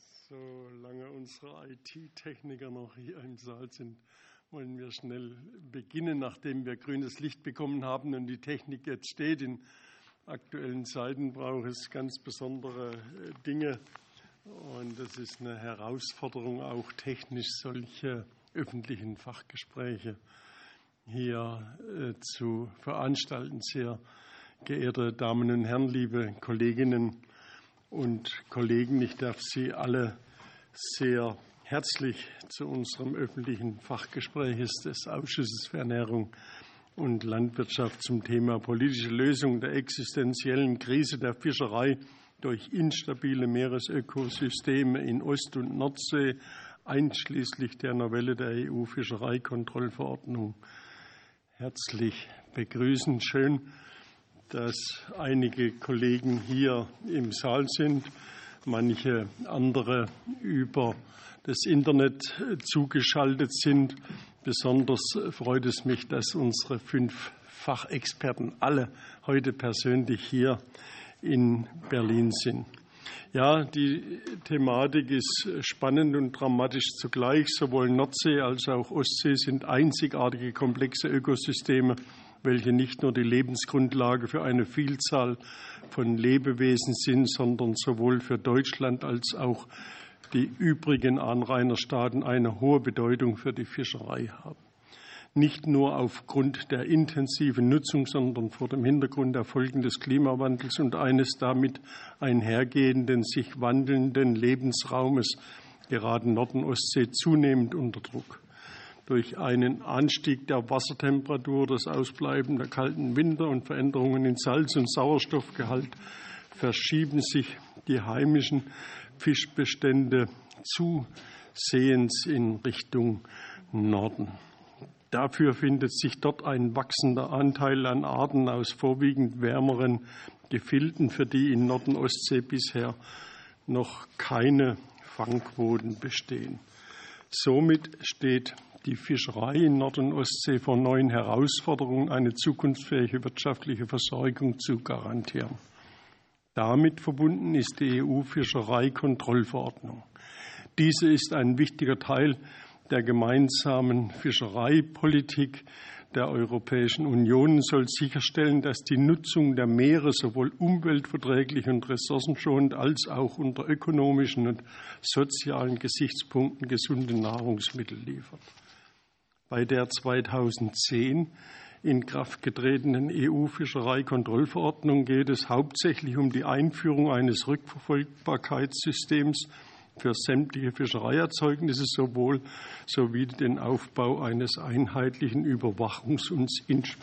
Solange unsere IT-Techniker noch hier im Saal sind, wollen wir schnell beginnen, nachdem wir grünes Licht bekommen haben und die Technik jetzt steht. In aktuellen Zeiten braucht es ganz besondere Dinge und es ist eine Herausforderung, auch technisch solche öffentlichen Fachgespräche hier zu veranstalten. Sehr geehrte Damen und Herren, liebe Kolleginnen und Kollegen, ich darf Sie alle sehr herzlich zu unserem öffentlichen Fachgespräch des Ausschusses für Ernährung und Landwirtschaft zum Thema politische Lösung der existenziellen Krise der Fischerei durch instabile Meeresökosysteme in Ost- und Nordsee, einschließlich der Novelle der EU-Fischereikontrollverordnung, herzlich begrüßen. Schön, dass einige Kollegen hier im Saal sind, manche andere über das Internet zugeschaltet sind. Besonders freut es mich, dass unsere 5 Fachexperten alle heute persönlich hier in Berlin sind. Ja, die Thematik ist spannend und dramatisch zugleich. Sowohl Nordsee als auch Ostsee sind einzigartige, komplexe Ökosysteme, welche nicht nur die Lebensgrundlage für eine Vielzahl von Lebewesen sind, sondern sowohl für Deutschland als auch die übrigen Anrainerstaaten eine hohe Bedeutung für die Fischerei haben. Nicht nur aufgrund der intensiven Nutzung, sondern vor dem Hintergrund der Folgen des Klimawandels und eines damit einhergehenden, sich wandelnden Lebensraumes geraten Nord- und Ostsee zunehmend unter Druck. Durch einen Anstieg der Wassertemperatur, das Ausbleiben der kalten Winter und Veränderungen in Salz- und Sauerstoffgehalt verschieben sich die heimischen Fischbestände zusehends in Richtung Norden. Dafür findet sich dort ein wachsender Anteil an Arten aus vorwiegend wärmeren Gefilden, für die in Nord- und Ostsee bisher noch keine Fangquoten bestehen. Somit steht die Fischerei in Nord- und Ostsee vor neuen Herausforderungen, eine zukunftsfähige wirtschaftliche Versorgung zu garantieren. Damit verbunden ist die EU-Fischereikontrollverordnung. Diese ist ein wichtiger Teil der gemeinsamen Fischereipolitik der Europäischen Union und soll sicherstellen, dass die Nutzung der Meere sowohl umweltverträglich und ressourcenschonend als auch unter ökonomischen und sozialen Gesichtspunkten gesunde Nahrungsmittel liefert. Bei der 2010 in Kraft getretenen EU-Fischereikontrollverordnung geht es hauptsächlich um die Einführung eines Rückverfolgbarkeitssystems für sämtliche Fischereierzeugnisse sowie den Aufbau eines einheitlichen Überwachungs- und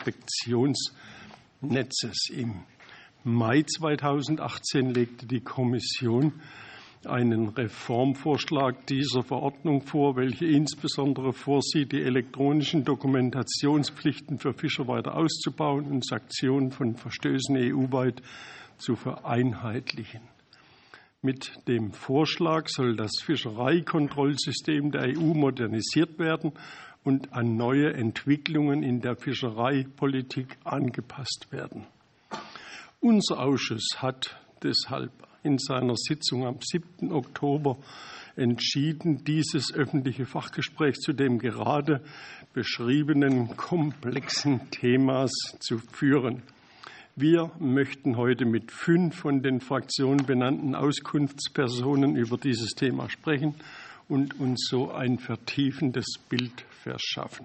Inspektionsnetzes. Im Mai 2018 legte die Kommission einen Reformvorschlag dieser Verordnung vor, welche insbesondere vorsieht, die elektronischen Dokumentationspflichten für Fischer weiter auszubauen und Sanktionen von Verstößen EU-weit zu vereinheitlichen. Mit dem Vorschlag soll das Fischereikontrollsystem der EU modernisiert werden und an neue Entwicklungen in der Fischereipolitik angepasst werden. Unser Ausschuss hat deshalb in seiner Sitzung am 7. Oktober entschieden, dieses öffentliche Fachgespräch zu dem gerade beschriebenen komplexen Themas zu führen. Wir möchten heute mit 5 von den Fraktionen benannten Auskunftspersonen über dieses Thema sprechen und uns so ein vertiefendes Bild verschaffen.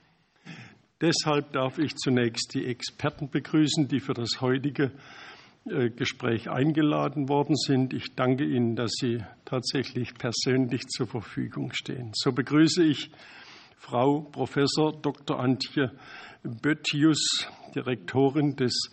Deshalb darf ich zunächst die Experten begrüßen, die für das heutige Gespräch eingeladen worden sind. Ich danke Ihnen, dass Sie tatsächlich persönlich zur Verfügung stehen. So begrüße ich Frau Professor Dr. Antje Böttjus, Direktorin des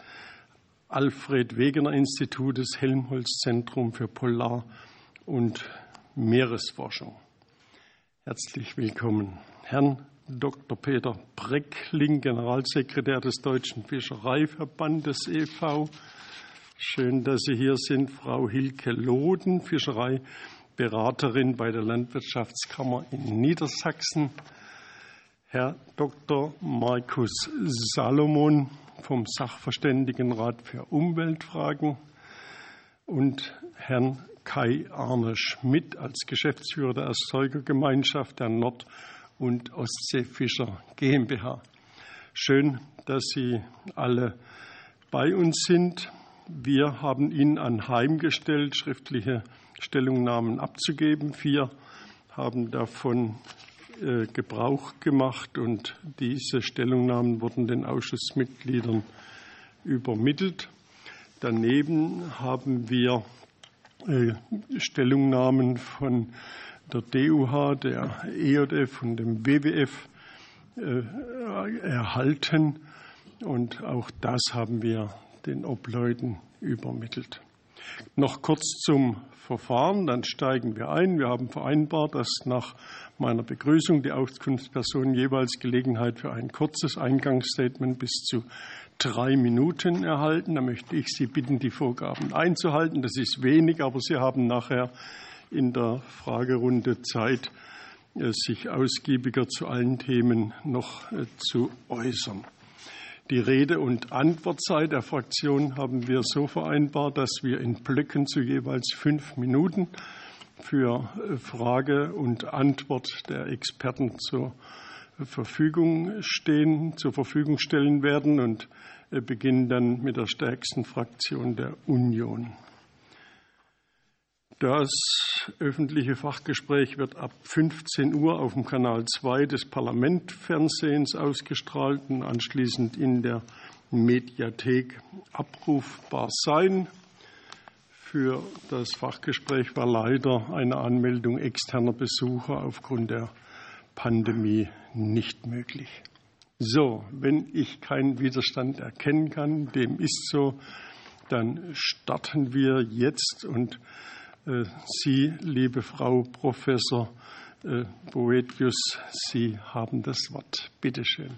Alfred-Wegener-Institutes Helmholtz-Zentrum für Polar- und Meeresforschung. Herzlich willkommen. Herrn Dr. Peter Breckling, Generalsekretär des Deutschen Fischereiverbandes e.V. Schön, dass Sie hier sind. Frau Hilke Loden, Fischereiberaterin bei der Landwirtschaftskammer in Niedersachsen. Herr Dr. Markus Salomon vom Sachverständigenrat für Umweltfragen und Herrn Kai-Arne Schmidt als Geschäftsführer der Erzeugergemeinschaft der Nord- und Ostseefischer GmbH. Schön, dass Sie alle bei uns sind. Wir haben Ihnen anheimgestellt, schriftliche Stellungnahmen abzugeben. 4 haben davon Gebrauch gemacht und diese Stellungnahmen wurden den Ausschussmitgliedern übermittelt. Daneben haben wir Stellungnahmen von der DUH, der EJF und dem WWF erhalten und auch das haben wir den Obleuten übermittelt. Noch kurz zum Verfahren, dann steigen wir ein. Wir haben vereinbart, dass nach meiner Begrüßung die Auskunftspersonen jeweils Gelegenheit für ein kurzes Eingangsstatement bis zu 3 Minuten erhalten. Da möchte ich Sie bitten, die Vorgaben einzuhalten. Das ist wenig, aber Sie haben nachher in der Fragerunde Zeit, sich ausgiebiger zu allen Themen noch zu äußern. Die Rede- und Antwortzeit der Fraktion haben wir so vereinbart, dass wir in Blöcken zu jeweils 5 Minuten für Frage und Antwort der Experten zur Verfügung stellen werden und beginnen dann mit der stärksten Fraktion der Union. Das öffentliche Fachgespräch wird ab 15 Uhr auf dem Kanal 2 des Parlamentfernsehens ausgestrahlt und anschließend in der Mediathek abrufbar sein. Für das Fachgespräch war leider eine Anmeldung externer Besucher aufgrund der Pandemie nicht möglich. So, wenn ich keinen Widerstand erkennen kann, dem ist so, dann starten wir jetzt und Sie, liebe Frau Professor Boetius, Sie haben das Wort. Bitte schön.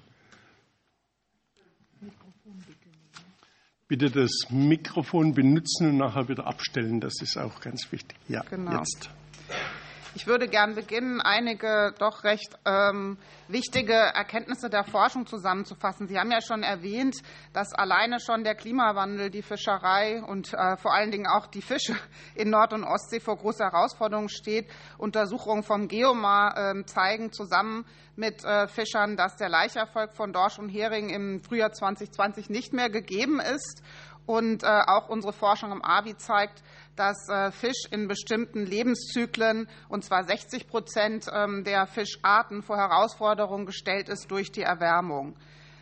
Bitte das Mikrofon benutzen und nachher wieder abstellen. Das ist auch ganz wichtig. Ja, genau. Jetzt. Ich würde gern beginnen, einige doch recht wichtige Erkenntnisse der Forschung zusammenzufassen. Sie haben ja schon erwähnt, dass alleine schon der Klimawandel die Fischerei und vor allen Dingen auch die Fische in Nord- und Ostsee vor große Herausforderungen steht. Untersuchungen vom Geomar zeigen zusammen mit Fischern, dass der Laicherfolg von Dorsch und Hering im Frühjahr 2020 nicht mehr gegeben ist. Und auch unsere Forschung im ABI zeigt, dass Fisch in bestimmten Lebenszyklen, und zwar 60% der Fischarten, vor Herausforderungen gestellt ist durch die Erwärmung.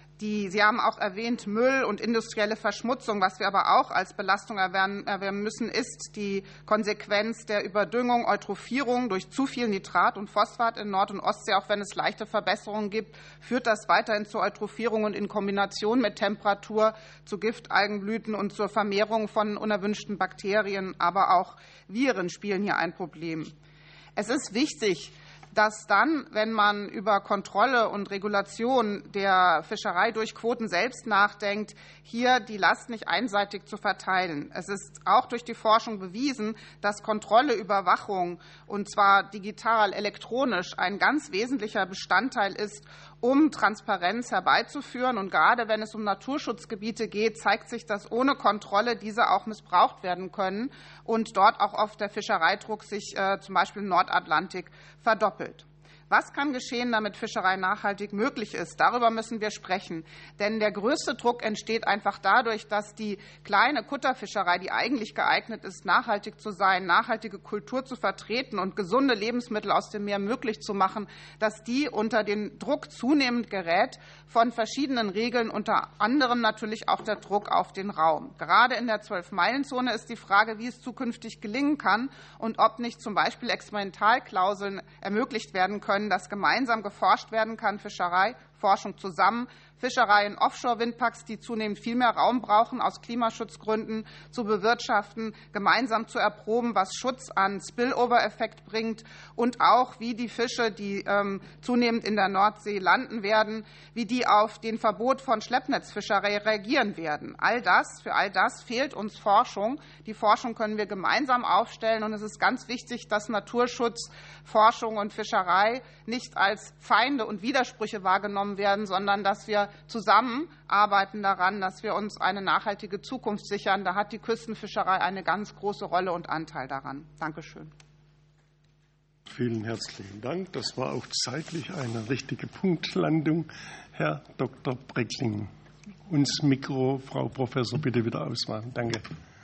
Sie haben auch erwähnt, Müll und industrielle Verschmutzung. Was wir aber auch als Belastung erwähnen müssen, ist die Konsequenz der Überdüngung, Eutrophierung durch zu viel Nitrat und Phosphat in Nord- und Ostsee. Auch wenn es leichte Verbesserungen gibt, führt das weiterhin zur Eutrophierung und in Kombination mit Temperatur zu Giftalgenblüten und zur Vermehrung von unerwünschten Bakterien. Aber auch Viren spielen hier ein Problem. Es ist wichtig, dass dann, wenn man über Kontrolle und Regulation der Fischerei durch Quoten selbst nachdenkt, hier die Last nicht einseitig zu verteilen. Es ist auch durch die Forschung bewiesen, dass Kontrolle, Überwachung, und zwar digital, elektronisch, ein ganz wesentlicher Bestandteil ist, um Transparenz herbeizuführen. Und gerade wenn es um Naturschutzgebiete geht, zeigt sich, dass ohne Kontrolle diese auch missbraucht werden können und dort auch oft der Fischereidruck sich zum Beispiel im Nordatlantik verdoppelt. Was kann geschehen, damit Fischerei nachhaltig möglich ist? Darüber müssen wir sprechen. Denn der größte Druck entsteht einfach dadurch, dass die kleine Kutterfischerei, die eigentlich geeignet ist, nachhaltig zu sein, nachhaltige Kultur zu vertreten und gesunde Lebensmittel aus dem Meer möglich zu machen, dass die unter den Druck zunehmend gerät von verschiedenen Regeln, unter anderem natürlich auch der Druck auf den Raum. Gerade in der 12-Meilen-Zone ist die Frage, wie es zukünftig gelingen kann und ob nicht zum Beispiel Experimentalklauseln ermöglicht werden können, dass gemeinsam geforscht werden kann, Fischerei, Forschung zusammen, Fischerei in Offshore-Windparks, die zunehmend viel mehr Raum brauchen, aus Klimaschutzgründen zu bewirtschaften, gemeinsam zu erproben, was Schutz an Spillover-Effekt bringt und auch, wie die Fische, die zunehmend in der Nordsee landen werden, wie die auf den Verbot von Schleppnetzfischerei reagieren werden. Für all das fehlt uns Forschung. Die Forschung können wir gemeinsam aufstellen, und es ist ganz wichtig, dass Naturschutz, Forschung und Fischerei nicht als Feinde und Widersprüche wahrgenommen werden, sondern dass wir zusammen arbeiten daran, dass wir uns eine nachhaltige Zukunft sichern. Da hat die Küstenfischerei eine ganz große Rolle und Anteil daran. Dankeschön. Vielen herzlichen Dank. Das war auch zeitlich eine richtige Punktlandung. Herr Dr. Breckling, uns Mikro, Frau Professor, bitte wieder ausmachen. Danke.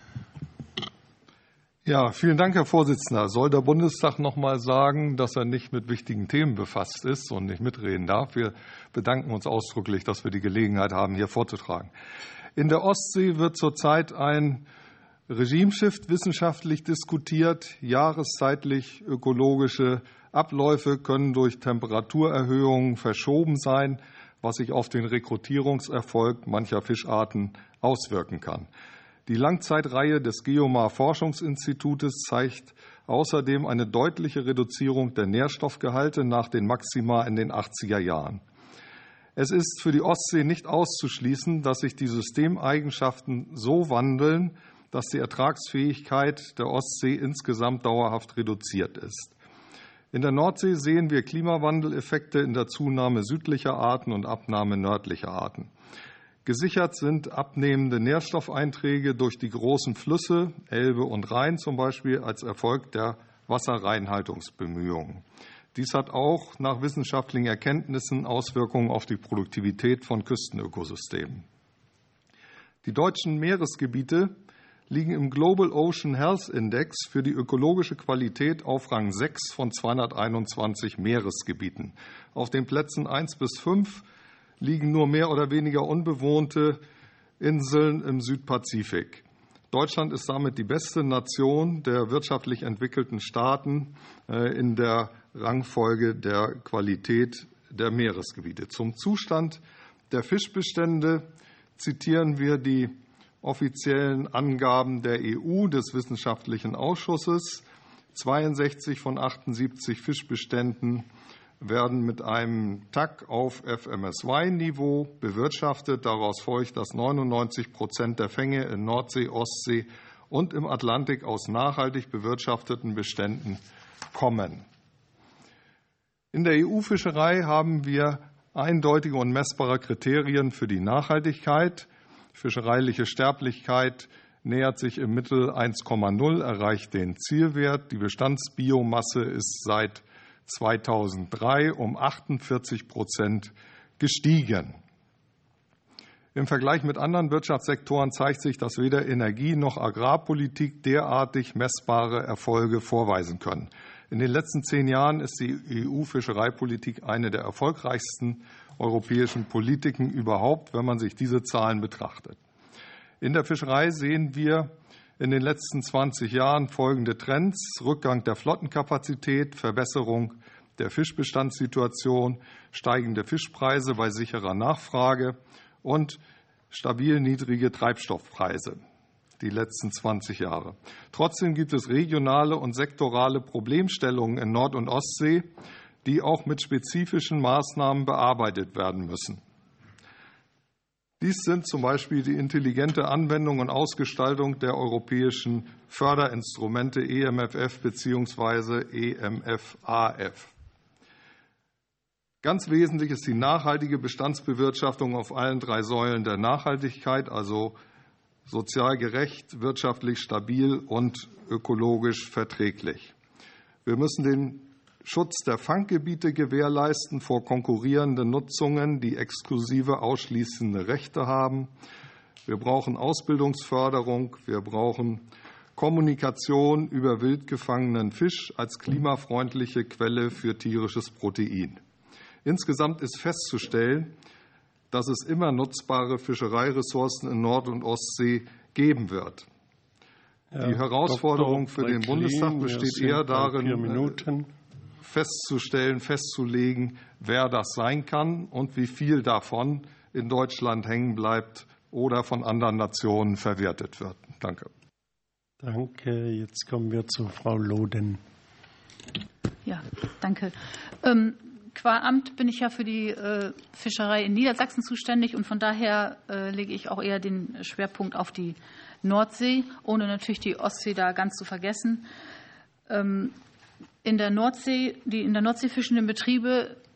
Ja, vielen Dank, Herr Vorsitzender. Soll der Bundestag noch mal sagen, dass er nicht mit wichtigen Themen befasst ist und nicht mitreden darf? Wir bedanken uns ausdrücklich, dass wir die Gelegenheit haben, hier vorzutragen. In der Ostsee wird zurzeit ein Regimeshift wissenschaftlich diskutiert. Jahreszeitlich ökologische Abläufe können durch Temperaturerhöhungen verschoben sein, was sich auf den Rekrutierungserfolg mancher Fischarten auswirken kann. Die Langzeitreihe des Geomar-Forschungsinstitutes zeigt außerdem eine deutliche Reduzierung der Nährstoffgehalte nach den Maxima in den 80er Jahren. Es ist für die Ostsee nicht auszuschließen, dass sich die Systemeigenschaften so wandeln, dass die Ertragsfähigkeit der Ostsee insgesamt dauerhaft reduziert ist. In der Nordsee sehen wir Klimawandeleffekte in der Zunahme südlicher Arten und Abnahme nördlicher Arten. Gesichert sind abnehmende Nährstoffeinträge durch die großen Flüsse, Elbe und Rhein zum Beispiel, als Erfolg der Wasserreinhaltungsbemühungen. Dies hat auch nach wissenschaftlichen Erkenntnissen Auswirkungen auf die Produktivität von Küstenökosystemen. Die deutschen Meeresgebiete liegen im Global Ocean Health Index für die ökologische Qualität auf Rang 6 von 221 Meeresgebieten. Auf den Plätzen 1 bis 5 liegen nur mehr oder weniger unbewohnte Inseln im Südpazifik. Deutschland ist damit die beste Nation der wirtschaftlich entwickelten Staaten in der Rangfolge der Qualität der Meeresgebiete. Zum Zustand der Fischbestände zitieren wir die offiziellen Angaben der EU, des Wissenschaftlichen Ausschusses. 62 von 78 Fischbeständen werden mit einem TAC auf FMSY-Niveau bewirtschaftet. Daraus folgt, dass 99% der Fänge in Nordsee, Ostsee und im Atlantik aus nachhaltig bewirtschafteten Beständen kommen. In der EU-Fischerei haben wir eindeutige und messbare Kriterien für die Nachhaltigkeit. Fischereiliche Sterblichkeit nähert sich im Mittel 1,0, erreicht den Zielwert. Die Bestandsbiomasse ist seit 2003 um 48% gestiegen. Im Vergleich mit anderen Wirtschaftssektoren zeigt sich, dass weder Energie- noch Agrarpolitik derartig messbare Erfolge vorweisen können. In den letzten 10 Jahren ist die EU-Fischereipolitik eine der erfolgreichsten europäischen Politiken überhaupt, wenn man sich diese Zahlen betrachtet. In der Fischerei sehen wir in den letzten 20 Jahren folgende Trends: Rückgang der Flottenkapazität, Verbesserung der Fischbestandssituation, steigende Fischpreise bei sicherer Nachfrage und stabil niedrige Treibstoffpreise die letzten 20 Jahre. Trotzdem gibt es regionale und sektorale Problemstellungen in Nord- und Ostsee, die auch mit spezifischen Maßnahmen bearbeitet werden müssen. Dies sind zum Beispiel die intelligente Anwendung und Ausgestaltung der europäischen Förderinstrumente EMFF bzw. EMFAF. Ganz wesentlich ist die nachhaltige Bestandsbewirtschaftung auf allen 3 Säulen der Nachhaltigkeit, also sozial gerecht, wirtschaftlich stabil und ökologisch verträglich. Wir müssen den Schutz der Fanggebiete gewährleisten vor konkurrierenden Nutzungen, die exklusive ausschließende Rechte haben. Wir brauchen Ausbildungsförderung. Wir brauchen Kommunikation über wild gefangenen Fisch als klimafreundliche Quelle für tierisches Protein. Insgesamt ist festzustellen, dass es immer nutzbare Fischereiressourcen in Nord- und Ostsee geben wird. Die Herausforderung für den Bundestag besteht eher darin, festzulegen, wer das sein kann und wie viel davon in Deutschland hängen bleibt oder von anderen Nationen verwertet wird. Danke. Danke. Jetzt kommen wir zu Frau Loden. Ja, danke. Qua Amt bin ich ja für die Fischerei in Niedersachsen zuständig und von daher lege ich auch eher den Schwerpunkt auf die Nordsee, ohne natürlich die Ostsee da ganz zu vergessen. Die in der Nordsee fischenden Betriebe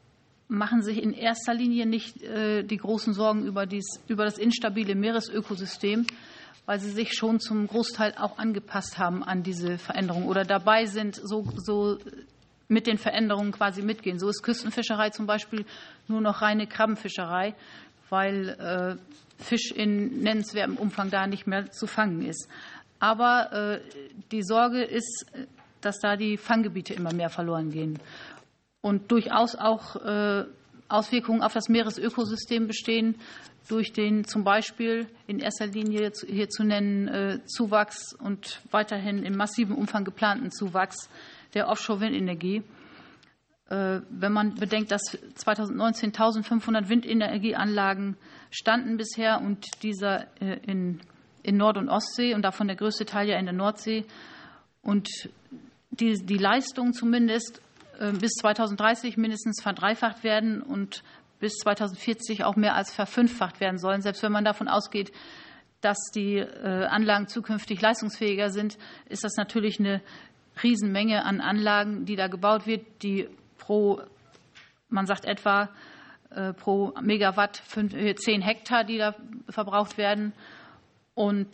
machen sich in erster Linie nicht die großen Sorgen über das instabile Meeresökosystem, weil sie sich schon zum Großteil auch angepasst haben an diese Veränderungen oder dabei sind, so mit den Veränderungen quasi mitgehen. So ist Küstenfischerei zum Beispiel nur noch reine Krabbenfischerei, weil Fisch in nennenswertem Umfang da nicht mehr zu fangen ist. Aber die Sorge ist, dass da die Fanggebiete immer mehr verloren gehen und durchaus auch Auswirkungen auf das Meeresökosystem bestehen, durch den zum Beispiel in erster Linie hier zu nennen Zuwachs und weiterhin im massiven Umfang geplanten Zuwachs der Offshore-Windenergie. Wenn man bedenkt, dass 2019 1.500 Windenergieanlagen standen bisher und dieser in Nord- und Ostsee und davon der größte Teil ja in der Nordsee und die Leistung zumindest bis 2030 mindestens verdreifacht werden und bis 2040 auch mehr als verfünffacht werden sollen. Selbst wenn man davon ausgeht, dass die Anlagen zukünftig leistungsfähiger sind, ist das natürlich eine Riesenmenge an Anlagen, die da gebaut wird, die man sagt etwa pro Megawatt 10 Hektar, die da verbraucht werden und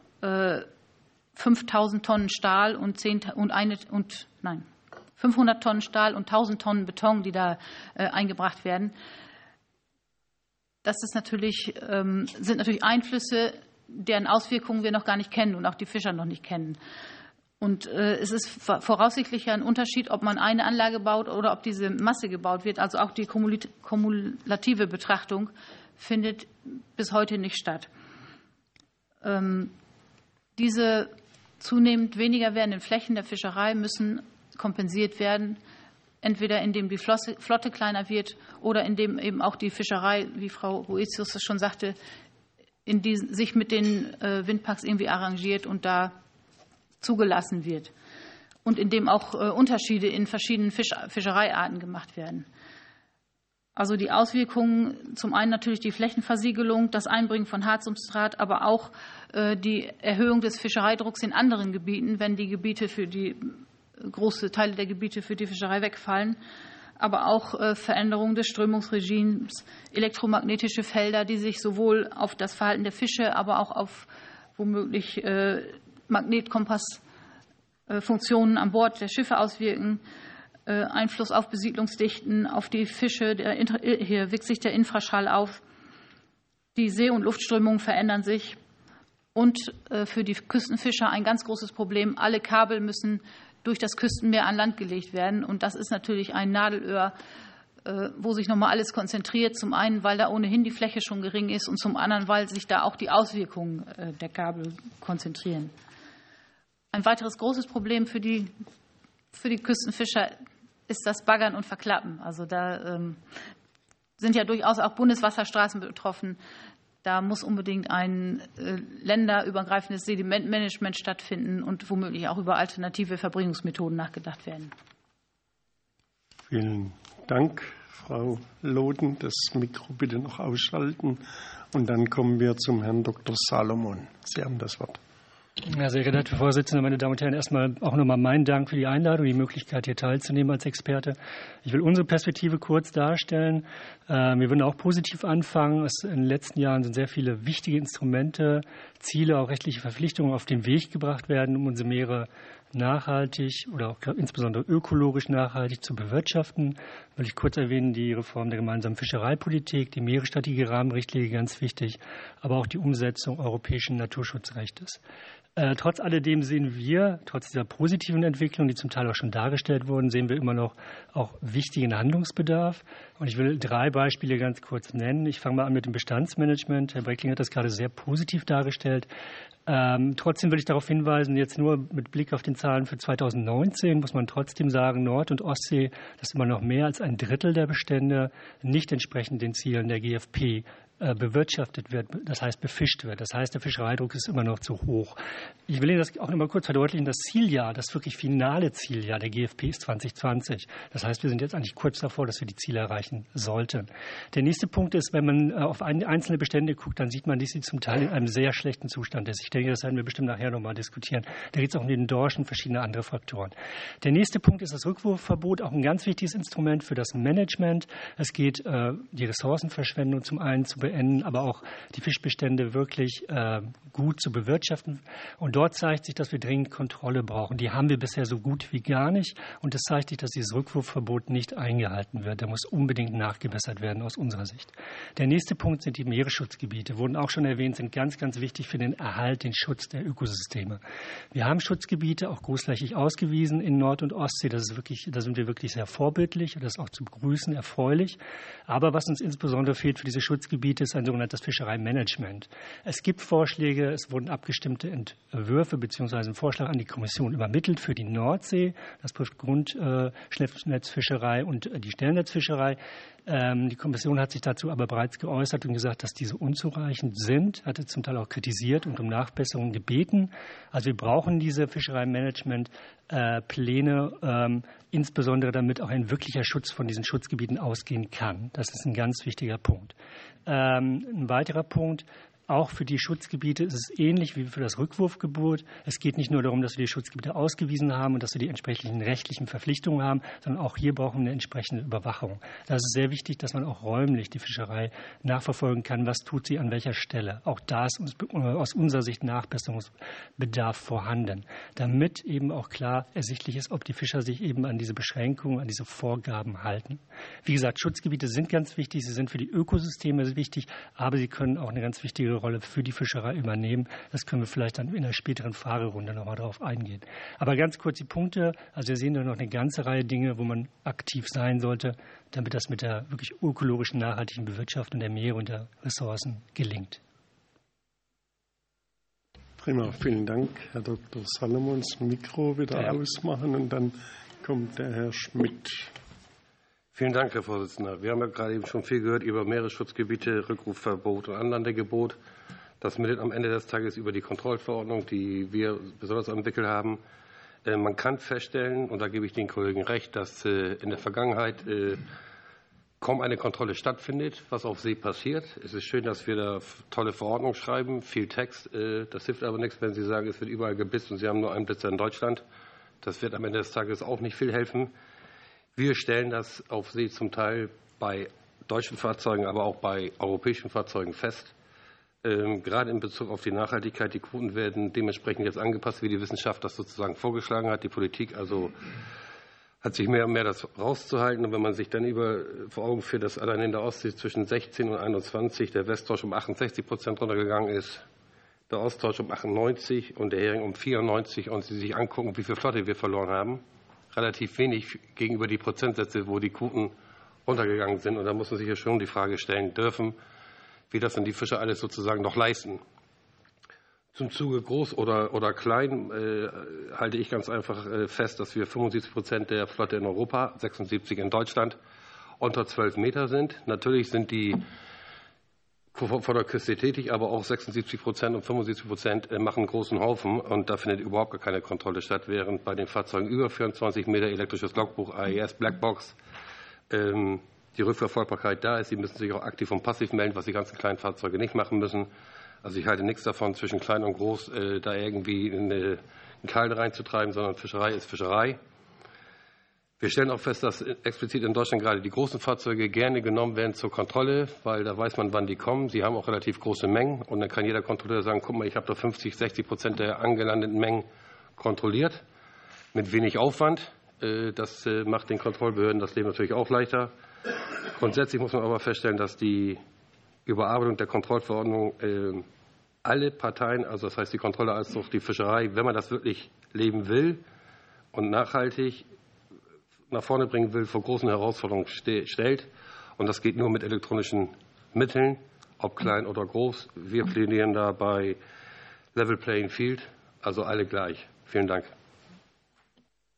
5.000 Tonnen Stahl und 500 Tonnen Stahl und 1.000 Tonnen Beton, die da eingebracht werden. Das ist sind natürlich Einflüsse, deren Auswirkungen wir noch gar nicht kennen und auch die Fischer noch nicht kennen. Und es ist voraussichtlich ein Unterschied, ob man eine Anlage baut oder ob diese Masse gebaut wird. Also auch die kumulative Betrachtung findet bis heute nicht statt. Diese zunehmend weniger werdenden Flächen der Fischerei müssen kompensiert werden, entweder indem die Flotte kleiner wird oder indem eben auch die Fischerei, wie Frau Ruizius schon sagte, sich mit den Windparks irgendwie arrangiert und da zugelassen wird und indem auch Unterschiede in verschiedenen Fischereiarten gemacht werden. Also die Auswirkungen, zum einen natürlich die Flächenversiegelung, das Einbringen von Hartsubstrat, aber auch die Erhöhung des Fischereidrucks in anderen Gebieten, wenn die Gebiete große Teile der Gebiete für die Fischerei wegfallen, aber auch Veränderungen des Strömungsregimes, elektromagnetische Felder, die sich sowohl auf das Verhalten der Fische, aber auch auf womöglich Magnetkompassfunktionen an Bord der Schiffe auswirken, Einfluss auf Besiedlungsdichten, auf die Fische, hier wirkt sich der Infraschall auf, die See- und Luftströmungen verändern sich und für die Küstenfischer ein ganz großes Problem, alle Kabel müssen durch das Küstenmeer an Land gelegt werden und das ist natürlich ein Nadelöhr, wo sich nochmal alles konzentriert, zum einen, weil da ohnehin die Fläche schon gering ist und zum anderen, weil sich da auch die Auswirkungen der Kabel konzentrieren. Ein weiteres großes Problem für die Küstenfischer ist das Baggern und Verklappen. Also da sind ja durchaus auch Bundeswasserstraßen betroffen. Da muss unbedingt ein länderübergreifendes Sedimentmanagement stattfinden und womöglich auch über alternative Verbringungsmethoden nachgedacht werden. Vielen Dank, Frau Loden. Das Mikro bitte noch ausschalten. Und dann kommen wir zum Herrn Dr. Salomon. Sie haben das Wort. Ja, sehr geehrter Herr Vorsitzender, meine Damen und Herren, erstmal auch nochmal meinen Dank für die Einladung, die Möglichkeit, hier teilzunehmen als Experte. Ich will unsere Perspektive kurz darstellen. Wir würden auch positiv anfangen. In den letzten Jahren sind sehr viele wichtige Instrumente, Ziele, auch rechtliche Verpflichtungen auf den Weg gebracht werden, um unsere Meere nachhaltig oder auch insbesondere ökologisch nachhaltig zu bewirtschaften. Will ich kurz erwähnen, die Reform der gemeinsamen Fischereipolitik, die Meeresstrategie, Rahmenrichtlinie, ganz wichtig, aber auch die Umsetzung europäischen Naturschutzrechtes. Trotz alledem sehen wir, trotz dieser positiven Entwicklung, die zum Teil auch schon dargestellt wurden, sehen wir immer noch auch wichtigen Handlungsbedarf. Und ich will 3 Beispiele ganz kurz nennen. Ich fange mal an mit dem Bestandsmanagement. Herr Breckling hat das gerade sehr positiv dargestellt. Trotzdem will ich darauf hinweisen, jetzt nur mit Blick auf den Zahlen für 2019 muss man trotzdem sagen, Nord- und Ostsee, das ist immer noch mehr als ein Drittel der Bestände nicht entsprechend den Zielen der GFP bewirtschaftet wird, das heißt befischt wird. Das heißt, der Fischereidruck ist immer noch zu hoch. Ich will Ihnen das auch noch mal kurz verdeutlichen. Das Zieljahr, das wirklich finale Zieljahr der GFP ist 2020. Das heißt, wir sind jetzt eigentlich kurz davor, dass wir die Ziele erreichen sollten. Der nächste Punkt ist, wenn man auf einzelne Bestände guckt, dann sieht man, dass sie zum Teil in einem sehr schlechten Zustand ist. Ich denke, das werden wir bestimmt nachher noch mal diskutieren. Da geht es auch um den Dorsch und verschiedene andere Faktoren. Der nächste Punkt ist das Rückwurfverbot, auch ein ganz wichtiges Instrument für das Management. Es geht, die Ressourcenverschwendung zum einen zu beenden, aber auch die Fischbestände wirklich gut zu bewirtschaften. Und dort zeigt sich, dass wir dringend Kontrolle brauchen. Die haben wir bisher so gut wie gar nicht. Und es zeigt sich, dass dieses Rückwurfverbot nicht eingehalten wird. Da muss unbedingt nachgebessert werden aus unserer Sicht. Der nächste Punkt sind die Meeresschutzgebiete. Wurden auch schon erwähnt, sind ganz, ganz wichtig für den Erhalt, den Schutz der Ökosysteme. Wir haben Schutzgebiete auch großflächig ausgewiesen in Nord- und Ostsee. Da sind wir wirklich sehr vorbildlich und das ist auch zu begrüßen, erfreulich. Aber was uns insbesondere fehlt für diese Schutzgebiete, ist ein sogenanntes Fischereimanagement. Es gibt Vorschläge, es wurden abgestimmte Entwürfe bzw. ein Vorschlag an die Kommission übermittelt für die Nordsee. Das betrifft Grundnetzfischerei und die Stellnetzfischerei. Die Kommission hat sich dazu aber bereits geäußert und gesagt, dass diese unzureichend sind, hatte zum Teil auch kritisiert und um Nachbesserungen gebeten. Also wir brauchen diese Fischereimanagement-Pläne, insbesondere damit auch ein wirklicher Schutz von diesen Schutzgebieten ausgehen kann. Das ist ein ganz wichtiger Punkt. Ein weiterer Punkt. Auch für die Schutzgebiete ist es ähnlich wie für das Rückwurfgebot. Es geht nicht nur darum, dass wir die Schutzgebiete ausgewiesen haben und dass wir die entsprechenden rechtlichen Verpflichtungen haben, sondern auch hier brauchen wir eine entsprechende Überwachung. Da ist es sehr wichtig, dass man auch räumlich die Fischerei nachverfolgen kann, was tut sie an welcher Stelle. Auch da ist aus unserer Sicht Nachbesserungsbedarf vorhanden, damit eben auch klar ersichtlich ist, ob die Fischer sich eben an diese Beschränkungen, an diese Vorgaben halten. Wie gesagt, Schutzgebiete sind ganz wichtig, sie sind für die Ökosysteme wichtig, aber sie können auch eine ganz wichtige Rolle für die Fischerei übernehmen. Das können wir vielleicht dann in einer späteren Fragerunde noch mal darauf eingehen. Aber ganz kurz die Punkte. Also wir sehen da noch eine ganze Reihe Dinge, wo man aktiv sein sollte, damit das mit der wirklich ökologischen, nachhaltigen Bewirtschaftung der Meere und der Ressourcen gelingt. Prima, vielen Dank, Herr Dr. Salomons. Mikro wieder ausmachen und dann kommt der Herr Schmidt. Vielen Dank, Herr Vorsitzender. Wir haben ja gerade eben schon viel gehört über Meeresschutzgebiete, Rückrufverbot und Anlandegebot. Das mündet am Ende des Tages über die Kontrollverordnung, die wir besonders entwickelt haben. Man kann feststellen, und da gebe ich den Kollegen recht, dass in der Vergangenheit kaum eine Kontrolle stattfindet, was auf See passiert. Es ist schön, dass wir da tolle Verordnungen schreiben, viel Text. Das hilft aber nichts, wenn Sie sagen, es wird überall geblitzt und Sie haben nur einen Blitzer in Deutschland. Das wird am Ende des Tages auch nicht viel helfen. Wir stellen das auf See zum Teil bei deutschen Fahrzeugen, aber auch bei europäischen Fahrzeugen fest. Gerade in Bezug auf die Nachhaltigkeit, die Quoten werden dementsprechend jetzt angepasst, wie die Wissenschaft das sozusagen vorgeschlagen hat. Die Politik also hat sich mehr und mehr das rauszuhalten. Und wenn man sich dann vor Augen führt, dass allein in der Ostsee zwischen 16 und 21 der Westtorsch um 68% runtergegangen ist, der Osttorsch um 98 und der Hering um 94 und Sie sich angucken, wie viel Flotte wir verloren haben, relativ wenig gegenüber die Prozentsätze, wo die Quoten runtergegangen sind. Und da muss man sich ja schon die Frage stellen dürfen, wie das dann die Fischer alles sozusagen noch leisten. Zum Zuge groß oder klein halte ich ganz einfach fest, dass wir 75% der Flotte in Europa, 76 in Deutschland, unter 12 Meter sind. Natürlich sind die vor der Küste tätig, aber auch 76% und 75% machen einen großen Haufen und da findet überhaupt gar keine Kontrolle statt, während bei den Fahrzeugen über 24 Meter elektrisches Logbuch, AES, Blackbox, die Rückverfolgbarkeit da ist. Sie müssen sich auch aktiv und passiv melden, was die ganzen kleinen Fahrzeuge nicht machen müssen. Also ich halte nichts davon, zwischen klein und groß da irgendwie einen Keil reinzutreiben, sondern Fischerei ist Fischerei. Wir stellen auch fest, dass explizit in Deutschland gerade die großen Fahrzeuge gerne genommen werden zur Kontrolle, weil da weiß man, wann die kommen. Sie haben auch relativ große Mengen und dann kann jeder Kontrolleur sagen, guck mal, ich habe da 50-60% der angelandeten Mengen kontrolliert, mit wenig Aufwand. Das macht den Kontrollbehörden das Leben natürlich auch leichter. Grundsätzlich muss man aber feststellen, dass die Überarbeitung der Kontrollverordnung alle Parteien, also das heißt die Kontrolle als auch die Fischerei, wenn man das wirklich leben will und nachhaltig nach vorne bringen will, vor großen Herausforderungen stellt. Und das geht nur mit elektronischen Mitteln, ob klein oder groß. Wir plädieren da bei Level Playing Field, also alle gleich. Vielen Dank.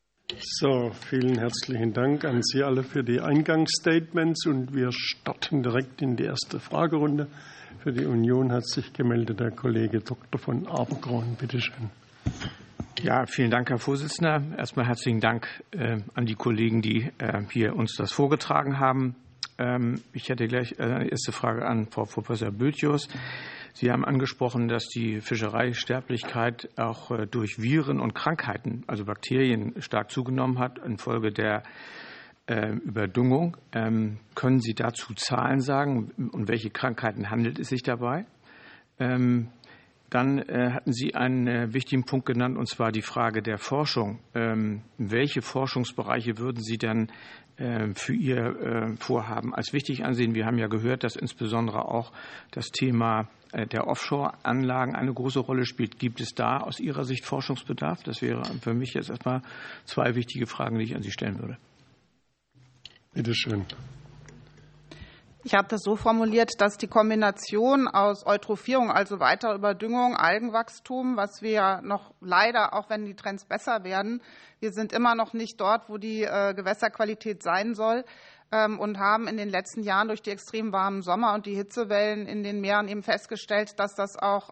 So, vielen herzlichen Dank an Sie alle für die Eingangsstatements und wir starten direkt in die erste Fragerunde. Für die Union hat sich gemeldet der Kollege Dr. von Aberkorn. Bitte schön. Ja, vielen Dank, Herr Vorsitzender. Erstmal herzlichen Dank an die Kollegen, die hier uns das vorgetragen haben. Ich hätte gleich eine erste Frage an Frau Professor Bötjus. Sie haben angesprochen, dass die Fischereisterblichkeit auch durch Viren und Krankheiten, also Bakterien, stark zugenommen hat infolge der Überdüngung. Können Sie dazu Zahlen sagen? Um welche Krankheiten handelt es sich dabei? Dann hatten Sie einen wichtigen Punkt genannt, und zwar die Frage der Forschung. Welche Forschungsbereiche würden Sie dann für Ihr Vorhaben als wichtig ansehen? Wir haben ja gehört, dass insbesondere auch das Thema der Offshore-Anlagen eine große Rolle spielt. Gibt es da aus Ihrer Sicht Forschungsbedarf? Das wäre für mich jetzt erstmal zwei wichtige Fragen, die ich an Sie stellen würde. Bitte schön. Ich habe das so formuliert, dass die Kombination aus Eutrophierung, also weiterer Überdüngung, Algenwachstum, was wir ja noch leider, auch wenn die Trends besser werden, wir sind immer noch nicht dort, wo die Gewässerqualität sein soll, und haben in den letzten Jahren durch die extrem warmen Sommer und die Hitzewellen in den Meeren eben festgestellt, dass das auch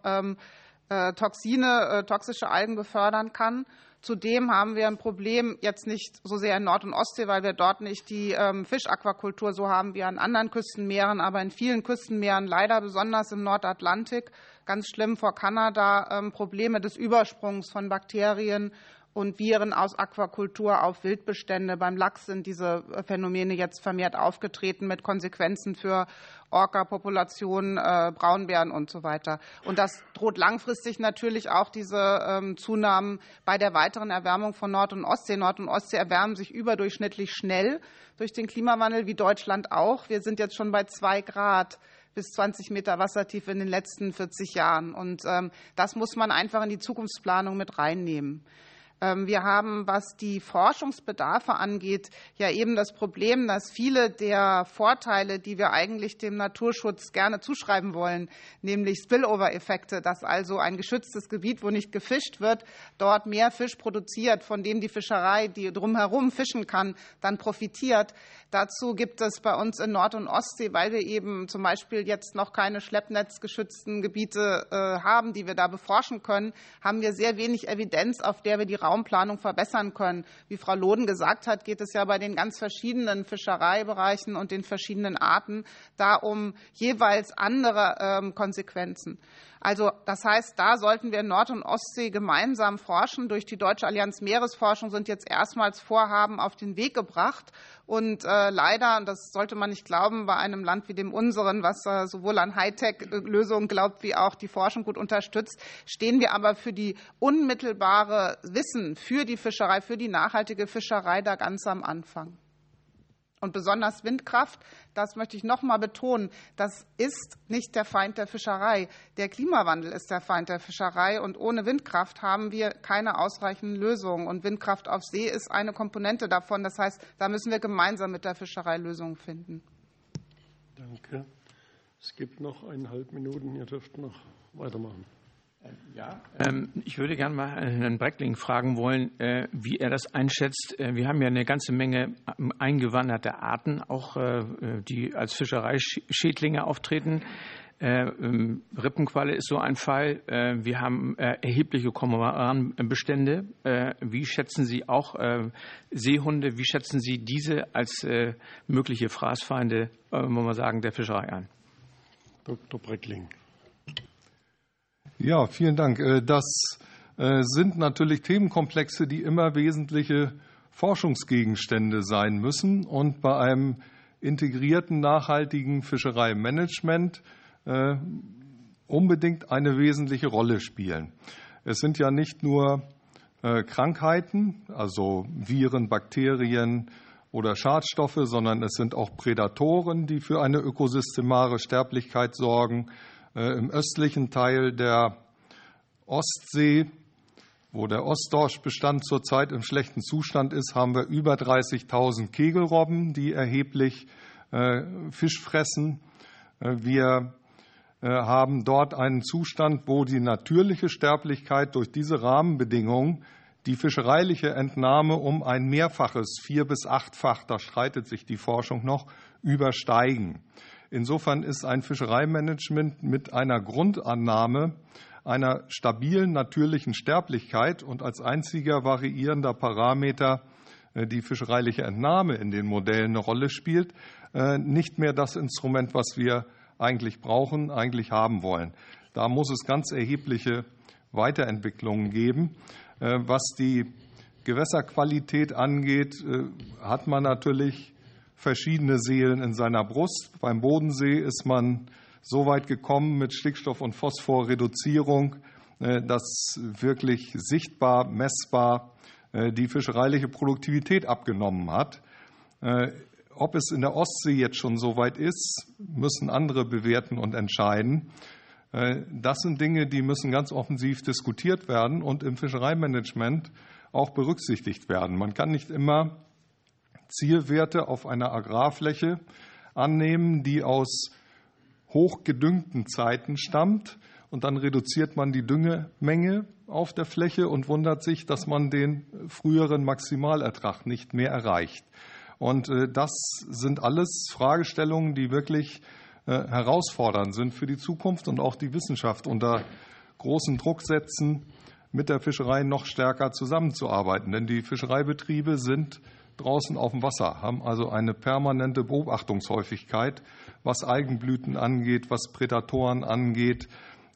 toxische Algen befördern kann. Zudem haben wir ein Problem, jetzt nicht so sehr in Nord- und Ostsee, weil wir dort nicht die Fischaquakultur so haben wie an anderen Küstenmeeren, aber in vielen Küstenmeeren, leider besonders im Nordatlantik, ganz schlimm vor Kanada, Probleme des Übersprungs von Bakterien und Viren aus Aquakultur auf Wildbestände. Beim Lachs sind diese Phänomene jetzt vermehrt aufgetreten mit Konsequenzen für Orca-Populationen, Braunbären und so weiter. Und das droht langfristig natürlich auch diese Zunahmen bei der weiteren Erwärmung von Nord- und Ostsee. Nord- und Ostsee erwärmen sich überdurchschnittlich schnell durch den Klimawandel, wie Deutschland auch. Wir sind jetzt schon bei 2 Grad bis 20 Meter Wassertiefe in den letzten 40 Jahren. Und das muss man einfach in die Zukunftsplanung mit reinnehmen. Wir haben, was die Forschungsbedarfe angeht, ja eben das Problem, dass viele der Vorteile, die wir eigentlich dem Naturschutz gerne zuschreiben wollen, nämlich Spillover-Effekte, dass also ein geschütztes Gebiet, wo nicht gefischt wird, dort mehr Fisch produziert, von dem die Fischerei, die drumherum fischen kann, dann profitiert. Dazu gibt es bei uns in Nord- und Ostsee, weil wir eben zum Beispiel jetzt noch keine schleppnetzgeschützten Gebiete haben, die wir da beforschen können, haben wir sehr wenig Evidenz, auf der wir die Raumplanung verbessern können. Wie Frau Loden gesagt hat, geht es ja bei den ganz verschiedenen Fischereibereichen und den verschiedenen Arten da um jeweils andere Konsequenzen. Also das heißt, da sollten wir in Nord- und Ostsee gemeinsam forschen. Durch die Deutsche Allianz Meeresforschung sind jetzt erstmals Vorhaben auf den Weg gebracht. Und leider, und das sollte man nicht glauben, bei einem Land wie dem unseren, was sowohl an Hightech-Lösungen glaubt, wie auch die Forschung gut unterstützt, stehen wir aber für die unmittelbare Wissen, für die Fischerei, für die nachhaltige Fischerei da ganz am Anfang. Und besonders Windkraft, das möchte ich noch mal betonen, das ist nicht der Feind der Fischerei. Der Klimawandel ist der Feind der Fischerei. Und ohne Windkraft haben wir keine ausreichenden Lösungen. Und Windkraft auf See ist eine Komponente davon. Das heißt, da müssen wir gemeinsam mit der Fischerei Lösungen finden. Danke. Es gibt noch 1,5 Minuten. Ihr dürft noch weitermachen. Ja, ich würde gerne mal Herrn Breckling fragen wollen, wie er das einschätzt. Wir haben ja eine ganze Menge eingewanderte Arten, auch die als Fischereischädlinge auftreten. Rippenqualle ist so ein Fall. Wir haben erhebliche Kormoranbestände. Wie schätzen Sie auch Seehunde? Wie schätzen Sie diese als mögliche Fraßfeinde, muss man sagen, der Fischerei ein? Dr. Breckling. Ja, vielen Dank. Das sind natürlich Themenkomplexe, die immer wesentliche Forschungsgegenstände sein müssen und bei einem integrierten, nachhaltigen Fischereimanagement unbedingt eine wesentliche Rolle spielen. Es sind ja nicht nur Krankheiten, also Viren, Bakterien oder Schadstoffe, sondern es sind auch Prädatoren, die für eine ökosystemare Sterblichkeit sorgen. Im östlichen Teil der Ostsee, wo der Ostdorschbestand zurzeit im schlechten Zustand ist, haben wir über 30.000 Kegelrobben, die erheblich Fisch fressen. Wir haben dort einen Zustand, wo die natürliche Sterblichkeit durch diese Rahmenbedingungen, die fischereiliche Entnahme um ein Mehrfaches, 4- bis 8-fach, da streitet sich die Forschung noch, übersteigen. Insofern ist ein Fischereimanagement mit einer Grundannahme einer stabilen natürlichen Sterblichkeit und als einziger variierender Parameter die fischereiliche Entnahme in den Modellen eine Rolle spielt, nicht mehr das Instrument, was wir eigentlich brauchen, eigentlich haben wollen. Da muss es ganz erhebliche Weiterentwicklungen geben. Was die Gewässerqualität angeht, hat man natürlich verschiedene Seelen in seiner Brust. Beim Bodensee ist man so weit gekommen mit Stickstoff- und Phosphorreduzierung, dass wirklich sichtbar, messbar die fischereiliche Produktivität abgenommen hat. Ob es in der Ostsee jetzt schon so weit ist, müssen andere bewerten und entscheiden. Das sind Dinge, die müssen ganz offensiv diskutiert werden und im Fischereimanagement auch berücksichtigt werden. Man kann nicht immer Zielwerte auf einer Agrarfläche annehmen, die aus hochgedüngten Zeiten stammt, und dann reduziert man die Düngemenge auf der Fläche und wundert sich, dass man den früheren Maximalertrag nicht mehr erreicht. Und das sind alles Fragestellungen, die wirklich herausfordernd sind für die Zukunft und auch die Wissenschaft unter großen Druck setzen, mit der Fischerei noch stärker zusammenzuarbeiten. Denn die Fischereibetriebe sind draußen auf dem Wasser, haben also eine permanente Beobachtungshäufigkeit, was Algenblüten angeht, was Prädatoren angeht.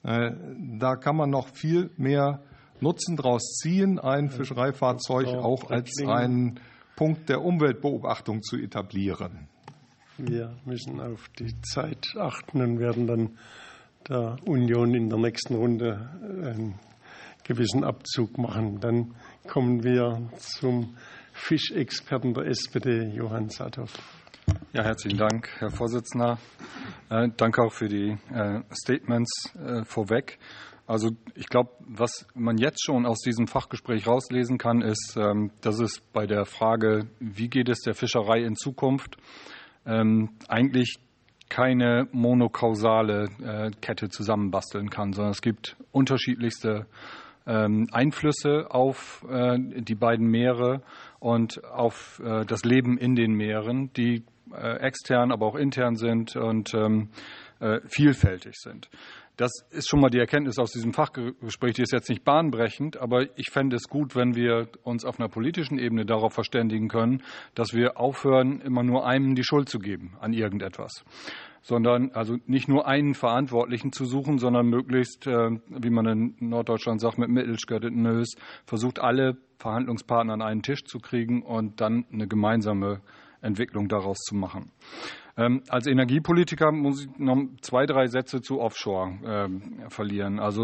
Da kann man noch viel mehr Nutzen draus ziehen, ein Fischereifahrzeug auch als einen Punkt der Umweltbeobachtung zu etablieren. Wir müssen auf die Zeit achten und werden dann der Union in der nächsten Runde einen gewissen Abzug machen. Dann kommen wir zum Fischexperten der SPD, Johann Saathoff. Ja, herzlichen Dank, Herr Vorsitzender. Danke auch für die Statements vorweg. Also ich glaube, was man jetzt schon aus diesem Fachgespräch rauslesen kann, ist, dass es bei der Frage, wie geht es der Fischerei in Zukunft, eigentlich keine monokausale Kette zusammenbasteln kann, sondern es gibt unterschiedlichste Einflüsse auf die beiden Meere und auf das Leben in den Meeren, die extern, aber auch intern sind und vielfältig sind. Das ist schon mal die Erkenntnis aus diesem Fachgespräch, die ist jetzt nicht bahnbrechend, aber ich fände es gut, wenn wir uns auf einer politischen Ebene darauf verständigen können, dass wir aufhören, immer nur einem die Schuld zu geben an irgendetwas, sondern also nicht nur einen Verantwortlichen zu suchen, sondern möglichst, wie man in Norddeutschland sagt, mit mittelskirteten Nös, versucht, alle Verhandlungspartner an einen Tisch zu kriegen und dann eine gemeinsame Entwicklung daraus zu machen. Als Energiepolitiker muss ich noch 2, 3 Sätze zu Offshore verlieren. Also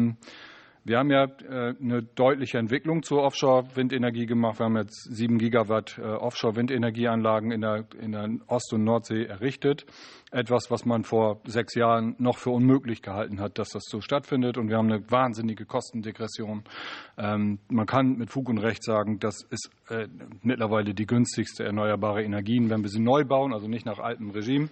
wir haben ja eine deutliche Entwicklung zur Offshore-Windenergie gemacht. Wir haben jetzt 7 Gigawatt Offshore-Windenergieanlagen in der Ost- und Nordsee errichtet. Etwas, was man vor 6 Jahren noch für unmöglich gehalten hat, dass das so stattfindet. Und wir haben eine wahnsinnige Kostendegression. Man kann mit Fug und Recht sagen, das ist mittlerweile die günstigste erneuerbare Energien, wenn wir sie neu bauen, also nicht nach altem Regime.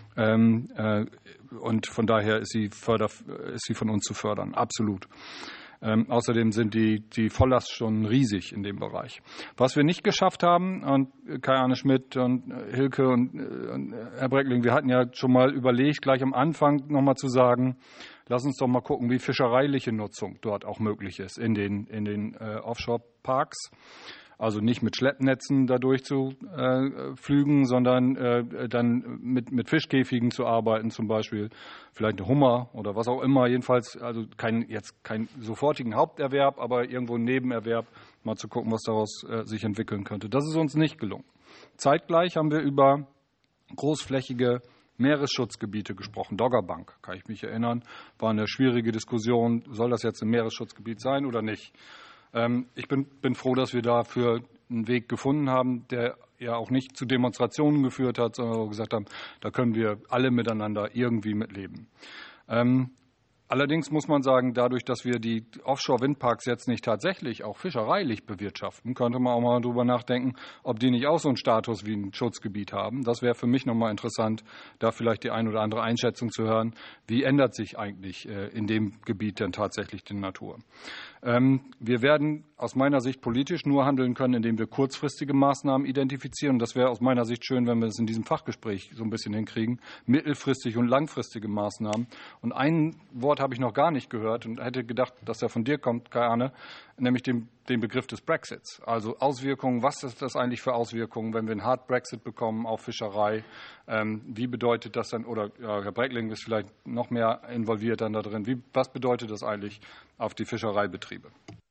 Und von daher ist sie von uns zu fördern, absolut. Außerdem sind die Volllast schon riesig in dem Bereich. Was wir nicht geschafft haben, und Kai-Arne Schmidt und Hilke und Herr Breckling, wir hatten ja schon mal überlegt, gleich am Anfang nochmal zu sagen, lass uns doch mal gucken, wie fischereiliche Nutzung dort auch möglich ist in den Offshore-Parks. Also nicht mit Schleppnetzen dadurch zu flügen, sondern dann mit Fischkäfigen zu arbeiten, zum Beispiel vielleicht eine Hummer oder was auch immer. Jedenfalls also kein sofortigen Haupterwerb, aber irgendwo ein Nebenerwerb, mal zu gucken, was daraus sich entwickeln könnte. Das ist uns nicht gelungen. Zeitgleich haben wir über großflächige Meeresschutzgebiete gesprochen. Doggerbank, kann ich mich erinnern, war eine schwierige Diskussion. Soll das jetzt ein Meeresschutzgebiet sein oder nicht? Ich bin froh, dass wir dafür einen Weg gefunden haben, der ja auch nicht zu Demonstrationen geführt hat, sondern gesagt haben, da können wir alle miteinander irgendwie mitleben. Allerdings muss man sagen, dadurch, dass wir die Offshore-Windparks jetzt nicht tatsächlich auch fischereilich bewirtschaften, könnte man auch mal drüber nachdenken, ob die nicht auch so einen Status wie ein Schutzgebiet haben. Das wäre für mich nochmal interessant, da vielleicht die ein oder andere Einschätzung zu hören. Wie ändert sich eigentlich in dem Gebiet denn tatsächlich die Natur? Wir werden aus meiner Sicht politisch nur handeln können, indem wir kurzfristige Maßnahmen identifizieren. Und das wäre aus meiner Sicht schön, wenn wir es in diesem Fachgespräch so ein bisschen hinkriegen. Mittelfristige und langfristige Maßnahmen. Und ein Wort habe ich noch gar nicht gehört und hätte gedacht, dass er von dir kommt, Kai-Arne, nämlich den Begriff des Brexits. Also Auswirkungen, was ist das eigentlich für Auswirkungen, wenn wir einen Hard Brexit bekommen auf Fischerei? Wie bedeutet das dann, oder ja, Herr Breckling ist vielleicht noch mehr involviert dann da drin, was bedeutet das eigentlich auf die Fischereibetriebe?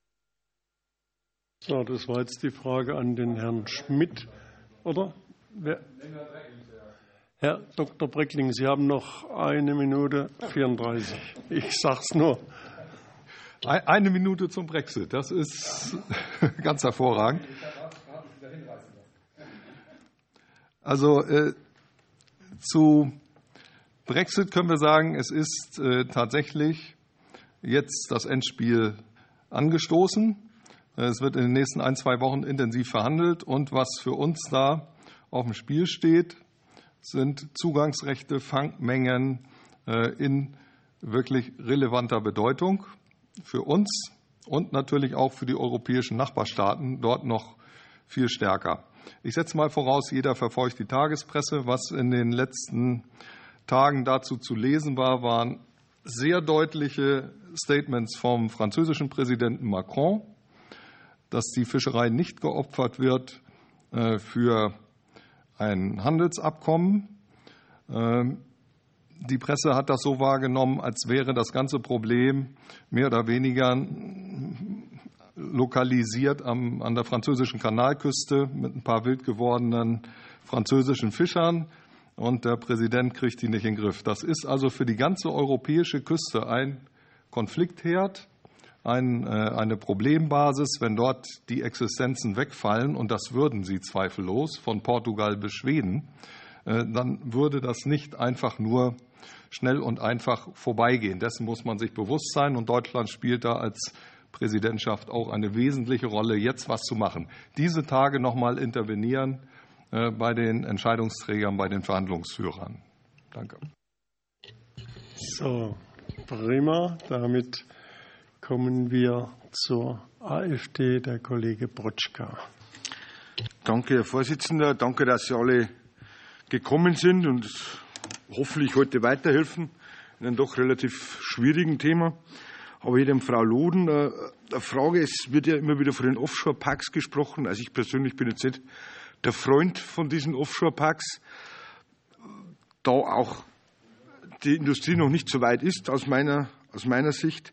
So, das war jetzt die Frage an den Herrn Schmidt, oder? Herr Dr. Breckling, Sie haben noch 1 Minute 34. Ich sage es nur. 1 Minute zum Brexit, das ist ganz hervorragend. Also zu Brexit können wir sagen, es ist tatsächlich jetzt das Endspiel angestoßen. Es wird in den nächsten 1-2 Wochen intensiv verhandelt. Und was für uns da auf dem Spiel steht, sind Zugangsrechte, Fangmengen in wirklich relevanter Bedeutung für uns und natürlich auch für die europäischen Nachbarstaaten, dort noch viel stärker. Ich setze mal voraus, jeder verfolgt die Tagespresse. Was in den letzten Tagen dazu zu lesen war, waren sehr deutliche Statements vom französischen Präsidenten Macron, dass die Fischerei nicht geopfert wird für ein Handelsabkommen. Die Presse hat das so wahrgenommen, als wäre das ganze Problem mehr oder weniger lokalisiert an der französischen Kanalküste mit ein paar wild gewordenen französischen Fischern. Und der Präsident kriegt die nicht in den Griff. Das ist also für die ganze europäische Küste ein Konfliktherd, eine Problembasis, wenn dort die Existenzen wegfallen, und das würden sie zweifellos von Portugal bis Schweden, dann würde das nicht einfach nur schnell und einfach vorbeigehen. Dessen muss man sich bewusst sein, und Deutschland spielt da als Präsidentschaft auch eine wesentliche Rolle, jetzt was zu machen. Diese Tage noch mal intervenieren bei den Entscheidungsträgern, bei den Verhandlungsführern. Danke. So, prima. Damit kommen wir zur AfD, der Kollege Brotschka. Danke, Herr Vorsitzender. Danke, dass Sie alle gekommen sind und hoffentlich heute weiterhelfen in einem doch relativ schwierigen Thema. Aber hier dem Frau Loden eine Frage. Es wird ja immer wieder von den Offshore-Parks gesprochen. Also ich persönlich bin jetzt nicht der Freund von diesen Offshore-Parks, da auch die Industrie noch nicht so weit ist, aus meiner Sicht.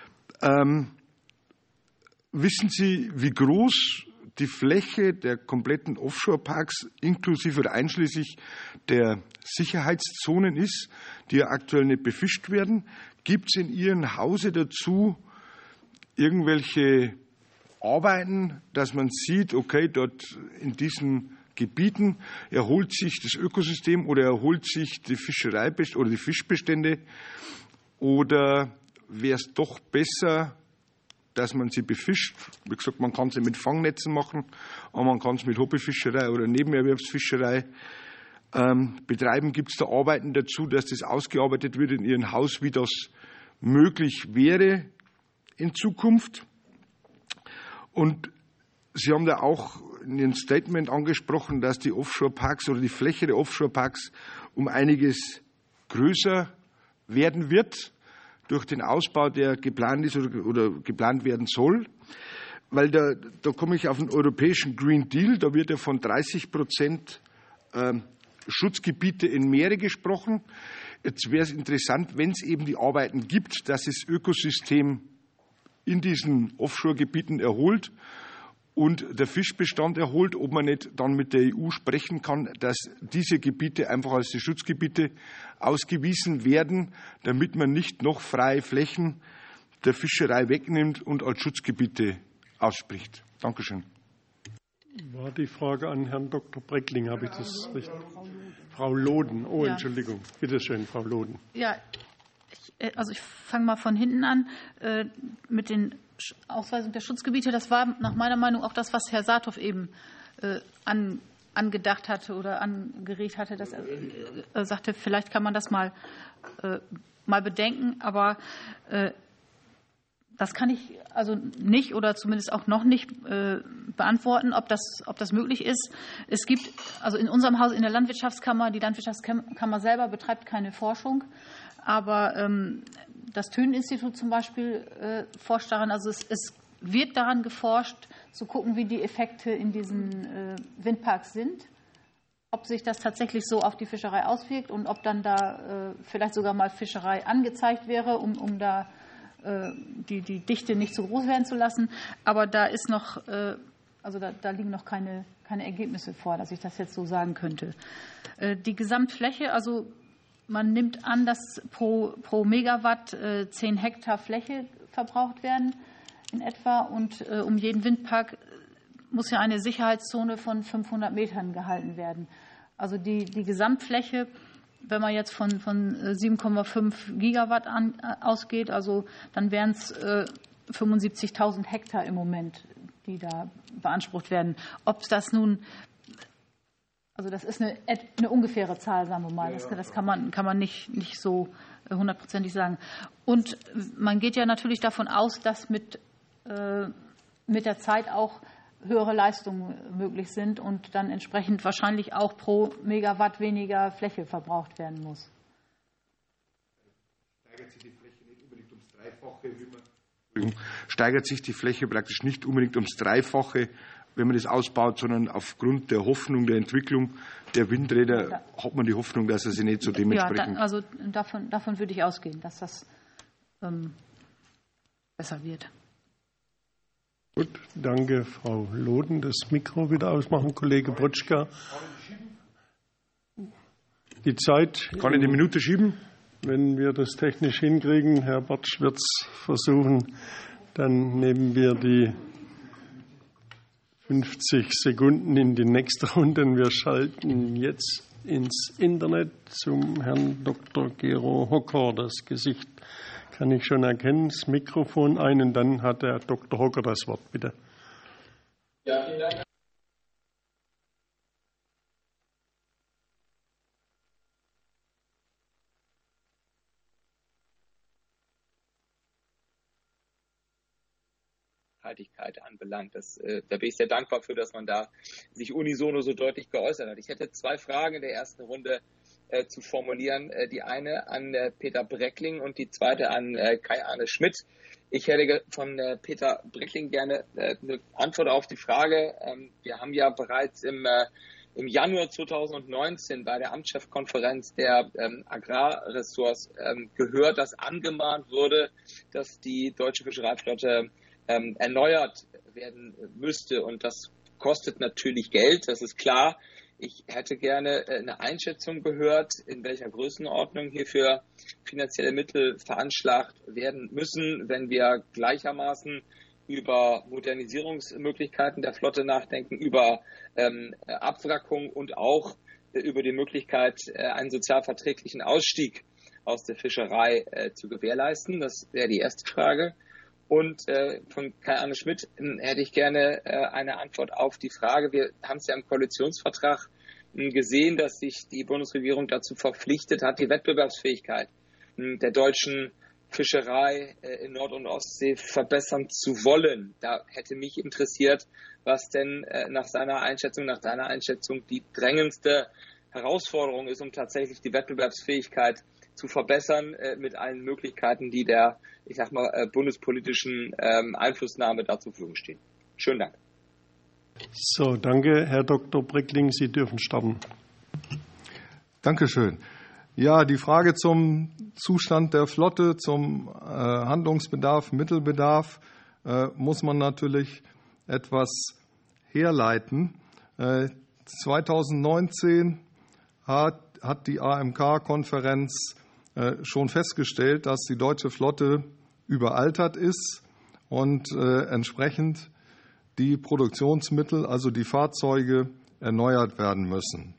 Wissen Sie, wie groß die Fläche der kompletten Offshore-Parks inklusive oder einschließlich der Sicherheitszonen ist, die ja aktuell nicht befischt werden? Gibt es in Ihrem Hause dazu irgendwelche Arbeiten, dass man sieht, okay, dort in diesen Gebieten erholt sich das Ökosystem oder erholt sich die Fischerei oder die Fischbestände? Oder wäre es doch besser, dass man sie befischt? Wie gesagt, man kann sie mit Fangnetzen machen, aber man kann es mit Hobbyfischerei oder Nebenerwerbsfischerei betreiben. Gibt es da Arbeiten dazu, dass das ausgearbeitet wird in Ihrem Haus, wie das möglich wäre in Zukunft? Und Sie haben da auch in Ihrem Statement angesprochen, dass die Offshore-Parks oder die Fläche der Offshore-Parks um einiges größer werden wird durch den Ausbau, der geplant ist oder geplant werden soll. Weil da komme ich auf den europäischen Green Deal, da wird ja von 30% Schutzgebiete in Meere gesprochen. Jetzt wäre es interessant, wenn es eben die Arbeiten gibt, dass das Ökosystem in diesen Offshore-Gebieten erholt und der Fischbestand erholt, ob man nicht dann mit der EU sprechen kann, dass diese Gebiete einfach als die Schutzgebiete ausgewiesen werden, damit man nicht noch freie Flächen der Fischerei wegnimmt und als Schutzgebiete ausspricht. Dankeschön. War die Frage an Herrn Dr. Breckling, habe ich das richtig? Frau Loden, oh, ja. Entschuldigung. Bitte schön, Frau Loden. Ja, ich fange mal von hinten an mit den Ausweisung der Schutzgebiete. Das war nach meiner Meinung auch das, was Herr Saathoff eben angedacht hatte oder angeregt hatte, dass er sagte, vielleicht kann man das mal bedenken. Aber Das kann ich also nicht oder zumindest auch noch nicht beantworten, ob das möglich ist. Es gibt also in unserem Haus in der Landwirtschaftskammer, die Landwirtschaftskammer selber betreibt keine Forschung, aber das Thünen-Institut zum Beispiel forscht daran, also es wird daran geforscht, zu gucken, wie die Effekte in diesen Windparks sind, ob sich das tatsächlich so auf die Fischerei auswirkt und ob dann da vielleicht sogar mal Fischerei angezeigt wäre, um da die Dichte nicht zu groß werden zu lassen. Aber da ist noch, also da liegen noch keine Ergebnisse vor, dass ich das jetzt so sagen könnte. Die Gesamtfläche, also man nimmt an, dass pro Megawatt 10 Hektar Fläche verbraucht werden in etwa und um jeden Windpark muss ja eine Sicherheitszone von 500 Metern gehalten werden. Also die Gesamtfläche, wenn man jetzt von 7,5 Gigawatt ausgeht, also dann wären es 75.000 Hektar im Moment, die da beansprucht werden. Ob das nun, also das ist eine ungefähre Zahl, sagen wir mal. Das kann man nicht so hundertprozentig sagen. Und man geht ja natürlich davon aus, dass mit der Zeit auch höhere Leistungen möglich sind und dann entsprechend wahrscheinlich auch pro Megawatt weniger Fläche verbraucht werden muss. Steigert sich die Fläche praktisch nicht unbedingt ums Dreifache, wenn man das ausbaut, sondern aufgrund der Hoffnung, der Entwicklung der Windräder hat man die Hoffnung, dass er sich nicht so dementsprechend... Ja, also davon würde ich ausgehen, dass das besser wird. Gut, danke, Frau Loden. Das Mikro wieder ausmachen, Kollege Brutschka. Die Zeit. Kann ich eine Minute schieben? Wenn wir das technisch hinkriegen, Herr Bartsch wird es versuchen, dann nehmen wir die 50 Sekunden in die nächste Runde. Wir schalten jetzt ins Internet zum Herrn Dr. Gero Hocker. Das Gesicht kann ich schon erkennen, das Mikrofon ein und dann hat der Dr. Hocker das Wort, bitte. Ja, vielen Dank. Anbelangt. Da bin ich sehr dankbar für, dass man da sich unisono so deutlich geäußert hat. Ich hätte 2 Fragen in der ersten Runde zu formulieren. Die eine an Peter Breckling und die zweite an Kai-Arne Schmidt. Ich hätte von Peter Breckling gerne eine Antwort auf die Frage. Wir haben ja bereits im Januar 2019 bei der Amtschefkonferenz der Agrarressorts gehört, dass angemahnt wurde, dass die deutsche Fischereiflotte erneuert werden müsste. Und das kostet natürlich Geld, das ist klar. Ich hätte gerne eine Einschätzung gehört, in welcher Größenordnung hierfür finanzielle Mittel veranschlagt werden müssen, wenn wir gleichermaßen über Modernisierungsmöglichkeiten der Flotte nachdenken, über Abwrackung und auch über die Möglichkeit, einen sozialverträglichen Ausstieg aus der Fischerei zu gewährleisten. Das wäre die erste Frage. Und von Kai-Arne Schmidt hätte ich gerne eine Antwort auf die Frage. Wir haben es ja im Koalitionsvertrag gesehen, dass sich die Bundesregierung dazu verpflichtet hat, die Wettbewerbsfähigkeit der deutschen Fischerei in Nord- und Ostsee verbessern zu wollen. Da hätte mich interessiert, was denn nach deiner Einschätzung die drängendste Herausforderung ist, um tatsächlich die Wettbewerbsfähigkeit zu verbessern mit allen Möglichkeiten, die der, ich sag mal, bundespolitischen Einflussnahme da zur Verfügung stehen. Schönen Dank. So, danke, Herr Dr. Breckling. Sie dürfen starten. Dankeschön. Ja, die Frage zum Zustand der Flotte, zum Handlungsbedarf, Mittelbedarf, muss man natürlich etwas herleiten. 2019 hat die AMK-Konferenz schon festgestellt, dass die deutsche Flotte überaltert ist und entsprechend die Produktionsmittel, also die Fahrzeuge, erneuert werden müssen.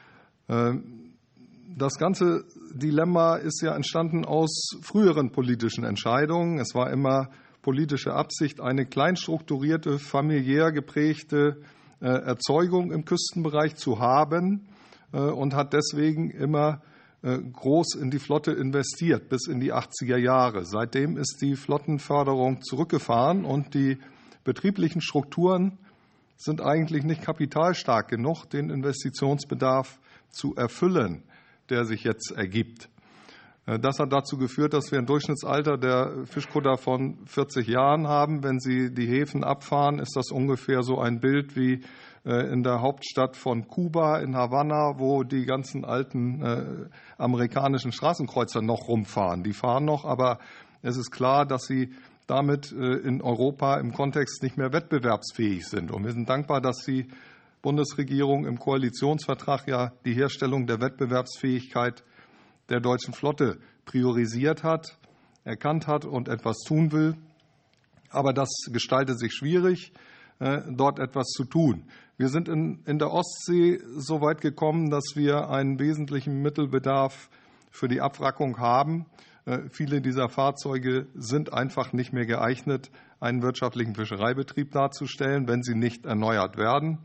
Das ganze Dilemma ist ja entstanden aus früheren politischen Entscheidungen. Es war immer politische Absicht, eine kleinstrukturierte, familiär geprägte Erzeugung im Küstenbereich zu haben und hat deswegen immer groß in die Flotte investiert, bis in die 80er Jahre. Seitdem ist die Flottenförderung zurückgefahren und die betrieblichen Strukturen sind eigentlich nicht kapitalstark genug, den Investitionsbedarf zu erfüllen, der sich jetzt ergibt. Das hat dazu geführt, dass wir ein Durchschnittsalter der Fischkutter von 40 Jahren haben. Wenn Sie die Häfen abfahren, ist das ungefähr so ein Bild wie in der Hauptstadt von Kuba, in Havanna, wo die ganzen alten amerikanischen Straßenkreuzer noch rumfahren. Die fahren noch, aber es ist klar, dass sie damit in Europa im Kontext nicht mehr wettbewerbsfähig sind. Und wir sind dankbar, dass die Bundesregierung im Koalitionsvertrag ja die Herstellung der Wettbewerbsfähigkeit der deutschen Flotte priorisiert hat, erkannt hat und etwas tun will. Aber das gestaltet sich schwierig, dort etwas zu tun. Wir sind in der Ostsee so weit gekommen, dass wir einen wesentlichen Mittelbedarf für die Abwrackung haben. Viele dieser Fahrzeuge sind einfach nicht mehr geeignet, einen wirtschaftlichen Fischereibetrieb darzustellen, wenn sie nicht erneuert werden.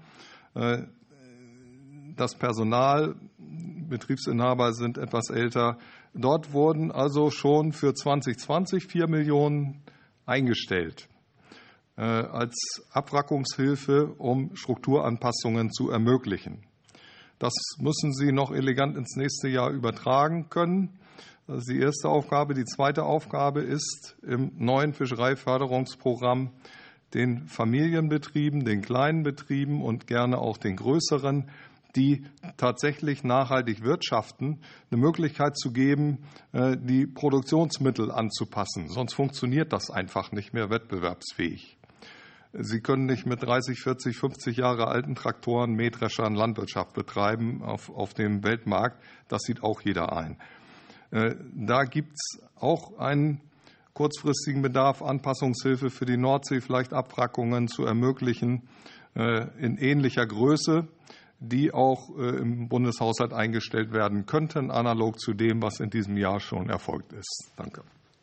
Das Personal, Betriebsinhaber sind etwas älter. Dort wurden also schon für 2020 4 Millionen eingestellt als Abwrackungshilfe, um Strukturanpassungen zu ermöglichen. Das müssen Sie noch elegant ins nächste Jahr übertragen können. Das ist die erste Aufgabe. Die zweite Aufgabe ist, im neuen Fischereiförderungsprogramm den Familienbetrieben, den kleinen Betrieben und gerne auch den größeren, die tatsächlich nachhaltig wirtschaften, eine Möglichkeit zu geben, die Produktionsmittel anzupassen. Sonst funktioniert das einfach nicht mehr wettbewerbsfähig. Sie können nicht mit 30, 40, 50 Jahre alten Traktoren, Mähdreschern Landwirtschaft betreiben auf dem Weltmarkt. Das sieht auch jeder ein. Da gibt es auch einen kurzfristigen Bedarf, Anpassungshilfe für die Nordsee, vielleicht Abwrackungen zu ermöglichen in ähnlicher Größe, die auch im Bundeshaushalt eingestellt werden könnten, analog zu dem, was in diesem Jahr schon erfolgt ist. Danke.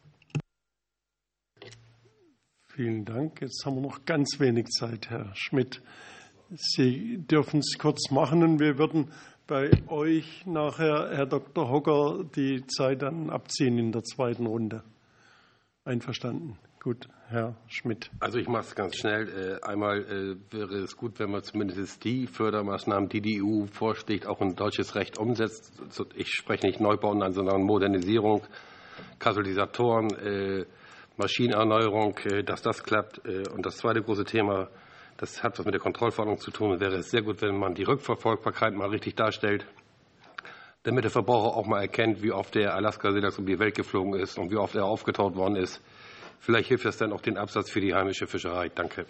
Vielen Dank. Jetzt haben wir noch ganz wenig Zeit, Herr Schmidt. Sie dürfen es kurz machen und wir würden bei euch nachher, Herr Dr. Hocker, die Zeit dann abziehen in der zweiten Runde. Einverstanden? Gut, Herr Schmidt. Also ich mache es ganz schnell. Einmal wäre es gut, wenn man zumindest die Fördermaßnahmen, die die EU vorschlägt, auch in deutsches Recht umsetzt. Ich spreche nicht Neubau, sondern Modernisierung, Katalysatoren, Maschinenerneuerung, dass das klappt. Und das zweite große Thema, das hat was mit der Kontrollverordnung zu tun, wäre es sehr gut, wenn man die Rückverfolgbarkeit mal richtig darstellt, damit der Verbraucher auch mal erkennt, wie oft der Alaska-Seelachs um die Welt geflogen ist und wie oft er aufgetaut worden ist. Vielleicht hilft das dann auch den Absatz für die heimische Fischerei. Danke.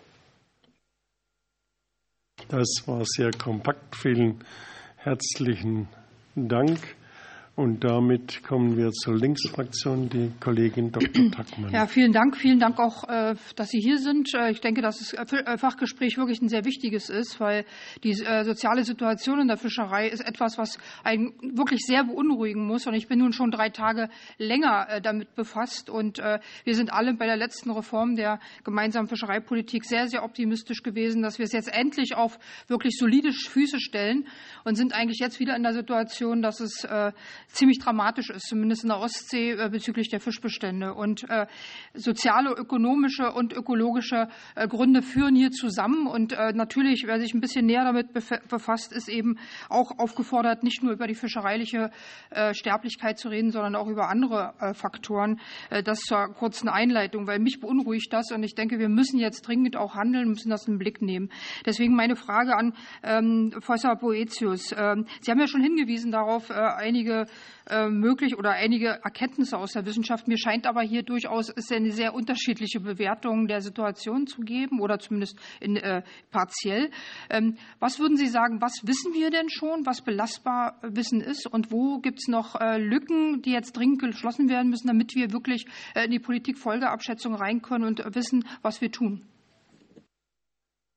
Das war sehr kompakt. Vielen herzlichen Dank. Und damit kommen wir zur Linksfraktion, die Kollegin Dr. Tackmann. Ja, vielen Dank. Vielen Dank auch, dass Sie hier sind. Ich denke, dass das Fachgespräch wirklich ein sehr wichtiges ist, weil die soziale Situation in der Fischerei ist etwas, was einen wirklich sehr beunruhigen muss. Und ich bin nun schon 3 Tage länger damit befasst. Und wir sind alle bei der letzten Reform der gemeinsamen Fischereipolitik sehr, sehr optimistisch gewesen, dass wir es jetzt endlich auf wirklich solide Füße stellen und sind eigentlich jetzt wieder in der Situation, dass es ziemlich dramatisch ist, zumindest in der Ostsee bezüglich der Fischbestände. Und soziale, ökonomische und ökologische Gründe führen hier zusammen. Und natürlich, wer sich ein bisschen näher damit befasst, ist eben auch aufgefordert, nicht nur über die fischereiliche Sterblichkeit zu reden, sondern auch über andere Faktoren. Das zur kurzen Einleitung, weil mich beunruhigt das. Und ich denke, wir müssen jetzt dringend auch handeln, müssen das in den Blick nehmen. Deswegen meine Frage an Professor Boetius. Sie haben ja schon hingewiesen darauf, einige Erkenntnisse aus der Wissenschaft. Mir scheint aber hier durchaus es eine sehr unterschiedliche Bewertung der Situation zu geben oder zumindest partiell. Was würden Sie sagen, was wissen wir denn schon, was belastbar Wissen ist und wo gibt es noch Lücken, die jetzt dringend geschlossen werden müssen, damit wir wirklich in die Politikfolgeabschätzung rein können und wissen, was wir tun?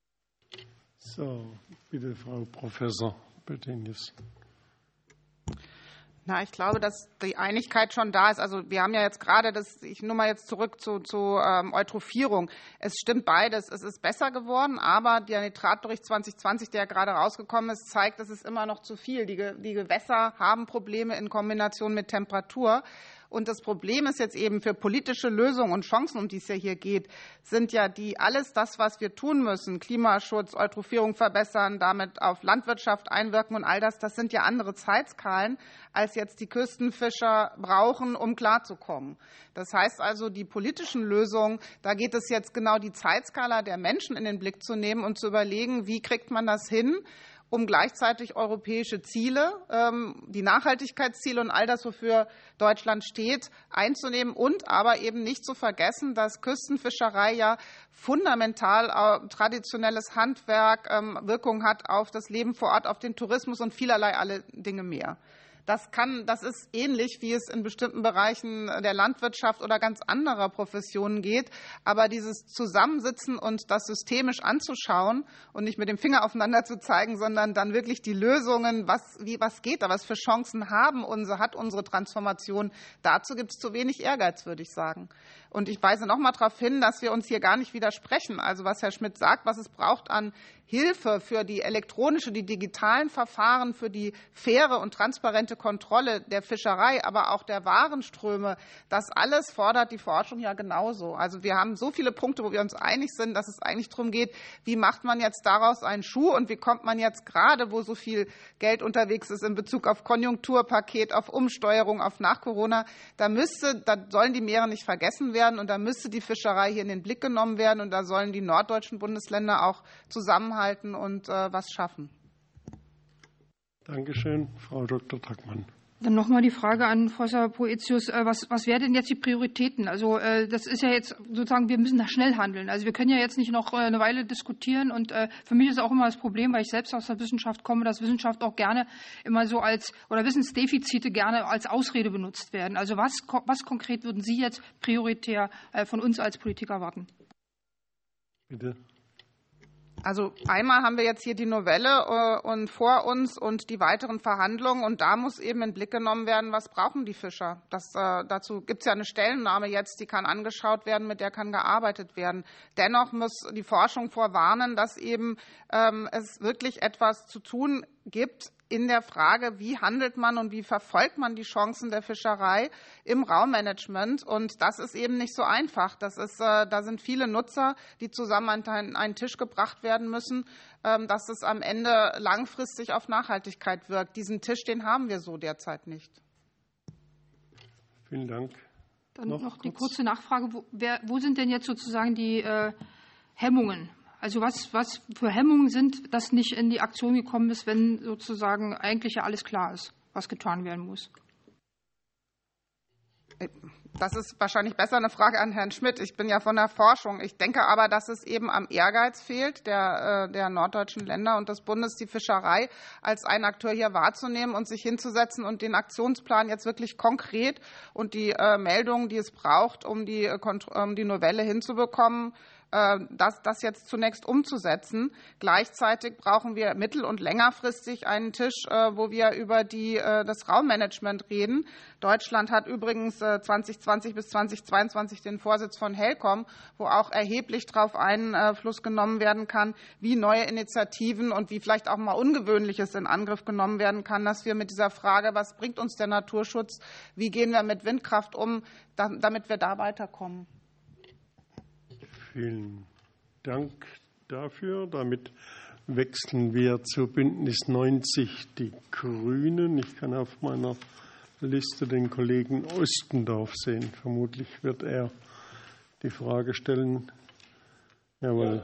So, bitte Frau Professor Böttenius. Na, ich glaube, dass die Einigkeit schon da ist. Also wir haben ja jetzt gerade ich nur mal jetzt zurück zu Eutrophierung. Es stimmt beides. Es ist besser geworden, aber der Nitratbericht 2020, der gerade rausgekommen ist, zeigt, es ist immer noch zu viel. Die Gewässer haben Probleme in Kombination mit Temperatur. Und das Problem ist jetzt eben für politische Lösungen und Chancen, um die es ja hier geht, sind ja alles das, was wir tun müssen, Klimaschutz, Eutrophierung verbessern, damit auf Landwirtschaft einwirken und all das sind ja andere Zeitskalen, als jetzt die Küstenfischer brauchen, um klarzukommen. Das heißt also, die politischen Lösungen, da geht es jetzt genau die Zeitskala der Menschen in den Blick zu nehmen und zu überlegen, wie kriegt man das hin, um gleichzeitig europäische Ziele, die Nachhaltigkeitsziele und all das, wofür Deutschland steht, einzunehmen und aber eben nicht zu vergessen, dass Küstenfischerei ja fundamental traditionelles Handwerk Wirkung hat auf das Leben vor Ort, auf den Tourismus und vielerlei alle Dinge mehr. Das ist ähnlich, wie es in bestimmten Bereichen der Landwirtschaft oder ganz anderer Professionen geht. Aber dieses Zusammensitzen und das systemisch anzuschauen und nicht mit dem Finger aufeinander zu zeigen, sondern dann wirklich die Lösungen, was geht da, was für Chancen hat unsere Transformation. Dazu gibt es zu wenig Ehrgeiz, würde ich sagen. Und ich weise noch mal darauf hin, dass wir uns hier gar nicht widersprechen. Also was Herr Schmidt sagt, was es braucht an Hilfe für die elektronische, die digitalen Verfahren, für die faire und transparente Kontrolle der Fischerei, aber auch der Warenströme, das alles fordert die Forschung ja genauso. Also wir haben so viele Punkte, wo wir uns einig sind, dass es eigentlich darum geht, wie macht man jetzt daraus einen Schuh und wie kommt man jetzt gerade, wo so viel Geld unterwegs ist in Bezug auf Konjunkturpaket, auf Umsteuerung, auf nach Corona, da sollen die Meere nicht vergessen werden und da müsste die Fischerei hier in den Blick genommen werden und da sollen die norddeutschen Bundesländer auch zusammenhalten und was schaffen. Dankeschön, Frau Dr. Tackmann. Dann nochmal die Frage an Professor Poetius. Was wären denn jetzt die Prioritäten? Also das ist ja jetzt sozusagen, wir müssen da schnell handeln. Also wir können ja jetzt nicht noch eine Weile diskutieren. Und für mich ist auch immer das Problem, weil ich selbst aus der Wissenschaft komme, dass Wissenschaft auch gerne immer so oder Wissensdefizite gerne als Ausrede benutzt werden. Also was konkret würden Sie jetzt prioritär von uns als Politik erwarten? Bitte. Also einmal haben wir jetzt hier die Novelle und vor uns und die weiteren Verhandlungen und da muss eben in den Blick genommen werden, was brauchen die Fischer. Dazu gibt es ja eine Stellungnahme jetzt, die kann angeschaut werden, mit der kann gearbeitet werden. Dennoch muss die Forschung vorwarnen, dass eben es wirklich etwas zu tun gibt in der Frage, wie handelt man und wie verfolgt man die Chancen der Fischerei im Raummanagement. Und das ist eben nicht so einfach. Da sind viele Nutzer, die zusammen an einen Tisch gebracht werden müssen, dass es am Ende langfristig auf Nachhaltigkeit wirkt. Diesen Tisch, den haben wir so derzeit nicht. Vielen Dank. Dann noch eine kurze Nachfrage. Wo sind denn jetzt sozusagen die Hemmungen? Also was für Hemmungen sind, dass nicht in die Aktion gekommen ist, wenn sozusagen eigentlich ja alles klar ist, was getan werden muss? Das ist wahrscheinlich besser eine Frage an Herrn Schmidt. Ich bin ja von der Forschung. Ich denke aber, dass es eben am Ehrgeiz fehlt, der norddeutschen Länder und des Bundes, die Fischerei als einen Akteur hier wahrzunehmen und sich hinzusetzen und den Aktionsplan jetzt wirklich konkret und die Meldungen, die es braucht, um die Novelle hinzubekommen, das jetzt zunächst umzusetzen. Gleichzeitig brauchen wir mittel- und längerfristig einen Tisch, wo wir über das Raummanagement reden. Deutschland hat übrigens 2020 bis 2022 den Vorsitz von HELCOM, wo auch erheblich darauf Einfluss genommen werden kann, wie neue Initiativen und wie vielleicht auch mal Ungewöhnliches in Angriff genommen werden kann, dass wir mit dieser Frage, was bringt uns der Naturschutz, wie gehen wir mit Windkraft um, damit wir da weiterkommen. Vielen Dank dafür. Damit wechseln wir zu Bündnis 90 Die Grünen. Ich kann auf meiner Liste den Kollegen Ostendorf sehen. Vermutlich wird er die Frage stellen. Jawohl.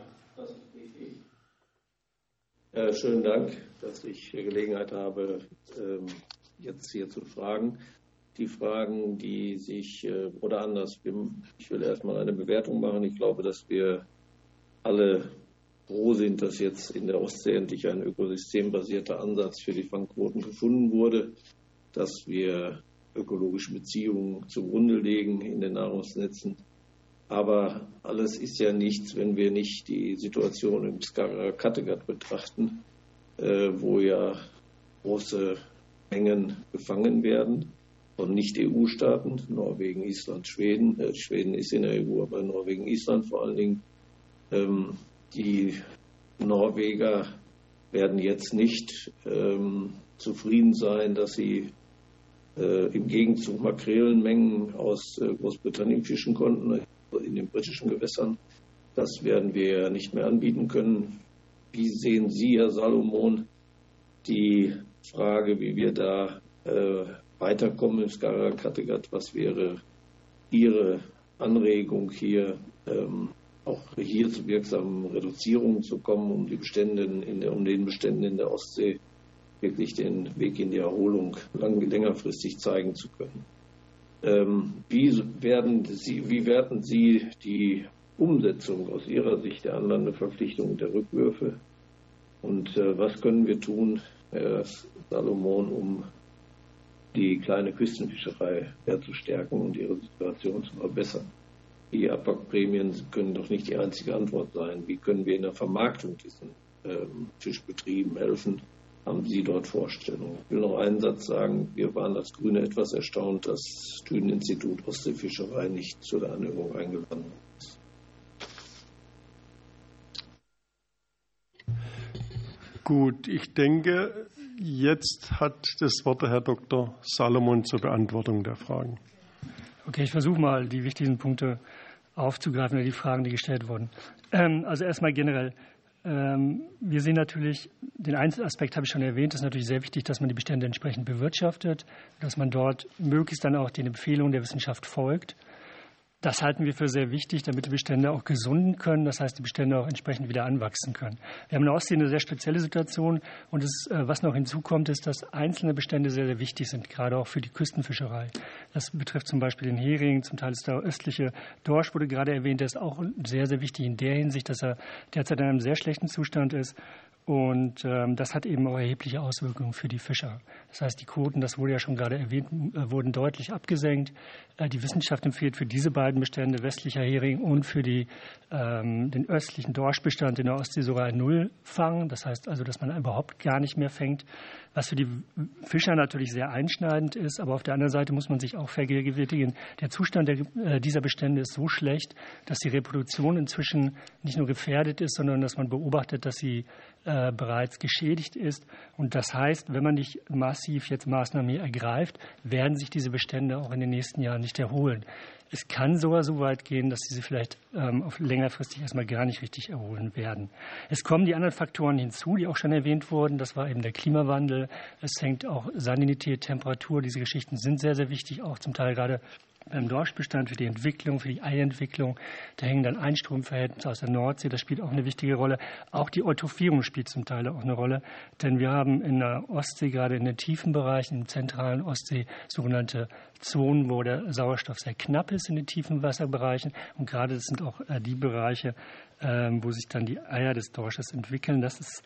Ja, schönen Dank, dass ich Gelegenheit habe, jetzt hier zu fragen. Die Fragen, die sich, oder anders, ich will erstmal eine Bewertung machen. Ich glaube, dass wir alle froh sind, dass jetzt in der Ostsee endlich ein ökosystembasierter Ansatz für die Fangquoten gefunden wurde, dass wir ökologische Beziehungen zugrunde legen in den Nahrungsnetzen. Aber alles ist ja nichts, wenn wir nicht die Situation im Skagerrak-Kattegat betrachten, wo ja große Mengen gefangen werden von Nicht-EU-Staaten, Norwegen, Island, Schweden. Schweden ist in der EU, aber Norwegen, Island vor allen Dingen. Die Norweger werden jetzt nicht zufrieden sein, dass sie im Gegenzug Makrelenmengen aus Großbritannien fischen konnten in den britischen Gewässern. Das werden wir nicht mehr anbieten können. Wie sehen Sie, Herr Salomon, die Frage, wie wir da weiterkommen im Skagerrak-Kattegat? Was wäre Ihre Anregung hier, auch hier zu wirksamen Reduzierungen zu kommen, um den Beständen in der Ostsee wirklich den Weg in die Erholung längerfristig zeigen zu können? Wie werten Sie die Umsetzung aus Ihrer Sicht der Anlandeverpflichtung der Rückwürfe? Und was können wir tun, Herr Salomon, um die kleine Küstenfischerei zu stärken und ihre Situation zu verbessern? Die Abwrackprämien können doch nicht die einzige Antwort sein. Wie können wir in der Vermarktung diesen Fischbetrieben helfen? Haben Sie dort Vorstellungen? Ich will noch einen Satz sagen. Wir waren als Grüne etwas erstaunt, dass das Thünen-Institut Ostseefischerei nicht zu der Anhörung eingeladen ist. Gut, ich denke, jetzt hat das Wort der Herr Dr. Salomon zur Beantwortung der Fragen. Okay, ich versuche mal, die wichtigen Punkte aufzugreifen, oder die Fragen, die gestellt wurden. Also erstmal generell. Wir sehen natürlich, den Einzelaspekt habe ich schon erwähnt, es ist natürlich sehr wichtig, dass man die Bestände entsprechend bewirtschaftet, dass man dort möglichst dann auch den Empfehlungen der Wissenschaft folgt. Das halten wir für sehr wichtig, damit die Bestände auch gesunden können, das heißt, die Bestände auch entsprechend wieder anwachsen können. Wir haben in der Ostsee eine sehr spezielle Situation und was noch hinzukommt, ist, dass einzelne Bestände sehr, sehr wichtig sind, gerade auch für die Küstenfischerei. Das betrifft zum Beispiel den Hering, zum Teil ist der östliche Dorsch, wurde gerade erwähnt, der ist auch sehr, sehr wichtig in der Hinsicht, dass er derzeit in einem sehr schlechten Zustand ist. Und das hat eben auch erhebliche Auswirkungen für die Fischer. Das heißt, die Quoten, das wurde ja schon gerade erwähnt, wurden deutlich abgesenkt. Die Wissenschaft empfiehlt für diese beiden Bestände, westlicher Hering und für den östlichen Dorschbestand in der Ostsee sogar ein Nullfang. Das heißt also, dass man überhaupt gar nicht mehr fängt, was für die Fischer natürlich sehr einschneidend ist. Aber auf der anderen Seite muss man sich auch vergegenwärtigen, der Zustand dieser Bestände ist so schlecht, dass die Reproduktion inzwischen nicht nur gefährdet ist, sondern dass man beobachtet, dass sie bereits geschädigt ist. Und das heißt, wenn man nicht massiv jetzt Maßnahmen hier ergreift, werden sich diese Bestände auch in den nächsten Jahren nicht erholen. Es kann sogar so weit gehen, dass sie vielleicht auf längerfristig erstmal gar nicht richtig erholen werden. Es kommen die anderen Faktoren hinzu, die auch schon erwähnt wurden. Das war eben der Klimawandel. Es hängt auch Salinität, Temperatur. Diese Geschichten sind sehr, sehr wichtig, auch zum Teil gerade beim Dorschbestand für die Entwicklung, für die Eientwicklung. Da hängen dann Einstromverhältnisse aus der Nordsee, das spielt auch eine wichtige Rolle. Auch die Eutrophierung spielt zum Teil auch eine Rolle, denn wir haben in der Ostsee, gerade in den tiefen Bereichen, im zentralen Ostsee, sogenannte Zonen, wo der Sauerstoff sehr knapp ist in den tiefen Wasserbereichen. Und gerade das sind auch die Bereiche, wo sich dann die Eier des Dorsches entwickeln.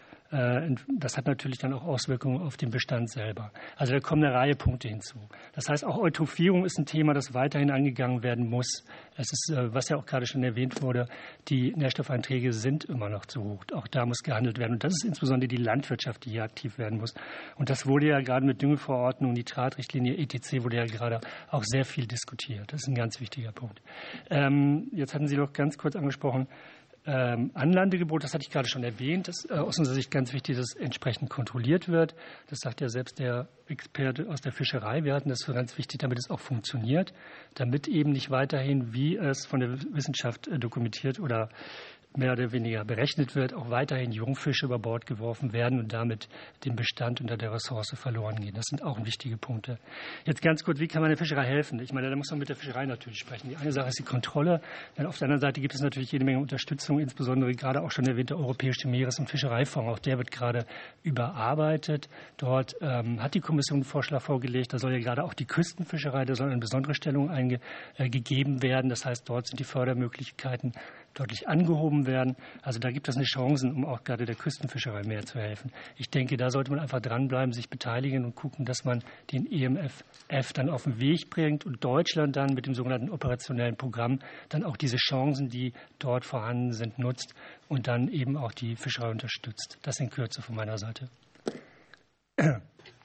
Das hat natürlich dann auch Auswirkungen auf den Bestand selber. Also da kommen eine Reihe Punkte hinzu. Das heißt, auch Eutrophierung ist ein Thema, das weiterhin angegangen werden muss. Es ist, was ja auch gerade schon erwähnt wurde, die Nährstoffeinträge sind immer noch zu hoch. Auch da muss gehandelt werden. Und das ist insbesondere die Landwirtschaft, die hier aktiv werden muss. Und das wurde ja gerade mit Düngeverordnung, Nitratrichtlinie, etc. wurde ja gerade auch sehr viel diskutiert. Das ist ein ganz wichtiger Punkt. Jetzt hatten Sie doch ganz kurz angesprochen, Anlandegebot, das hatte ich gerade schon erwähnt, das ist aus unserer Sicht ganz wichtig, dass es entsprechend kontrolliert wird. Das sagt ja selbst der Experte aus der Fischerei. Wir hatten das für ganz wichtig, damit es auch funktioniert, damit eben nicht weiterhin, wie es von der Wissenschaft dokumentiert oder mehr oder weniger berechnet wird, auch weiterhin Jungfische über Bord geworfen werden und damit dem Bestand unter der Ressource verloren gehen. Das sind auch wichtige Punkte. Jetzt ganz kurz, wie kann man der Fischerei helfen? Ich meine, da muss man mit der Fischerei natürlich sprechen. Die eine Sache ist die Kontrolle, denn auf der anderen Seite gibt es natürlich jede Menge Unterstützung, insbesondere gerade auch schon erwähnte Europäische Meeres- und Fischereifonds. Auch der wird gerade überarbeitet. Dort hat die Kommission einen Vorschlag vorgelegt, da soll ja gerade auch die Küstenfischerei, da soll eine besondere Stellung gegeben werden. Das heißt, dort sind die Fördermöglichkeiten deutlich angehoben werden. Also da gibt es eine Chance, um auch gerade der Küstenfischerei mehr zu helfen. Ich denke, da sollte man einfach dranbleiben, sich beteiligen und gucken, dass man den EMFF dann auf den Weg bringt und Deutschland dann mit dem sogenannten operationellen Programm dann auch diese Chancen, die dort vorhanden sind, nutzt und dann eben auch die Fischerei unterstützt. Das in Kürze von meiner Seite.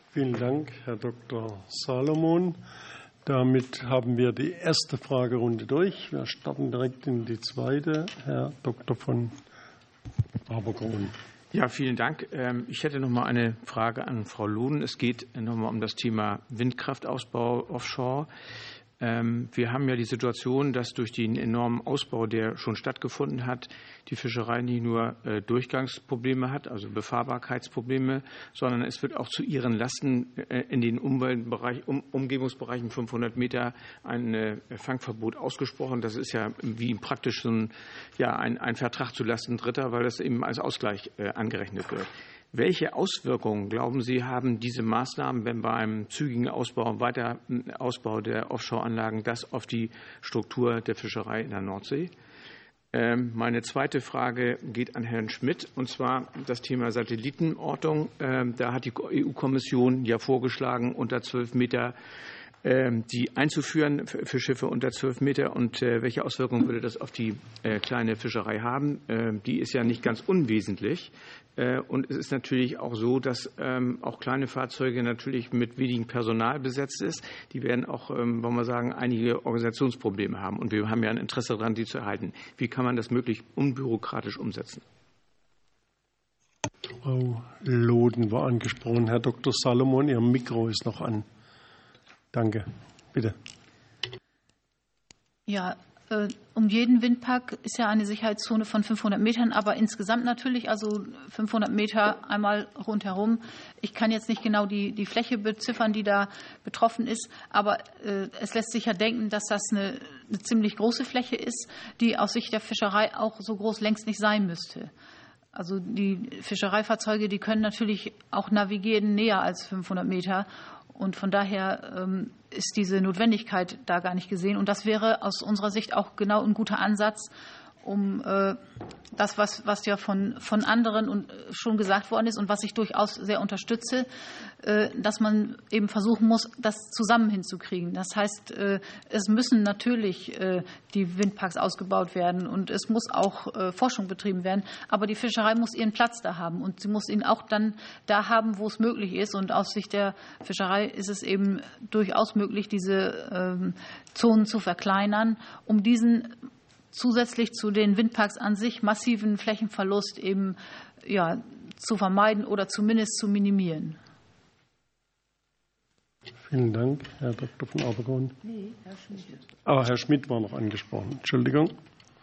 Vielen Dank, Herr Dr. Salomon. Damit haben wir die erste Fragerunde durch. Wir starten direkt in die zweite. Herr Dr. von Abergrün. Ja, vielen Dank. Ich hätte noch mal eine Frage an Frau Lohn. Es geht noch mal um das Thema Windkraftausbau offshore. Wir haben ja die Situation, dass durch den enormen Ausbau, der schon stattgefunden hat, die Fischerei nicht nur Durchgangsprobleme hat, also Befahrbarkeitsprobleme, sondern es wird auch zu ihren Lasten in den Umgebungsbereichen 500 Meter ein Fangverbot ausgesprochen. Das ist ja wie praktisch ein Vertrag zu Lasten Dritter, weil das eben als Ausgleich angerechnet wird. Welche Auswirkungen, glauben Sie, haben diese Maßnahmen, wenn bei einem zügigen Ausbau und weiteren Ausbau der Offshore-Anlagen das auf die Struktur der Fischerei in der Nordsee? Meine zweite Frage geht an Herrn Schmidt, und zwar das Thema Satellitenortung. Da hat die EU-Kommission ja vorgeschlagen, unter 12 Meter die einzuführen für Schiffe unter 12 Meter. Und welche Auswirkungen würde das auf die kleine Fischerei haben? Die ist ja nicht ganz unwesentlich. Und es ist natürlich auch so, dass auch kleine Fahrzeuge natürlich mit wenigem Personal besetzt ist. Die werden auch, wollen wir sagen, einige Organisationsprobleme haben. Und wir haben ja ein Interesse daran, die zu erhalten. Wie kann man das möglichst unbürokratisch umsetzen? Frau Loden war angesprochen. Herr Dr. Salomon, Ihr Mikro ist noch an. Danke. Bitte. Ja, um jeden Windpark ist ja eine Sicherheitszone von 500 Metern, aber insgesamt natürlich, also 500 Meter einmal rundherum. Ich kann jetzt nicht genau die Fläche beziffern, die da betroffen ist, aber es lässt sich ja denken, dass das eine ziemlich große Fläche ist, die aus Sicht der Fischerei auch so groß längst nicht sein müsste. Also die Fischereifahrzeuge, die können natürlich auch navigieren näher als 500 Meter. Und von daher ist diese Notwendigkeit da gar nicht gesehen. Und das wäre aus unserer Sicht auch genau ein guter Ansatz, um das, was ja von anderen und schon gesagt worden ist und was ich durchaus sehr unterstütze, dass man eben versuchen muss, das zusammen hinzukriegen. Das heißt, es müssen natürlich die Windparks ausgebaut werden und es muss auch Forschung betrieben werden. Aber die Fischerei muss ihren Platz da haben und sie muss ihn auch dann da haben, wo es möglich ist. Und aus Sicht der Fischerei ist es eben durchaus möglich, diese Zonen zu verkleinern, um diesen zusätzlich zu den Windparks an sich massiven Flächenverlust eben zu vermeiden oder zumindest zu minimieren. Vielen Dank, Herr Dr. von Abergrün. Nee, Herr Schmidt. Herr Schmidt war noch angesprochen. Entschuldigung.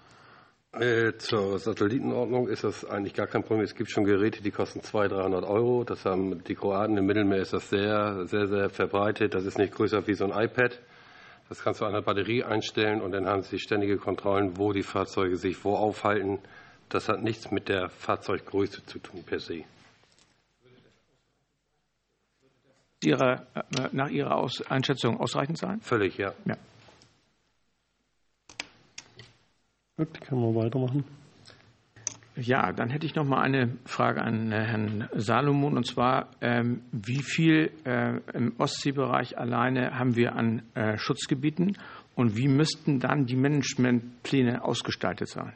Zur Satellitenordnung ist das eigentlich gar kein Problem. Es gibt schon Geräte, die kosten 200-300 €. Das haben die Kroaten. Im Mittelmeer ist das sehr, sehr, sehr verbreitet. Das ist nicht größer wie so ein iPad. Das kannst du an der Batterie einstellen und dann haben sie ständige Kontrollen, wo die Fahrzeuge sich wo aufhalten. Das hat nichts mit der Fahrzeuggröße zu tun per se. Nach Ihrer Einschätzung ausreichend sein? Völlig, ja. Gut, können wir weitermachen. Ja, dann hätte ich noch mal eine Frage an Herrn Salomon, und zwar, wie viel im Ostseebereich alleine haben wir an Schutzgebieten und wie müssten dann die Managementpläne ausgestaltet sein?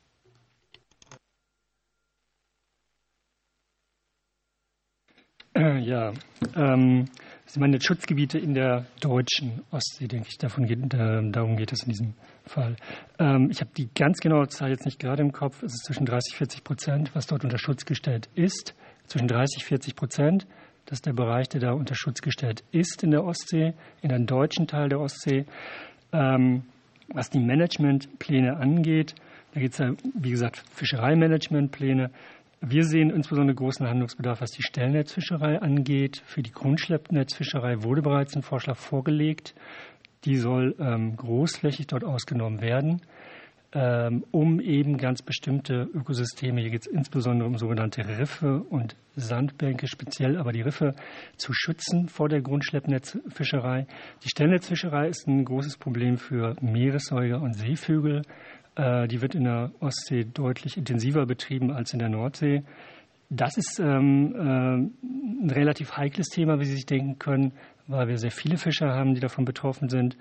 Sie meinen jetzt Schutzgebiete in der deutschen Ostsee, denke ich. Darum geht es in diesem Fall. Ich habe die ganz genaue Zahl jetzt nicht gerade im Kopf. Es ist zwischen 30-40%, was dort unter Schutz gestellt ist. Zwischen 30-40%. Das ist der Bereich, der da unter Schutz gestellt ist in der Ostsee, in dem deutschen Teil der Ostsee. Was die Managementpläne angeht, da geht es ja, wie gesagt, Fischereimanagementpläne. Wir sehen insbesondere großen Handlungsbedarf, was die Stellnetzfischerei angeht. Für die Grundschleppnetzfischerei wurde bereits ein Vorschlag vorgelegt. Die soll großflächig dort ausgenommen werden, um eben ganz bestimmte Ökosysteme, hier geht es insbesondere um sogenannte Riffe und Sandbänke speziell, aber die Riffe zu schützen vor der Grundschleppnetzfischerei. Die Stellnetzfischerei ist ein großes Problem für Meeressäuger und Seevögel. Die wird in der Ostsee deutlich intensiver betrieben als in der Nordsee. Das ist ein relativ heikles Thema, wie Sie sich denken können, weil wir sehr viele Fischer haben, die davon betroffen sind.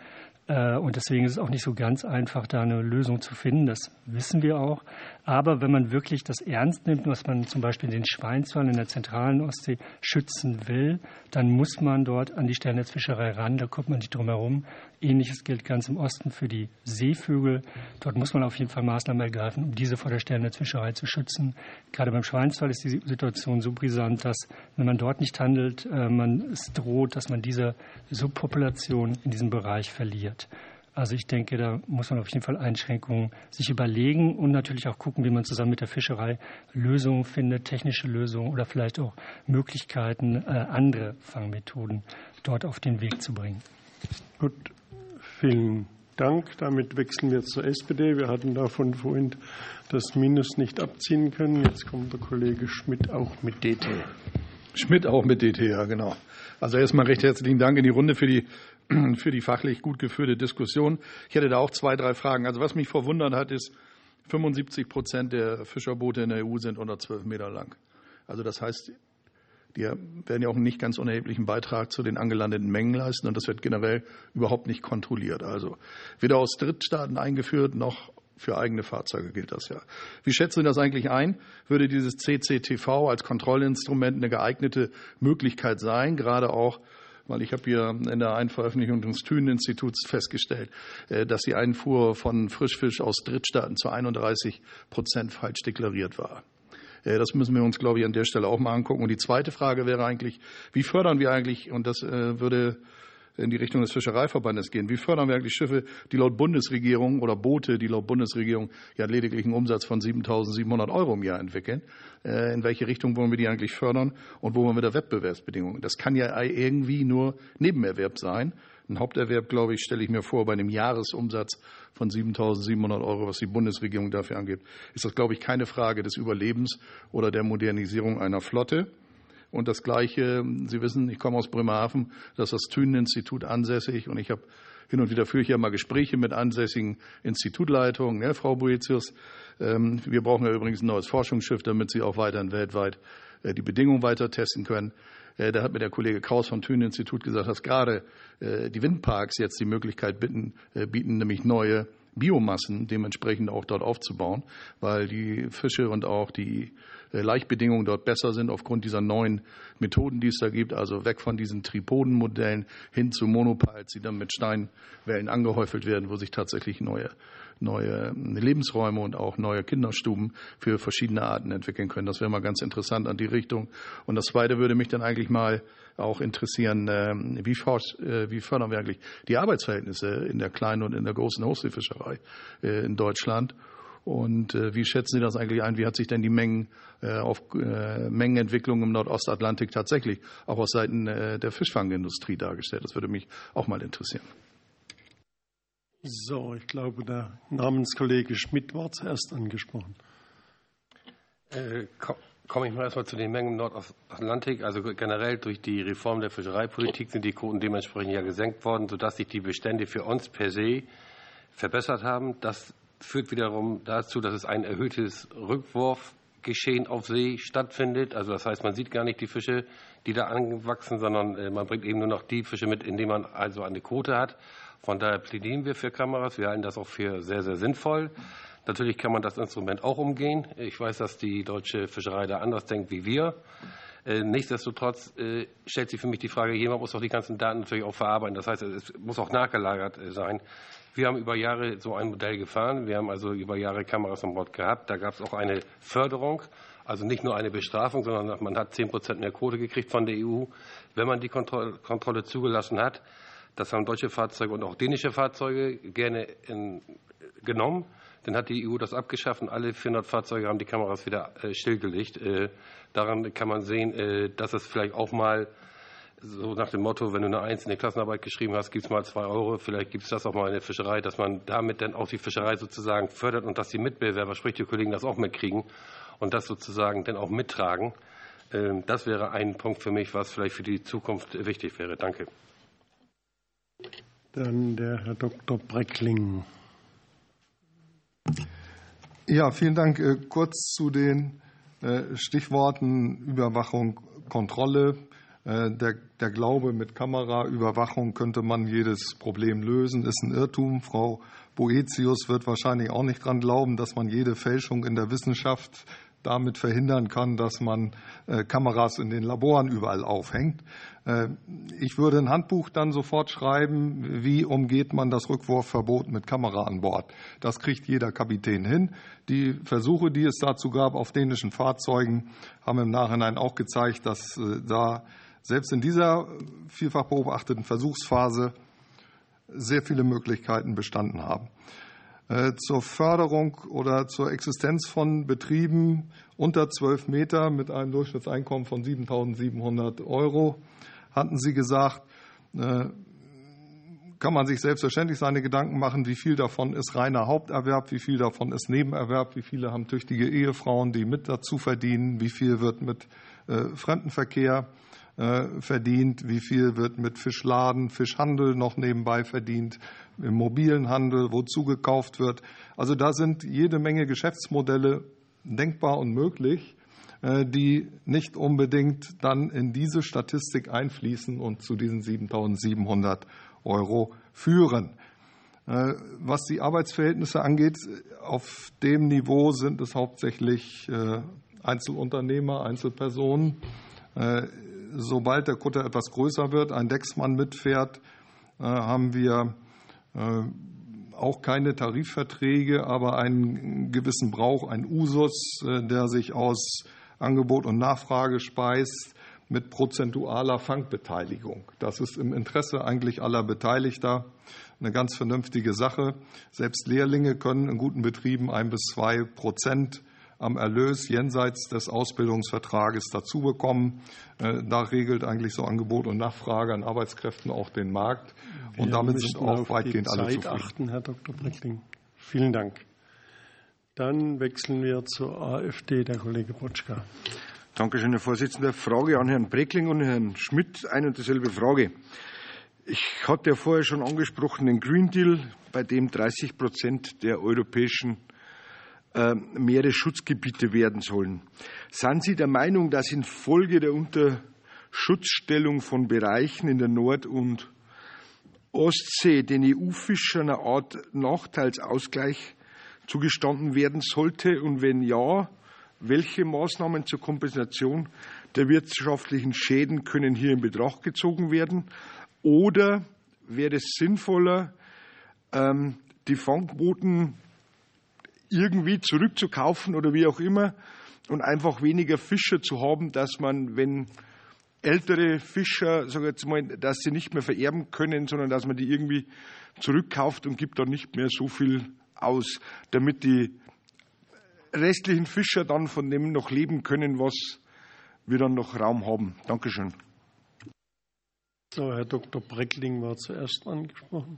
Und deswegen ist es auch nicht so ganz einfach, da eine Lösung zu finden. Das wissen wir auch. Aber wenn man wirklich das ernst nimmt, was man zum Beispiel den Schweinswal in der zentralen Ostsee schützen will, dann muss man dort an die Sternetzfischerei ran. Da kommt man nicht drum herum. Ähnliches gilt ganz im Osten für die Seevögel. Dort muss man auf jeden Fall Maßnahmen ergreifen, um diese vor der Sternetzfischerei zu schützen. Gerade beim Schweinswal ist die Situation so brisant, dass, wenn man dort nicht handelt, es droht, dass man diese Subpopulation in diesem Bereich verliert. Also ich denke, da muss man auf jeden Fall Einschränkungen sich überlegen und natürlich auch gucken, wie man zusammen mit der Fischerei Lösungen findet, technische Lösungen oder vielleicht auch Möglichkeiten, andere Fangmethoden dort auf den Weg zu bringen. Gut, vielen Dank. Damit wechseln wir zur SPD. Wir hatten davon vorhin das Minus nicht abziehen können. Jetzt kommt der Kollege Schmidt auch mit DT. Schmidt auch mit DT, ja genau. Also erstmal recht herzlichen Dank in die Runde für die fachlich gut geführte Diskussion. Ich hätte da auch 2, 3 Fragen. Also was mich verwundert hat, ist, 75% der Fischerboote in der EU sind unter 12 Meter lang. Also das heißt, die werden ja auch einen nicht ganz unerheblichen Beitrag zu den angelandeten Mengen leisten und das wird generell überhaupt nicht kontrolliert. Also weder aus Drittstaaten eingeführt noch für eigene Fahrzeuge gilt das ja. Wie schätzen Sie das eigentlich ein? Würde dieses CCTV als Kontrollinstrument eine geeignete Möglichkeit sein, gerade auch, weil ich habe hier in der einen Veröffentlichung des Thünen-Instituts festgestellt, dass die Einfuhr von Frischfisch aus Drittstaaten zu 31% falsch deklariert war. Das müssen wir uns, glaube ich, an der Stelle auch mal angucken. Und die zweite Frage wäre eigentlich, wie fördern wir eigentlich, und das würde in die Richtung des Fischereiverbandes gehen, wie fördern wir eigentlich Schiffe, die laut Bundesregierung oder Boote, die laut Bundesregierung ja lediglich einen Umsatz von 7.700 € im Jahr entwickeln? In welche Richtung wollen wir die eigentlich fördern und wo wollen wir da Wettbewerbsbedingungen? Das kann ja irgendwie nur Nebenerwerb sein. Ein Haupterwerb, glaube ich, stelle ich mir vor, bei einem Jahresumsatz von 7.700 €, was die Bundesregierung dafür angibt, ist das, glaube ich, keine Frage des Überlebens oder der Modernisierung einer Flotte. Und das Gleiche, Sie wissen, ich komme aus Bremerhaven, das ist das Thünen-Institut ansässig und ich habe hin und wieder führe ich ja mal Gespräche mit ansässigen Institutleitungen, ja, Frau Boetius. Wir brauchen ja übrigens ein neues Forschungsschiff, damit Sie auch weiterhin weltweit die Bedingungen weiter testen können. Da hat mir der Kollege Kraus vom Thünen-Institut gesagt, dass gerade die Windparks jetzt die Möglichkeit bieten, nämlich neue Biomassen dementsprechend auch dort aufzubauen, weil die Fische und auch die Laichbedingungen dort besser sind aufgrund dieser neuen Methoden, die es da gibt, also weg von diesen Tripodenmodellen hin zu Monopiles, die dann mit Steinwellen angehäufelt werden, wo sich tatsächlich neue Lebensräume und auch neue Kinderstuben für verschiedene Arten entwickeln können. Das wäre mal ganz interessant an die Richtung. Und das Zweite würde mich dann eigentlich mal auch interessieren, wie fördern wir eigentlich die Arbeitsverhältnisse in der kleinen und in der großen Hochseefischerei in Deutschland? Und wie schätzen Sie das eigentlich ein? Wie hat sich denn die Mengenentwicklung im Nordostatlantik tatsächlich auch aus Seiten der Fischfangindustrie dargestellt? Das würde mich auch mal interessieren. So, ich glaube, der Namenskollege Schmidt war zuerst angesprochen. Komme ich mal erstmal zu den Mengen im Nordatlantik. Also generell durch die Reform der Fischereipolitik sind die Quoten dementsprechend ja gesenkt worden, sodass sich die Bestände für uns per se verbessert haben. Das führt wiederum dazu, dass es ein erhöhtes Rückwurfgeschehen auf See stattfindet. Also das heißt, man sieht gar nicht die Fische, die da angewachsen, sondern man bringt eben nur noch die Fische mit, indem man also eine Quote hat. Von daher plädieren wir für Kameras. Wir halten das auch für sehr, sehr sinnvoll. Natürlich kann man das Instrument auch umgehen. Ich weiß, dass die deutsche Fischerei da anders denkt wie wir. Nichtsdestotrotz stellt sich für mich die Frage, jemand muss doch die ganzen Daten natürlich auch verarbeiten. Das heißt, es muss auch nachgelagert sein. Wir haben über Jahre so ein Modell gefahren. Wir haben also über Jahre Kameras an Bord gehabt. Da gab es auch eine Förderung, also nicht nur eine Bestrafung, sondern man hat 10% mehr Quote gekriegt von der EU, wenn man die Kontrolle zugelassen hat. Das haben deutsche Fahrzeuge und auch dänische Fahrzeuge gerne genommen. Dann hat die EU das abgeschafft und alle 400 Fahrzeuge haben die Kameras wieder stillgelegt. Daran kann man sehen, dass es vielleicht auch mal so nach dem Motto, wenn du eine 1 in der Klassenarbeit geschrieben hast, gibt es mal 2 €. Vielleicht gibt es das auch mal in der Fischerei, dass man damit dann auch die Fischerei sozusagen fördert und dass die Mitbewerber, sprich die Kollegen, das auch mitkriegen und das sozusagen dann auch mittragen. Das wäre ein Punkt für mich, was vielleicht für die Zukunft wichtig wäre. Danke. Dann der Herr Dr. Breckling. Ja, vielen Dank. Kurz zu den Stichworten Überwachung, Kontrolle. Der Glaube, mit Kameraüberwachung könnte man jedes Problem lösen, ist ein Irrtum. Frau Boetius wird wahrscheinlich auch nicht dran glauben, dass man jede Fälschung in der Wissenschaft damit verhindern kann, dass man Kameras in den Laboren überall aufhängt. Ich würde ein Handbuch dann sofort schreiben, wie umgeht man das Rückwurfverbot mit Kamera an Bord. Das kriegt jeder Kapitän hin. Die Versuche, die es dazu gab auf dänischen Fahrzeugen, haben im Nachhinein auch gezeigt, dass da selbst in dieser vielfach beobachteten Versuchsphase sehr viele Möglichkeiten bestanden haben. Zur Förderung oder zur Existenz von Betrieben unter 12 Meter mit einem Durchschnittseinkommen von 7.700 € hatten Sie gesagt, kann man sich selbstverständlich seine Gedanken machen, wie viel davon ist reiner Haupterwerb, wie viel davon ist Nebenerwerb, wie viele haben tüchtige Ehefrauen, die mit dazu verdienen, wie viel wird mit Fremdenverkehr verdient, wie viel wird mit Fischladen, Fischhandel noch nebenbei verdient, im mobilen Handel, wo zugekauft wird. Also da sind jede Menge Geschäftsmodelle denkbar und möglich, die nicht unbedingt dann in diese Statistik einfließen und zu diesen 7.700 € führen. Was die Arbeitsverhältnisse angeht, auf dem Niveau sind es hauptsächlich Einzelunternehmer, Einzelpersonen. Sobald der Kutter etwas größer wird, ein Decksmann mitfährt, haben wir auch keine Tarifverträge, aber einen gewissen Brauch, einen Usus, der sich aus Angebot und Nachfrage speist mit prozentualer Fangbeteiligung. Das ist im Interesse eigentlich aller Beteiligter eine ganz vernünftige Sache. Selbst Lehrlinge können in guten Betrieben 1 bis 2% am Erlös jenseits des Ausbildungsvertrages dazu bekommen. Da regelt eigentlich so Angebot und Nachfrage an Arbeitskräften auch den Markt. Und damit sind auch weitgehend alle zufrieden. Achten, Herr Dr. Breckling. Vielen Dank. Dann wechseln wir zur AfD, der Kollege Potschka. Danke schön, Herr Vorsitzender. Frage an Herrn Breckling und Herrn Schmidt. Eine und dieselbe Frage. Ich hatte ja vorher schon angesprochen den Green Deal, bei dem 30% der europäischen Meeresschutzgebiete werden sollen. Sind Sie der Meinung, dass infolge der Unterschutzstellung von Bereichen in der Nord- und Ostsee den EU-Fischern eine Art Nachteilsausgleich zugestanden werden sollte? Und wenn ja, welche Maßnahmen zur Kompensation der wirtschaftlichen Schäden können hier in Betracht gezogen werden? Oder wäre es sinnvoller, die Fangquoten irgendwie zurückzukaufen oder wie auch immer und einfach weniger Fischer zu haben, dass man, wenn ältere Fischer, sag ich jetzt mal, dass sie nicht mehr vererben können, sondern dass man die irgendwie zurückkauft und gibt dann nicht mehr so viel aus, damit die restlichen Fischer dann von dem noch leben können, was wir dann noch Raum haben. Dankeschön. So, Herr Dr. Breckling war zuerst angesprochen.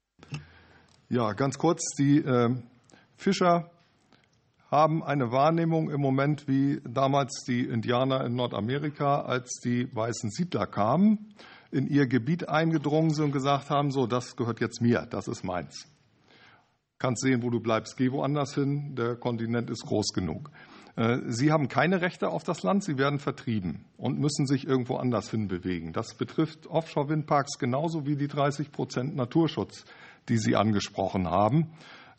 Ja, ganz kurz. Die Fischer haben eine Wahrnehmung im Moment wie damals die Indianer in Nordamerika, als die weißen Siedler kamen, in ihr Gebiet eingedrungen sind und gesagt haben, so, das gehört jetzt mir, das ist meins. Kannst sehen, wo du bleibst, geh woanders hin, der Kontinent ist groß genug. Sie haben keine Rechte auf das Land, sie werden vertrieben und müssen sich irgendwo anders hinbewegen. Das betrifft Offshore-Windparks genauso wie die 30% Naturschutz, die Sie angesprochen haben.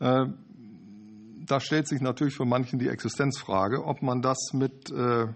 Da stellt sich natürlich für manchen die Existenzfrage, ob man das mit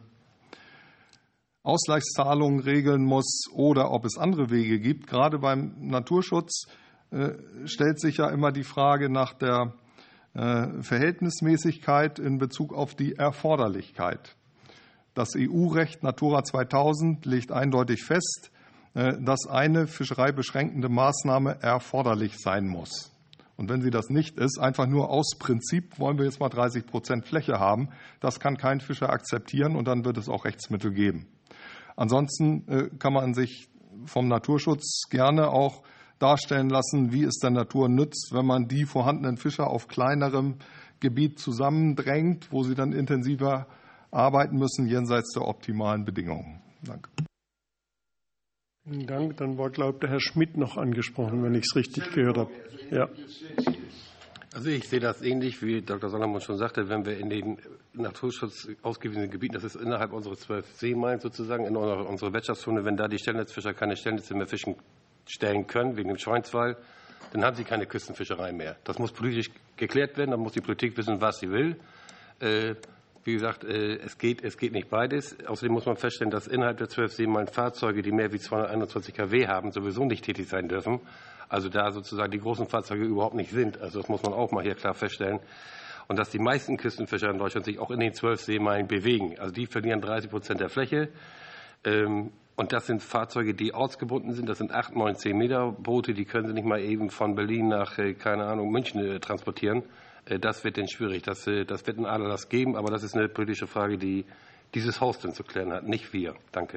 Ausgleichszahlungen regeln muss oder ob es andere Wege gibt. Gerade beim Naturschutz stellt sich ja immer die Frage nach der Verhältnismäßigkeit in Bezug auf die Erforderlichkeit. Das EU-Recht Natura 2000 legt eindeutig fest, dass eine fischereibeschränkende Maßnahme erforderlich sein muss. Und wenn sie das nicht ist, einfach nur aus Prinzip wollen wir jetzt mal 30% Fläche haben, das kann kein Fischer akzeptieren und dann wird es auch Rechtsmittel geben. Ansonsten kann man sich vom Naturschutz gerne auch darstellen lassen, wie es der Natur nützt, wenn man die vorhandenen Fischer auf kleinerem Gebiet zusammendrängt, wo sie dann intensiver arbeiten müssen, jenseits der optimalen Bedingungen. Danke. Vielen Dank. Dann war, glaube ich, der Herr Schmidt noch angesprochen, wenn ich es richtig gehört habe. Ja. Also ich sehe das ähnlich, wie Dr. Salomon schon sagte, wenn wir in den Naturschutz ausgewiesenen Gebieten, das ist innerhalb unserer 12 Seemeilen sozusagen, in unserer Wirtschaftszone, wenn da die Stellnetzfischer keine Stellnetze mehr fischen stellen können, wegen dem Schweinswall, dann haben sie keine Küstenfischerei mehr. Das muss politisch geklärt werden, dann muss die Politik wissen, was sie will. Wie gesagt, es geht nicht beides. Außerdem muss man feststellen, dass innerhalb der 12 Seemeilen Fahrzeuge, die mehr wie 221 kW haben, sowieso nicht tätig sein dürfen. Also da sozusagen die großen Fahrzeuge überhaupt nicht sind. Also das muss man auch mal hier klar feststellen. Und dass die meisten Küstenfischer in Deutschland sich auch in den 12 Seemeilen bewegen. Also die verlieren 30% der Fläche. Und das sind Fahrzeuge, die ortsgebunden sind. Das sind 8, 9, 10 Meter Boote. Die können sie nicht mal eben von Berlin nach, keine Ahnung, München transportieren. Das wird dann schwierig. Das wird ein Aderlass geben. Aber das ist eine politische Frage, die dieses Haus dann zu klären hat, nicht wir. Danke.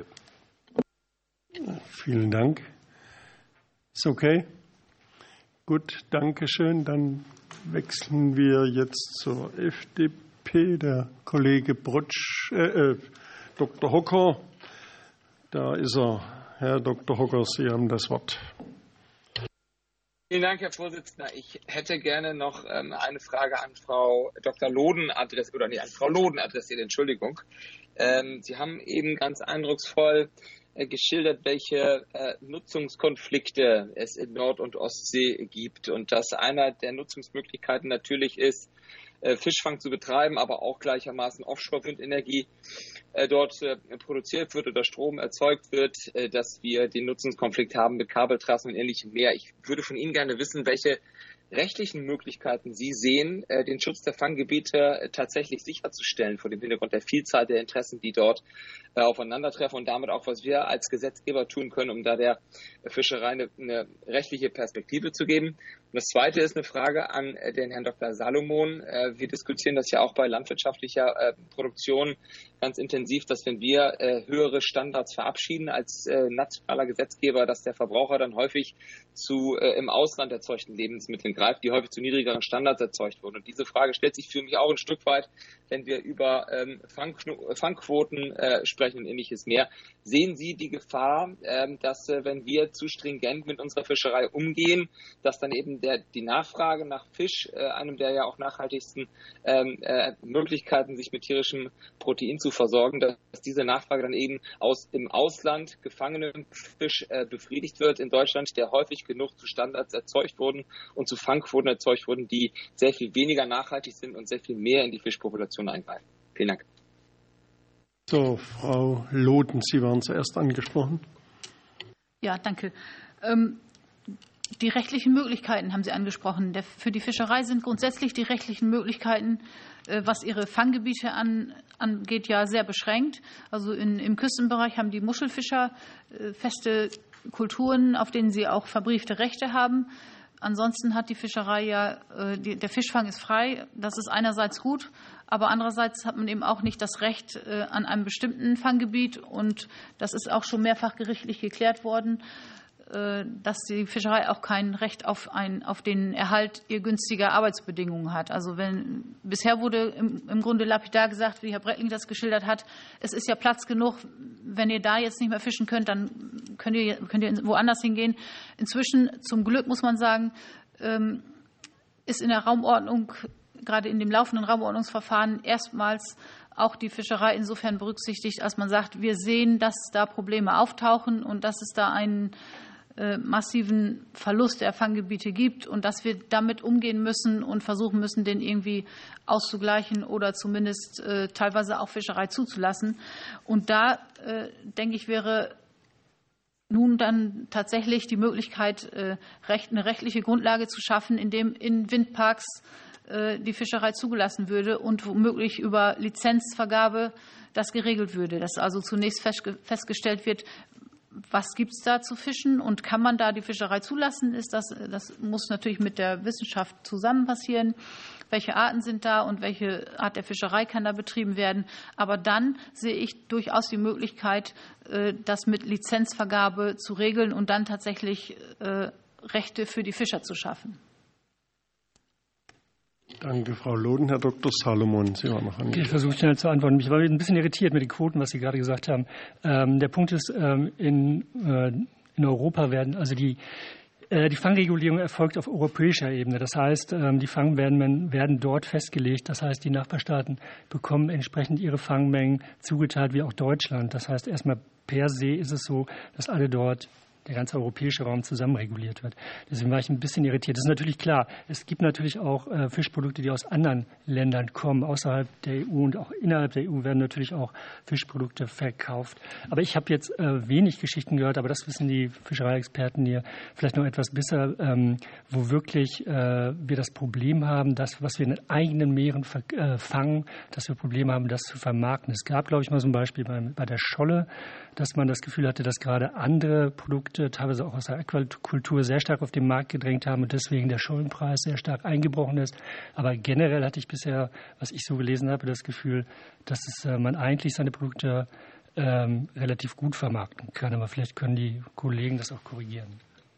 Vielen Dank. Ist okay? Gut, danke schön. Dann wechseln wir jetzt zur FDP. Der Kollege Brotsch, Dr. Hocker. Da ist er. Herr Dr. Hocker, Sie haben das Wort. Vielen Dank, Herr Vorsitzender. Ich hätte gerne noch eine Frage an Frau Dr. Loden adressiert, oder nee, an Frau Loden adressiert, Entschuldigung. Sie haben eben ganz eindrucksvoll geschildert, welche Nutzungskonflikte es in Nord- und Ostsee gibt und dass einer der Nutzungsmöglichkeiten natürlich ist, Fischfang zu betreiben, aber auch gleichermaßen Offshore-Windenergie dort produziert wird oder Strom erzeugt wird, dass wir den Nutzungskonflikt haben mit Kabeltrassen und ähnlichem mehr. Ich würde von Ihnen gerne wissen, welche rechtlichen Möglichkeiten Sie sehen, den Schutz der Fanggebiete tatsächlich sicherzustellen vor dem Hintergrund der Vielzahl der Interessen, die dort aufeinandertreffen und damit auch, was wir als Gesetzgeber tun können, um da der Fischerei eine rechtliche Perspektive zu geben. Und das Zweite ist eine Frage an den Herrn Dr. Salomon. Wir diskutieren das ja auch bei landwirtschaftlicher Produktion ganz intensiv, dass wenn wir höhere Standards verabschieden als nationaler Gesetzgeber, dass der Verbraucher dann häufig zu im Ausland erzeugten Lebensmitteln greift, die häufig zu niedrigeren Standards erzeugt wurden. Und diese Frage stellt sich für mich auch ein Stück weit, wenn wir über Fangquoten sprechen und ähnliches mehr. Sehen Sie die Gefahr, dass wenn wir zu stringent mit unserer Fischerei umgehen, dass dann eben die Nachfrage nach Fisch, einem der ja auch nachhaltigsten Möglichkeiten, sich mit tierischem Protein zu versorgen, dass diese Nachfrage dann eben aus im Ausland gefangenen Fisch befriedigt wird in Deutschland, der häufig genug zu Standards erzeugt wurden und zu Fangquoten erzeugt wurden, die sehr viel weniger nachhaltig sind und sehr viel mehr in die Fischpopulation eingreifen. Vielen Dank. So, Frau Loden, Sie waren zuerst angesprochen. Ja, danke. Die rechtlichen Möglichkeiten haben Sie angesprochen. Für die Fischerei sind grundsätzlich die rechtlichen Möglichkeiten, was ihre Fanggebiete angeht, ja sehr beschränkt. Also im Küstenbereich haben die Muschelfischer feste Kulturen, auf denen sie auch verbriefte Rechte haben. Ansonsten hat die Fischerei ja, der Fischfang ist frei. Das ist einerseits gut, aber andererseits hat man eben auch nicht das Recht an einem bestimmten Fanggebiet. Und das ist auch schon mehrfach gerichtlich geklärt worden, dass die Fischerei auch kein Recht auf den Erhalt ihr günstiger Arbeitsbedingungen hat. Also bisher wurde im Grunde lapidar gesagt, wie Herr Breckling das geschildert hat, es ist ja Platz genug, wenn ihr da jetzt nicht mehr fischen könnt, dann könnt ihr woanders hingehen. Inzwischen, zum Glück muss man sagen, ist in der Raumordnung, gerade in dem laufenden Raumordnungsverfahren, erstmals auch die Fischerei insofern berücksichtigt, als man sagt, wir sehen, dass da Probleme auftauchen und dass es da einen massiven Verlust der Fanggebiete gibt und dass wir damit umgehen müssen und versuchen müssen, den irgendwie auszugleichen oder zumindest teilweise auch Fischerei zuzulassen. Und da, denke ich, wäre nun dann tatsächlich die Möglichkeit, eine rechtliche Grundlage zu schaffen, indem in Windparks die Fischerei zugelassen würde und womöglich über Lizenzvergabe das geregelt würde. Dass also zunächst festgestellt wird, was gibt es da zu fischen und kann man da die Fischerei zulassen? Das muss natürlich mit der Wissenschaft zusammen passieren. Welche Arten sind da und welche Art der Fischerei kann da betrieben werden? Aber dann sehe ich durchaus die Möglichkeit, das mit Lizenzvergabe zu regeln und dann tatsächlich Rechte für die Fischer zu schaffen. Danke, Frau Loden. Herr Dr. Salomon, Sie waren noch angesprochen. Ich versuche schnell zu antworten. Ich war ein bisschen irritiert mit den Quoten, was Sie gerade gesagt haben. Der Punkt ist, in Europa werden also die Die Fangregulierung erfolgt auf europäischer Ebene. Das heißt, die Fangmengen werden dort festgelegt. Das heißt, die Nachbarstaaten bekommen entsprechend ihre Fangmengen zugeteilt, wie auch Deutschland. Das heißt, erstmal per se ist es so, dass alle dort, der ganze europäische Raum zusammen reguliert wird. Deswegen war ich ein bisschen irritiert. Das ist natürlich klar. Es gibt natürlich auch Fischprodukte, die aus anderen Ländern kommen. Außerhalb der EU und auch innerhalb der EU werden natürlich auch Fischprodukte verkauft. Aber ich habe jetzt wenig Geschichten gehört, aber das wissen die Fischereiexperten hier vielleicht noch etwas besser, wo wirklich wir das Problem haben, dass, was wir in den eigenen Meeren fangen, dass wir Probleme haben, das zu vermarkten. Es gab, glaube ich, mal so ein Beispiel bei der Scholle, dass man das Gefühl hatte, dass gerade andere Produkte, teilweise auch aus der Aquakultur, sehr stark auf den Markt gedrängt haben und deswegen der Schollenpreis sehr stark eingebrochen ist. Aber generell hatte ich bisher, was ich so gelesen habe, das Gefühl, dass man eigentlich seine Produkte relativ gut vermarkten kann. Aber vielleicht können die Kollegen das auch korrigieren.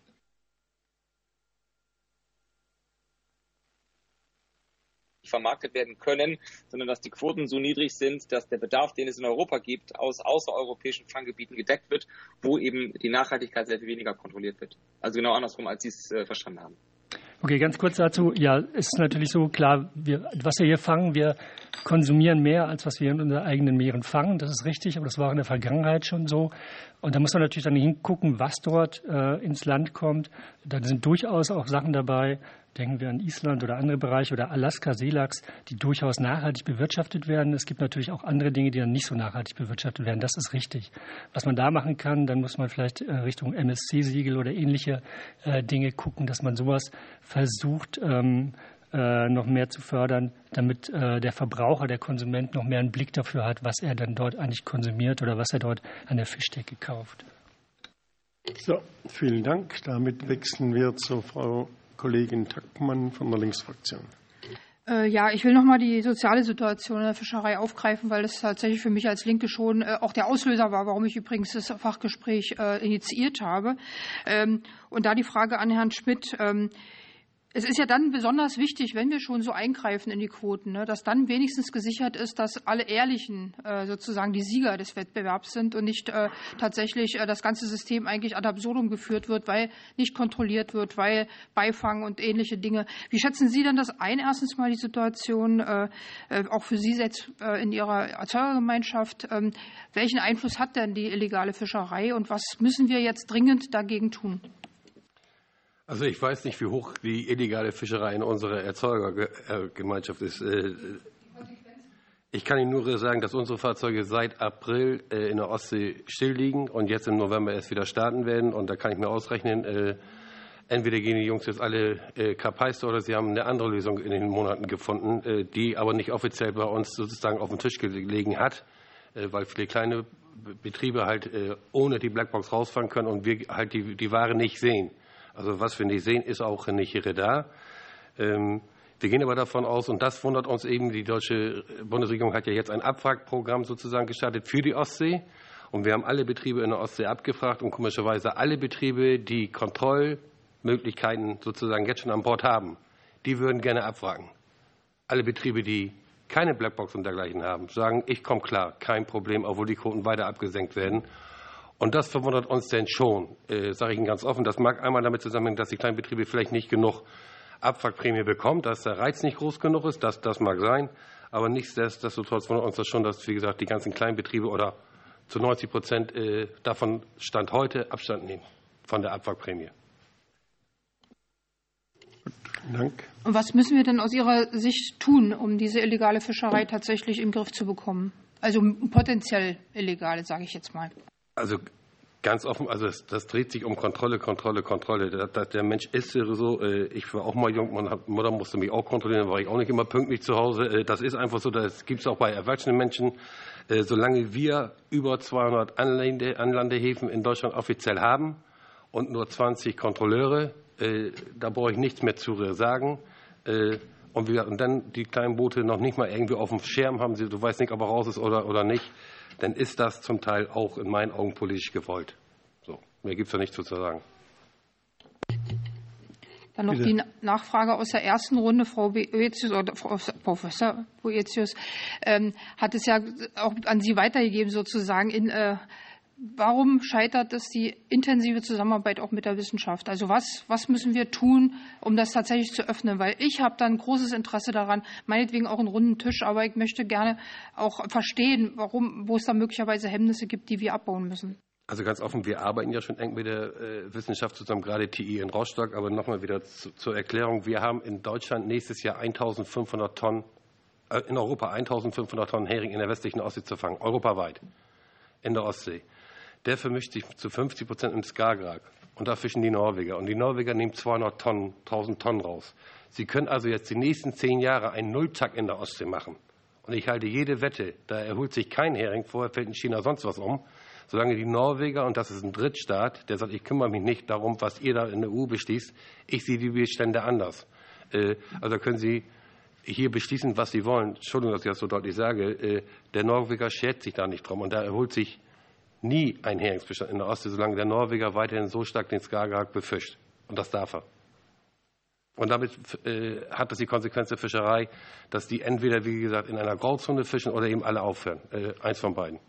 Vermarktet werden können, sondern dass die Quoten so niedrig sind, dass der Bedarf, den es in Europa gibt, aus außereuropäischen Fanggebieten gedeckt wird, wo eben die Nachhaltigkeit sehr viel weniger kontrolliert wird. Also genau andersrum, als Sie es verstanden haben. Okay, ganz kurz dazu. Ja, es ist natürlich so, klar, was wir hier fangen, wir konsumieren mehr, als was wir in unseren eigenen Meeren fangen. Das ist richtig, aber das war in der Vergangenheit schon so. Und da muss man natürlich dann hingucken, was dort ins Land kommt. Da sind durchaus auch Sachen dabei, denken wir an Island oder andere Bereiche oder Alaska, Seelachs, die durchaus nachhaltig bewirtschaftet werden. Es gibt natürlich auch andere Dinge, die dann nicht so nachhaltig bewirtschaftet werden. Das ist richtig. Was man da machen kann, dann muss man vielleicht Richtung MSC-Siegel oder ähnliche Dinge gucken, dass man sowas versucht, noch mehr zu fördern, damit der Verbraucher, der Konsument noch mehr einen Blick dafür hat, was er dann dort eigentlich konsumiert oder was er dort an der Fischtheke kauft. So, vielen Dank. Damit wechseln wir zur Frau Kollegin Tackmann von der Linksfraktion. Ja, ich will noch mal die soziale Situation in der Fischerei aufgreifen, weil das tatsächlich für mich als Linke schon auch der Auslöser war, warum ich übrigens das Fachgespräch initiiert habe. Und da die Frage an Herrn Schmidt. Es ist ja dann besonders wichtig, wenn wir schon so eingreifen in die Quoten, dass dann wenigstens gesichert ist, dass alle Ehrlichen sozusagen die Sieger des Wettbewerbs sind und nicht tatsächlich das ganze System eigentlich ad absurdum geführt wird, weil nicht kontrolliert wird, weil Beifang und ähnliche Dinge. Wie schätzen Sie denn das ein? Erstens mal die Situation auch für Sie selbst in Ihrer Erzeugergemeinschaft. Welchen Einfluss hat denn die illegale Fischerei und was müssen wir jetzt dringend dagegen tun? Also ich weiß nicht, wie hoch die illegale Fischerei in unserer Erzeugergemeinschaft ist. Ich kann Ihnen nur sagen, dass unsere Fahrzeuge seit April in der Ostsee still liegen und jetzt im November erst wieder starten werden. Und da kann ich mir ausrechnen, entweder gehen die Jungs jetzt alle Karpeiste oder sie haben eine andere Lösung in den Monaten gefunden, die aber nicht offiziell bei uns sozusagen auf dem Tisch gelegen hat, weil viele kleine Betriebe halt ohne die Blackbox rausfahren können und wir halt die Ware nicht sehen. Also was wir nicht sehen, ist auch nicht da. Wir gehen aber davon aus, und das wundert uns eben, die deutsche Bundesregierung hat ja jetzt ein Abwrackprogramm sozusagen gestartet für die Ostsee. Und wir haben alle Betriebe in der Ostsee abgefragt und komischerweise alle Betriebe, die Kontrollmöglichkeiten sozusagen jetzt schon an Bord haben, die würden gerne abwracken. Alle Betriebe, die keine Blackbox und dergleichen haben, sagen, ich komme klar, kein Problem, obwohl die Quoten weiter abgesenkt werden. Und das verwundert uns denn schon, sage ich Ihnen ganz offen. Das mag einmal damit zusammenhängen, dass die kleinen Betriebe vielleicht nicht genug Abwrackprämie bekommen, dass der Reiz nicht groß genug ist. Das mag sein. Aber nichtsdestotrotz wundert uns das schon, dass, wie gesagt, die ganzen kleinen Betriebe oder zu 90% davon Stand heute Abstand nehmen von der Abwrackprämie. Dank. Und was müssen wir denn aus Ihrer Sicht tun, um diese illegale Fischerei tatsächlich in den Griff zu bekommen? Also potenziell illegale, sage ich jetzt mal. Also ganz offen, also das dreht sich um Kontrolle. Der Mensch ist so, ich war auch mal jung, meine Mutter musste mich auch kontrollieren, da war ich auch nicht immer pünktlich zu Hause. Das ist einfach so, das gibt es auch bei erwachsenen Menschen. Solange wir über 200 Anlandehäfen in Deutschland offiziell haben und nur 20 Kontrolleure, da brauche ich nichts mehr zu sagen. Und dann die kleinen Boote noch nicht mal irgendwie auf dem Schirm haben, du weißt nicht, ob er raus ist oder nicht. Dann ist das zum Teil auch in meinen Augen politisch gewollt. So, mehr gibt es da nicht zu sagen. Dann noch die Nachfrage aus der ersten Runde. Frau Boetius oder Professor Boetius hat es ja auch an Sie weitergegeben, sozusagen in warum scheitert es die intensive Zusammenarbeit auch mit der Wissenschaft? Also was müssen wir tun, um das tatsächlich zu öffnen? Weil ich habe dann großes Interesse daran, meinetwegen auch einen runden Tisch, aber ich möchte gerne auch verstehen, wo es da möglicherweise Hemmnisse gibt, die wir abbauen müssen. Also ganz offen, wir arbeiten ja schon eng mit der Wissenschaft zusammen, gerade TI in Rostock. Aber nochmal wieder zur Erklärung. Wir haben in Deutschland nächstes Jahr 1.500 Tonnen, in Europa 1.500 Tonnen Hering in der westlichen Ostsee zu fangen, europaweit, in der Ostsee. Der vermischt sich zu 50% im Skagerrak. Und da fischen die Norweger. Und die Norweger nehmen 200.000 Tonnen raus. Sie können also jetzt die nächsten 10 Jahre einen Nulltakt in der Ostsee machen. Und ich halte jede Wette, da erholt sich kein Hering, vorher fällt in China sonst was um. Solange die Norweger, und das ist ein Drittstaat, der sagt, ich kümmere mich nicht darum, was ihr da in der EU beschließt, ich sehe die Bestände anders. Also können Sie hier beschließen, was Sie wollen. Entschuldigung, dass ich das so deutlich sage. Der Norweger schert sich da nicht drum. Und da erholt sich nie ein Heringsbestand in der Ostsee, solange der Norweger weiterhin so stark den Skagerrak befischt. Und das darf er. Und damit hat das die Konsequenz der Fischerei, dass die entweder, wie gesagt, in einer Grauzone fischen oder eben alle aufhören. Eins von beiden.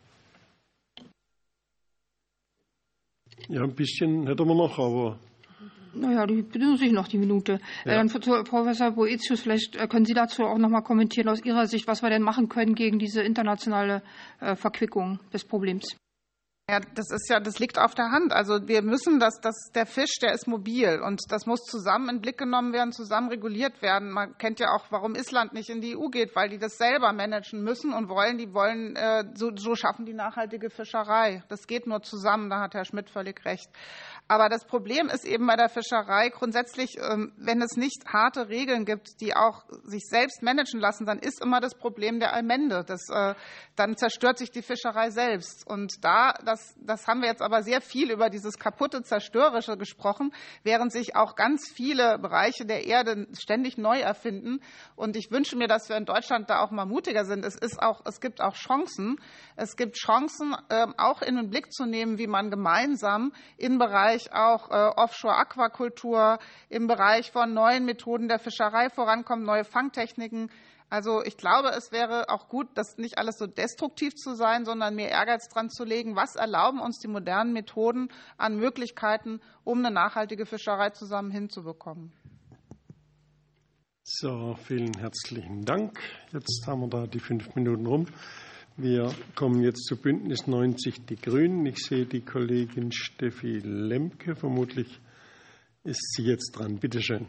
Ja, ein bisschen hätten wir noch, aber... Naja, die benutze ich noch die Minute. Ja. Dann zu Professor Boetius, vielleicht können Sie dazu auch noch mal kommentieren aus Ihrer Sicht, was wir denn machen können gegen diese internationale Verquickung des Problems. Ja, das liegt auf der Hand. Also wir müssen der Fisch, der ist mobil und das muss zusammen in den Blick genommen werden, zusammen reguliert werden. Man kennt ja auch, warum Island nicht in die EU geht, weil die das selber managen müssen und wollen, so schaffen die nachhaltige Fischerei. Das geht nur zusammen, da hat Herr Schmidt völlig recht. Aber das Problem ist eben bei der Fischerei grundsätzlich, wenn es nicht harte Regeln gibt, die auch sich selbst managen lassen, dann ist immer das Problem der Allmende. Dann zerstört sich die Fischerei selbst. Und das haben wir jetzt aber sehr viel über dieses kaputte, zerstörerische gesprochen, während sich auch ganz viele Bereiche der Erde ständig neu erfinden. Und ich wünsche mir, dass wir in Deutschland da auch mal mutiger sind. Es gibt auch Chancen. Es gibt Chancen, auch in den Blick zu nehmen, wie man gemeinsam im Bereich auch Offshore-Aquakultur, im Bereich von neuen Methoden der Fischerei vorankommt, neue Fangtechniken. Also ich glaube, es wäre auch gut, das nicht alles so destruktiv zu sein, sondern mehr Ehrgeiz dran zu legen. Was erlauben uns die modernen Methoden an Möglichkeiten, um eine nachhaltige Fischerei zusammen hinzubekommen? So, vielen herzlichen Dank. Jetzt haben wir da die 5 Minuten rum. Wir kommen jetzt zu Bündnis 90 Die Grünen. Ich sehe die Kollegin Steffi Lemke. Vermutlich ist sie jetzt dran. Bitte schön.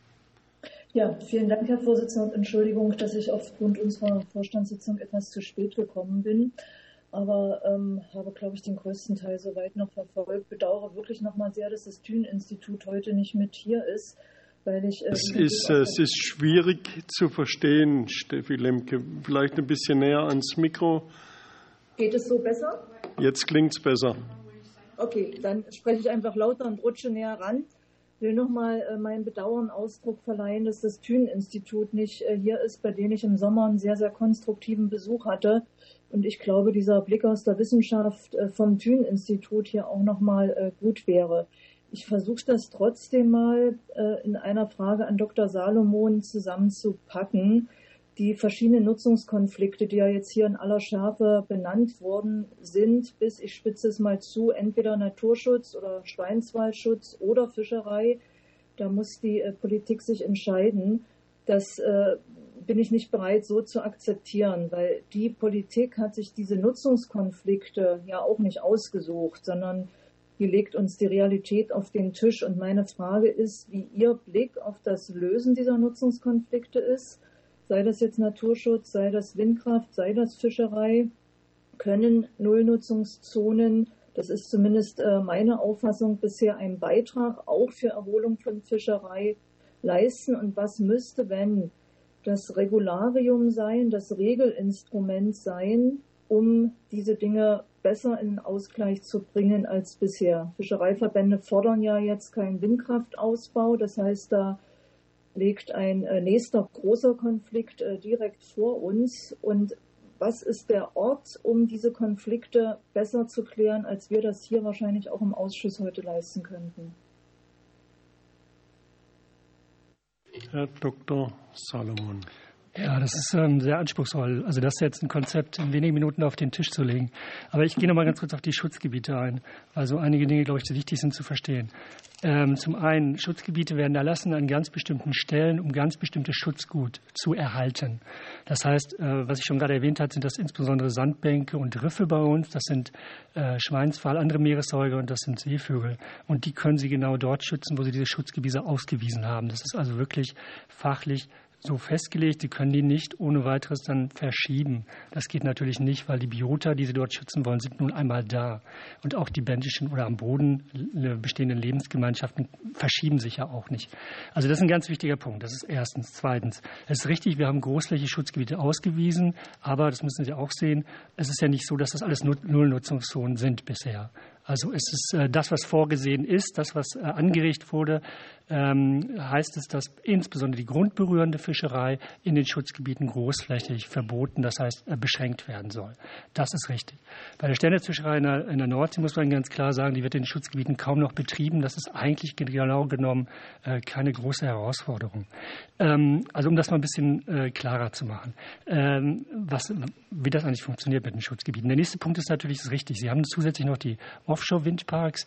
Ja, vielen Dank, Herr Vorsitzender, und Entschuldigung, dass ich aufgrund unserer Vorstandssitzung etwas zu spät gekommen bin. Aber habe, glaube ich, den größten Teil soweit noch verfolgt. Bedauere wirklich noch mal sehr, dass das Thün-Institut heute nicht mit hier ist. Weil es ist schwierig zu verstehen, Steffi Lemke. Vielleicht ein bisschen näher ans Mikro. Geht es so besser? Jetzt klingt es besser. Okay, dann spreche ich einfach lauter und rutsche näher ran. Ich will noch mal meinen Bedauern Ausdruck verleihen, dass das Thün-Institut nicht hier ist, bei dem ich im Sommer einen sehr, sehr konstruktiven Besuch hatte. Und ich glaube, dieser Blick aus der Wissenschaft vom Thün-Institut hier auch noch mal gut wäre. Ich versuche das trotzdem mal in einer Frage an Dr. Salomon zusammenzupacken. Die verschiedenen Nutzungskonflikte, die ja jetzt hier in aller Schärfe benannt worden sind, bis, ich spitze es mal zu, entweder Naturschutz oder Schweinswaldschutz oder Fischerei, da muss die Politik sich entscheiden. Das bin ich nicht bereit, so zu akzeptieren, weil die Politik hat sich diese Nutzungskonflikte ja auch nicht ausgesucht, sondern hier legt uns die Realität auf den Tisch. Und meine Frage ist, wie Ihr Blick auf das Lösen dieser Nutzungskonflikte ist. Sei das jetzt Naturschutz, sei das Windkraft, sei das Fischerei. Können Nullnutzungszonen, das ist zumindest meine Auffassung, bisher einen Beitrag auch für Erholung von Fischerei leisten? Und was müsste, wenn das Regularium sein, das Regelinstrument sein, um diese Dinge besser in den Ausgleich zu bringen als bisher? Fischereiverbände fordern ja jetzt keinen Windkraftausbau. Das heißt, da liegt ein nächster großer Konflikt direkt vor uns. Und was ist der Ort, um diese Konflikte besser zu klären, als wir das hier wahrscheinlich auch im Ausschuss heute leisten könnten? Herr Dr. Salomon. Ja, das ist sehr anspruchsvoll. Also das jetzt ein Konzept in wenigen Minuten auf den Tisch zu legen. Aber ich gehe noch mal ganz kurz auf die Schutzgebiete ein, weil so einige Dinge, glaube ich, wichtig sind zu verstehen. Zum einen, Schutzgebiete werden erlassen an ganz bestimmten Stellen, um ganz bestimmtes Schutzgut zu erhalten. Das heißt, was ich schon gerade erwähnt habe, sind das insbesondere Sandbänke und Riffe bei uns. Das sind Schweinswal, andere Meeressäuger und das sind Seevögel. Und die können Sie genau dort schützen, wo Sie diese Schutzgebiete ausgewiesen haben. Das ist also wirklich fachlich so festgelegt, Sie können die nicht ohne weiteres dann verschieben. Das geht natürlich nicht, weil die Biota, die Sie dort schützen wollen, sind nun einmal da. Und auch die bentischen oder am Boden bestehenden Lebensgemeinschaften verschieben sich ja auch nicht. Also das ist ein ganz wichtiger Punkt. Das ist erstens. Zweitens, es ist richtig, wir haben großflächige Schutzgebiete ausgewiesen, aber das müssen Sie auch sehen, es ist ja nicht so, dass das alles Nullnutzungszonen sind bisher. Also es ist das, was vorgesehen ist, das, was angeregt wurde, heißt es, dass insbesondere die grundberührende Fischerei in den Schutzgebieten großflächig verboten, das heißt beschränkt werden soll. Das ist richtig. Bei der Standardfischerei in der Nordsee muss man ganz klar sagen, die wird in den Schutzgebieten kaum noch betrieben. Das ist eigentlich genau genommen keine große Herausforderung. Also um das mal ein bisschen klarer zu machen, wie das eigentlich funktioniert mit den Schutzgebieten. Der nächste Punkt ist natürlich, das ist richtig, Sie haben zusätzlich noch die Offshore-Windparks.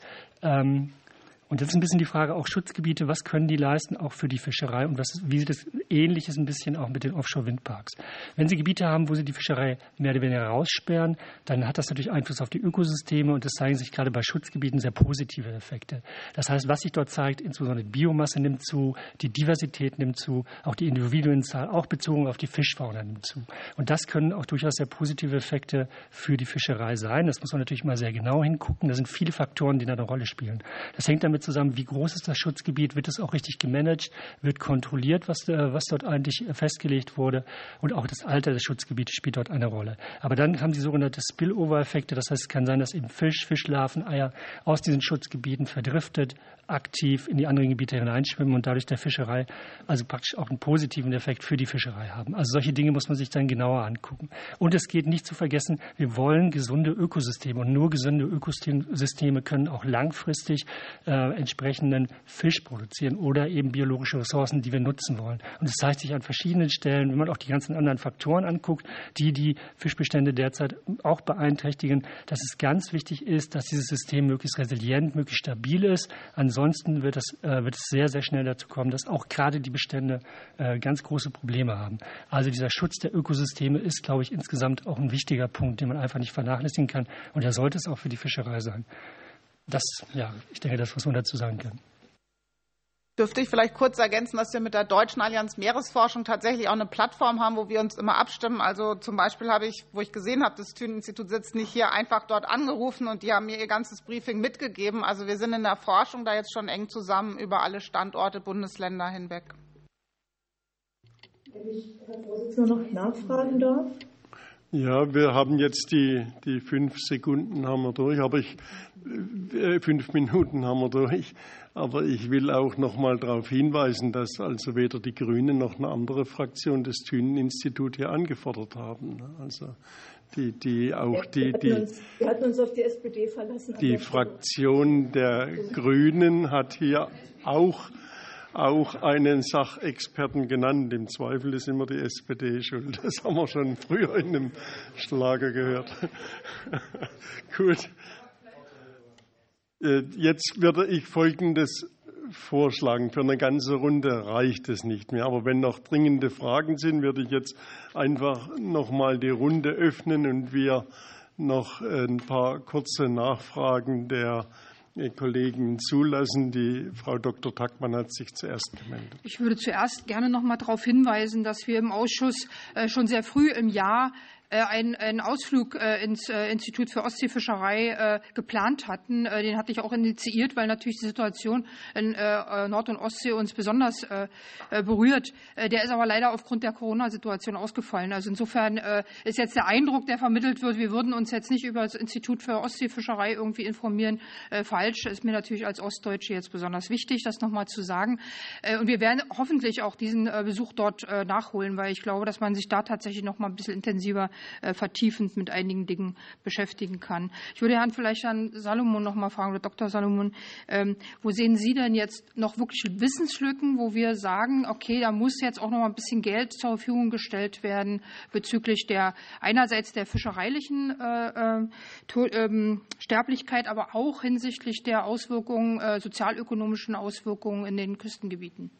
Und das ist ein bisschen die Frage, auch Schutzgebiete, was können die leisten, auch für die Fischerei und wie sieht das Ähnliches ein bisschen auch mit den Offshore-Windparks. Wenn Sie Gebiete haben, wo Sie die Fischerei mehr oder weniger raussperren, dann hat das natürlich Einfluss auf die Ökosysteme und es zeigen sich gerade bei Schutzgebieten sehr positive Effekte. Das heißt, was sich dort zeigt, insbesondere die Biomasse nimmt zu, die Diversität nimmt zu, auch die Individuenzahl, auch bezogen auf die Fischfauna nimmt zu. Und das können auch durchaus sehr positive Effekte für die Fischerei sein. Das muss man natürlich mal sehr genau hingucken. Da sind viele Faktoren, die da eine Rolle spielen. Das hängt damit zusammen, wie groß ist das Schutzgebiet, wird es auch richtig gemanagt, wird kontrolliert, was dort eigentlich festgelegt wurde und auch das Alter des Schutzgebietes spielt dort eine Rolle. Aber dann haben Sie sogenannte Spillover-Effekte, das heißt, es kann sein, dass eben Fischlarven, Eier aus diesen Schutzgebieten verdriftet, aktiv in die anderen Gebiete hineinschwimmen und dadurch der Fischerei also praktisch auch einen positiven Effekt für die Fischerei haben. Also solche Dinge muss man sich dann genauer angucken. Und es geht nicht zu vergessen, wir wollen gesunde Ökosysteme und nur gesunde Ökosysteme können auch langfristig entsprechenden Fisch produzieren oder eben biologische Ressourcen, die wir nutzen wollen. Und es zeigt sich an verschiedenen Stellen, wenn man auch die ganzen anderen Faktoren anguckt, die Fischbestände derzeit auch beeinträchtigen, dass es ganz wichtig ist, dass dieses System möglichst resilient, möglichst stabil ist. Ansonsten wird es sehr, sehr schnell dazu kommen, dass auch gerade die Bestände ganz große Probleme haben. Also dieser Schutz der Ökosysteme ist, glaube ich, insgesamt auch ein wichtiger Punkt, den man einfach nicht vernachlässigen kann. Und er sollte es auch für die Fischerei sein. Ich denke, das, was man dazu sagen kann. Dürfte ich vielleicht kurz ergänzen, dass wir mit der Deutschen Allianz Meeresforschung tatsächlich auch eine Plattform haben, wo wir uns immer abstimmen. Also zum Beispiel habe ich, wo ich gesehen habe, das Thünen-Institut sitzt nicht hier, einfach dort angerufen und die haben mir ihr ganzes Briefing mitgegeben. Also wir sind in der Forschung da jetzt schon eng zusammen über alle Standorte, Bundesländer hinweg. Wenn ich, Herr Vorsitzender, noch nachfragen darf? Ja, wir haben jetzt die 5 Sekunden haben wir durch, 5 Minuten haben wir durch. Aber ich will auch noch mal darauf hinweisen, dass also weder die Grünen noch eine andere Fraktion das Thünen-Institut hier angefordert haben. Also wir hatten uns auf die SPD verlassen. Die Fraktion der Grünen hat hier auch einen Sachexperten genannt. Im Zweifel ist immer die SPD schuld. Das haben wir schon früher in einem Schlager gehört. Gut. Jetzt würde ich Folgendes vorschlagen. Für eine ganze Runde reicht es nicht mehr. Aber wenn noch dringende Fragen sind, würde ich jetzt einfach noch mal die Runde öffnen und wir noch ein paar kurze Nachfragen der Kollegen zulassen. Die Frau Dr. Tackmann hat sich zuerst gemeldet. Ich würde zuerst gerne noch mal darauf hinweisen, dass wir im Ausschuss schon sehr früh im Jahr einen Ausflug ins Institut für Ostseefischerei geplant hatten. Den hatte ich auch initiiert, weil natürlich die Situation in Nord- und Ostsee uns besonders berührt. Der ist aber leider aufgrund der Corona-Situation ausgefallen. Also insofern ist jetzt der Eindruck, der vermittelt wird, wir würden uns jetzt nicht über das Institut für Ostseefischerei irgendwie informieren, falsch. Ist mir natürlich als Ostdeutsche jetzt besonders wichtig, das nochmal zu sagen. Und wir werden hoffentlich auch diesen Besuch dort nachholen, weil ich glaube, dass man sich da tatsächlich noch mal ein bisschen intensiver vertiefend mit einigen Dingen beschäftigen kann. Ich würde vielleicht Herrn Salomon noch mal fragen, oder Dr. Salomon, wo sehen Sie denn jetzt noch wirklich Wissenslücken, wo wir sagen, okay, da muss jetzt auch noch mal ein bisschen Geld zur Verfügung gestellt werden bezüglich der einerseits der fischereilichen Sterblichkeit, aber auch hinsichtlich der Auswirkungen, sozialökonomischen Auswirkungen in den Küstengebieten?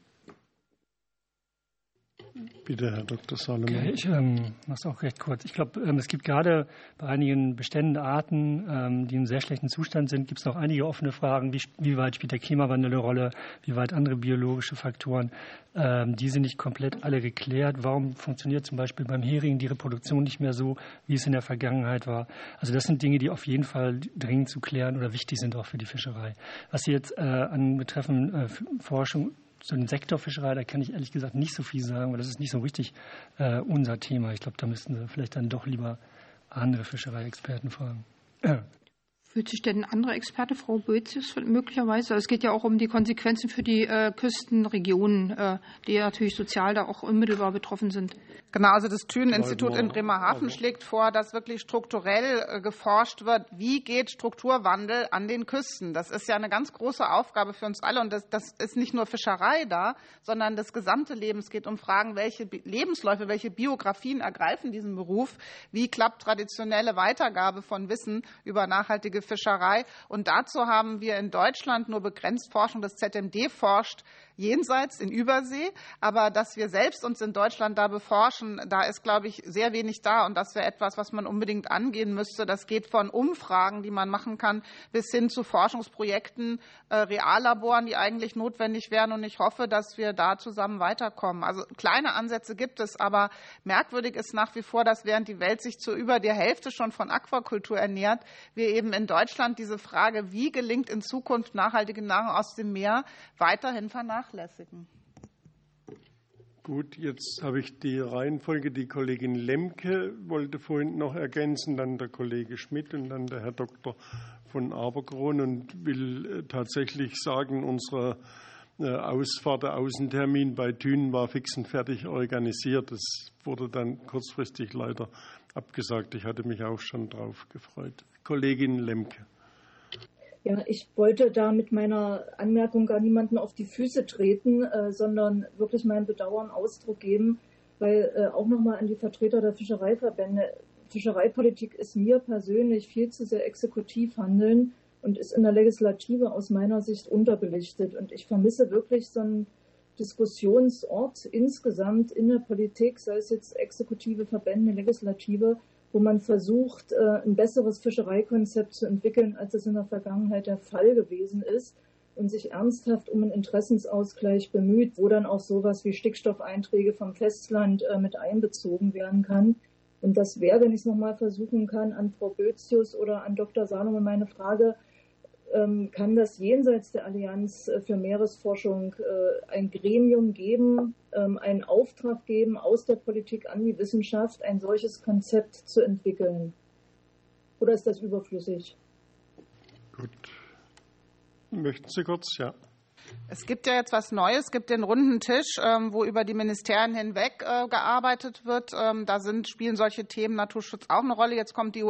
Bitte, Herr Dr. Salomon. Okay, ich mache es auch recht kurz. Ich glaube, es gibt gerade bei einigen Beständen, Arten, die in sehr schlechten Zustand sind, gibt es noch einige offene Fragen. Wie weit spielt der Klimawandel eine Rolle? Wie weit andere biologische Faktoren? Die sind nicht komplett alle geklärt. Warum funktioniert zum Beispiel beim Hering die Reproduktion nicht mehr so, wie es in der Vergangenheit war? Also das sind Dinge, die auf jeden Fall dringend zu klären oder wichtig sind auch für die Fischerei. Was Sie jetzt betreffen Forschung zu dem Sektor Fischerei, da kann ich ehrlich gesagt nicht so viel sagen, weil das ist nicht so richtig unser Thema. Ich glaube, da müssten wir vielleicht dann doch lieber andere Fischereiexperten fragen. Fühlt sich denn ein anderer Experte, Frau Boetius, möglicherweise? Es geht ja auch um die Konsequenzen für die Küstenregionen, die natürlich sozial da auch unmittelbar betroffen sind. Genau, also das Thünen-Institut in Bremerhaven schlägt vor, dass wirklich strukturell geforscht wird, wie geht Strukturwandel an den Küsten. Das ist ja eine ganz große Aufgabe für uns alle und das ist nicht nur Fischerei da, sondern das gesamte Leben. Es geht um Fragen, welche Lebensläufe, welche Biografien ergreifen diesen Beruf, wie klappt traditionelle Weitergabe von Wissen über nachhaltige Fischerei. Und dazu haben wir in Deutschland nur begrenzt Forschung. Das ZMD forscht jenseits in Übersee, aber dass wir selbst uns in Deutschland da beforschen, da ist, glaube ich, sehr wenig da und das wäre etwas, was man unbedingt angehen müsste. Das geht von Umfragen, die man machen kann, bis hin zu Forschungsprojekten, Reallaboren, die eigentlich notwendig wären und ich hoffe, dass wir da zusammen weiterkommen. Also kleine Ansätze gibt es, aber merkwürdig ist nach wie vor, dass während die Welt sich zu über der Hälfte schon von Aquakultur ernährt, wir eben in Deutschland diese Frage, wie gelingt in Zukunft nachhaltige Nahrung aus dem Meer, weiterhin vernachlässigen. Gut, jetzt habe ich die Reihenfolge. Die Kollegin Lemke wollte vorhin noch ergänzen, dann der Kollege Schmidt und dann der Herr Dr. von Abergron und will tatsächlich sagen, unsere Ausfahrt, der Außentermin bei Thünen war fix und fertig organisiert. Das wurde dann kurzfristig leider abgesagt. Ich hatte mich auch schon drauf gefreut. Kollegin Lemke. Ja, ich wollte da mit meiner Anmerkung gar niemanden auf die Füße treten, sondern wirklich meinen Bedauern Ausdruck geben, weil auch nochmal an die Vertreter der Fischereiverbände. Fischereipolitik ist mir persönlich viel zu sehr exekutiv handeln und ist in der Legislative aus meiner Sicht unterbelichtet. Und ich vermisse wirklich so einen Diskussionsort insgesamt in der Politik, sei es jetzt Exekutive, Verbände, Legislative, wo man versucht, ein besseres Fischereikonzept zu entwickeln, als es in der Vergangenheit der Fall gewesen ist und sich ernsthaft um einen Interessensausgleich bemüht, wo dann auch sowas wie Stickstoffeinträge vom Festland mit einbezogen werden kann. Und das wäre, wenn ich es nochmal versuchen kann, an Frau Boetius oder an Dr. Salomon meine Frage, kann das jenseits der Allianz für Meeresforschung ein Gremium geben, einen Auftrag geben aus der Politik an die Wissenschaft, ein solches Konzept zu entwickeln? Oder ist das überflüssig? Gut. Möchten Sie kurz? Ja. Es gibt ja jetzt was Neues, es gibt den runden Tisch, wo über die Ministerien hinweg gearbeitet wird. Da spielen solche Themen Naturschutz auch eine Rolle. Jetzt kommt die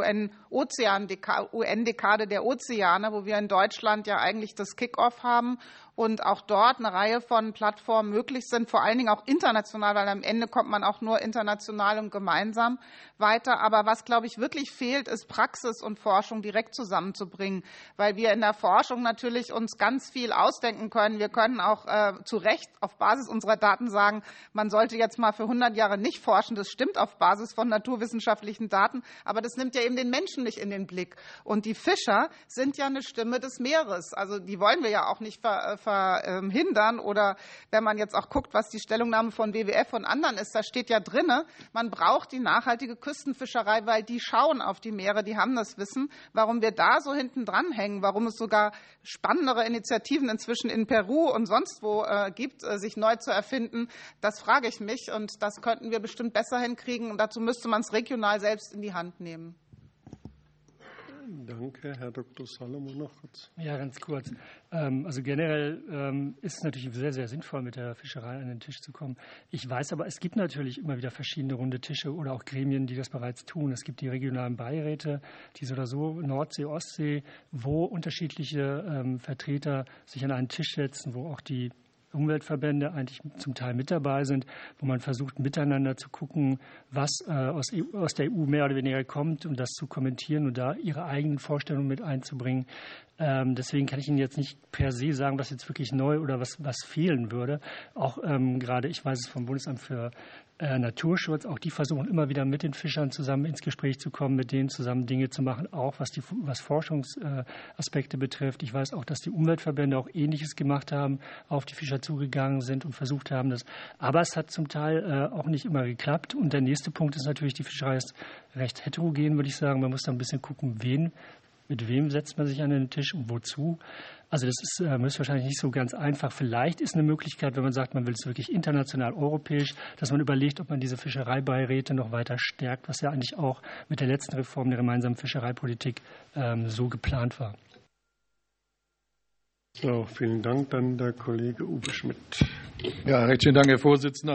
UN-Dekade der Ozeane, wo wir in Deutschland ja eigentlich das Kick-off haben und auch dort eine Reihe von Plattformen möglich sind, vor allen Dingen auch international, weil am Ende kommt man auch nur international und gemeinsam weiter. Aber was, glaube ich, wirklich fehlt, ist Praxis und Forschung direkt zusammenzubringen, weil wir in der Forschung natürlich uns ganz viel ausdenken können. Wir können auch zu Recht auf Basis unserer Daten sagen, man sollte jetzt mal für 100 Jahre nicht forschen. Das stimmt auf Basis von naturwissenschaftlichen Daten, aber das nimmt ja eben den Menschen nicht in den Blick. Und die Fischer sind ja eine Stimme des Meeres. Also die wollen wir ja auch nicht verhindern. Oder wenn man jetzt auch guckt, was die Stellungnahme von WWF und anderen ist, da steht ja drinne, man braucht die nachhaltige Küstenfischerei, weil die schauen auf die Meere, die haben das Wissen. Warum wir da so hinten dran hängen, warum es sogar spannendere Initiativen inzwischen in Peru und sonst wo gibt, sich neu zu erfinden, das frage ich mich. Und das könnten wir bestimmt besser hinkriegen. Und dazu müsste man es regional selbst in die Hand nehmen. Danke. Herr Dr. Salomon noch kurz. Ja, ganz kurz. Also generell ist es natürlich sehr, sehr sinnvoll, mit der Fischerei an den Tisch zu kommen. Ich weiß aber, es gibt natürlich immer wieder verschiedene runde Tische oder auch Gremien, die das bereits tun. Es gibt die regionalen Beiräte, die so oder so Nordsee, Ostsee, wo unterschiedliche Vertreter sich an einen Tisch setzen, wo auch die Umweltverbände eigentlich zum Teil mit dabei sind, wo man versucht, miteinander zu gucken, was aus der EU mehr oder weniger kommt und das zu kommentieren und da ihre eigenen Vorstellungen mit einzubringen. Deswegen kann ich Ihnen jetzt nicht per se sagen, was jetzt wirklich neu oder was fehlen würde. Auch gerade, ich weiß es vom Bundesamt für Naturschutz, auch die versuchen immer wieder mit den Fischern zusammen ins Gespräch zu kommen, mit denen zusammen Dinge zu machen, auch was Forschungsaspekte betrifft. Ich weiß auch, dass die Umweltverbände auch Ähnliches gemacht haben, auf die Fischer zugegangen sind und versucht haben, das. Aber es hat zum Teil auch nicht immer geklappt. Und der nächste Punkt ist natürlich, die Fischerei ist recht heterogen, würde ich sagen. Man muss da ein bisschen gucken, mit wem setzt man sich an den Tisch und wozu. Also das ist wahrscheinlich nicht so ganz einfach. Vielleicht ist eine Möglichkeit, wenn man sagt, man will es wirklich international, europäisch, dass man überlegt, ob man diese Fischereibeiräte noch weiter stärkt, was ja eigentlich auch mit der letzten Reform der gemeinsamen Fischereipolitik so geplant war. So, vielen Dank. Dann der Kollege Uwe Schmidt. Ja, recht schönen Dank, Herr Vorsitzender.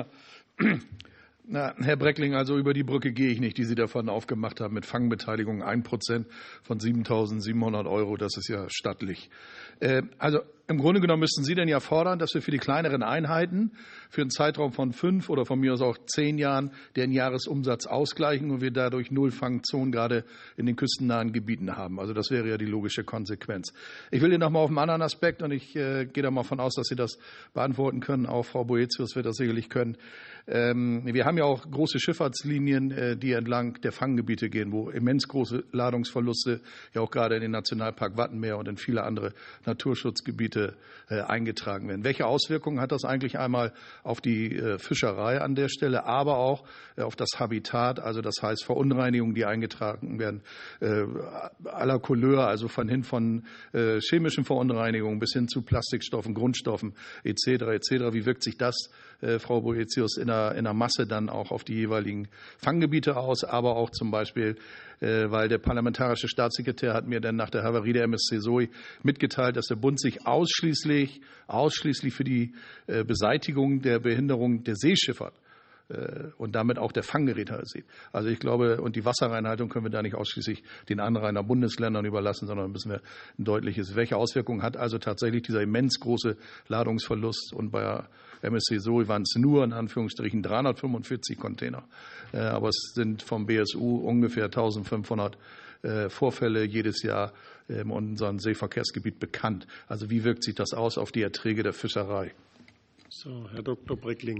Na, Herr Breckling, also über die Brücke gehe ich nicht, die Sie davon aufgemacht haben, mit Fangbeteiligung 1% von 7.700 €. Das ist ja stattlich. Also im Grunde genommen müssten Sie denn ja fordern, dass wir für die kleineren Einheiten für einen Zeitraum von 5 oder von mir aus auch 10 Jahren den Jahresumsatz ausgleichen und wir dadurch Nullfangzonen gerade in den küstennahen Gebieten haben. Also das wäre ja die logische Konsequenz. Ich will Ihnen noch mal auf einen anderen Aspekt, und ich gehe da mal von aus, dass Sie das beantworten können. Auch Frau Boetius wird das sicherlich können. Wir haben ja auch große Schifffahrtslinien, die entlang der Fanggebiete gehen, wo immens große Ladungsverluste ja auch gerade in den Nationalpark Wattenmeer und in viele andere Naturschutzgebiete eingetragen werden. Welche Auswirkungen hat das eigentlich einmal auf die Fischerei an der Stelle, aber auch auf das Habitat, also das heißt Verunreinigungen, die eingetragen werden, aller Couleur, also von chemischen Verunreinigungen bis hin zu Plastikstoffen, Grundstoffen etc. etc. Wie wirkt sich das, Frau Boetius, in der Masse dann auch auf die jeweiligen Fanggebiete aus, aber auch zum Beispiel, weil der parlamentarische Staatssekretär hat mir dann nach der Havarie der MSC Zoe mitgeteilt, dass der Bund sich ausschließlich für die Beseitigung der Behinderung der Seeschifffahrt und damit auch der Fanggeräte sieht. Also ich glaube, und die Wasserreinhaltung können wir da nicht ausschließlich den Anrainer Bundesländern überlassen, sondern müssen wir ein deutliches, welche Auswirkungen hat also tatsächlich dieser immens große Ladungsverlust. Und bei MSC Zoe waren es nur in Anführungsstrichen 345 Container. Aber es sind vom BSU ungefähr 1500 Vorfälle jedes Jahr in unserem Seeverkehrsgebiet bekannt. Also wie wirkt sich das aus auf die Erträge der Fischerei? So, Herr Dr. Breckling.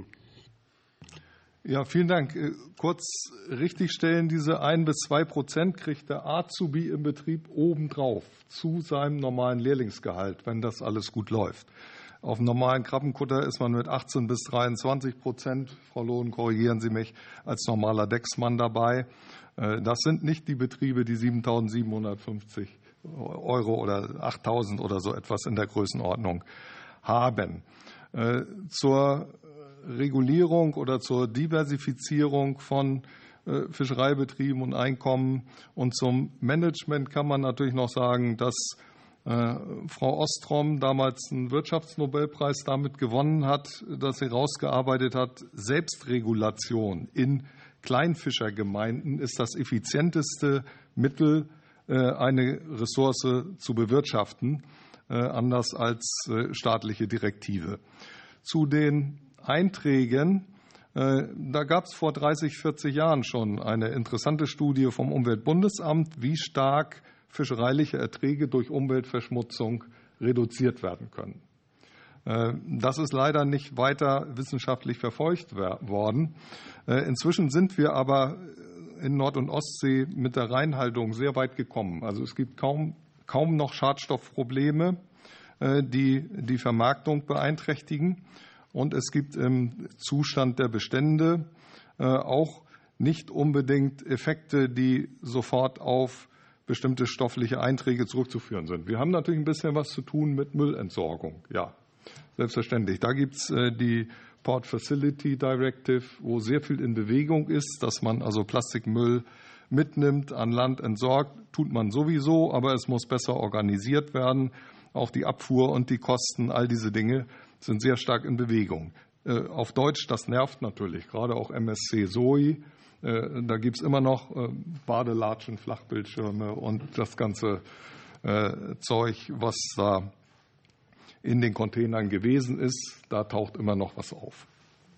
Ja, vielen Dank. Kurz richtigstellen, diese 1-2% kriegt der Azubi im Betrieb obendrauf zu seinem normalen Lehrlingsgehalt, wenn das alles gut läuft. Auf dem normalen Krabbenkutter ist man mit 18-23%, Frau Lohn, korrigieren Sie mich, als normaler Decksmann dabei. Das sind nicht die Betriebe, die 7.750 € oder 8.000 oder so etwas in der Größenordnung haben. Zur Regulierung oder zur Diversifizierung von Fischereibetrieben und Einkommen und zum Management kann man natürlich noch sagen, dass Frau Ostrom damals einen Wirtschaftsnobelpreis damit gewonnen hat, dass sie herausgearbeitet hat, Selbstregulation in Kleinfischergemeinden ist das effizienteste Mittel, eine Ressource zu bewirtschaften, anders als staatliche Direktive. Zu den Einträgen, da gab es vor 30, 40 Jahren schon eine interessante Studie vom Umweltbundesamt, wie stark fischereiliche Erträge durch Umweltverschmutzung reduziert werden können. Das ist leider nicht weiter wissenschaftlich verfolgt worden. Inzwischen sind wir aber in Nord- und Ostsee mit der Reinhaltung sehr weit gekommen. Also es gibt kaum noch Schadstoffprobleme, die die Vermarktung beeinträchtigen. Und es gibt im Zustand der Bestände auch nicht unbedingt Effekte, die sofort auf bestimmte stoffliche Einträge zurückzuführen sind. Wir haben natürlich ein bisschen was zu tun mit Müllentsorgung. Ja, selbstverständlich. Da gibt es die Port Facility Directive, wo sehr viel in Bewegung ist, dass man also Plastikmüll mitnimmt, an Land entsorgt, tut man sowieso, aber es muss besser organisiert werden. Auch die Abfuhr und die Kosten, all diese Dinge sind sehr stark in Bewegung. Auf Deutsch, das nervt natürlich, gerade auch MSC Zoe. Da gibt es immer noch Badelatschen, Flachbildschirme und das ganze Zeug, was da in den Containern gewesen ist. Da taucht immer noch was auf.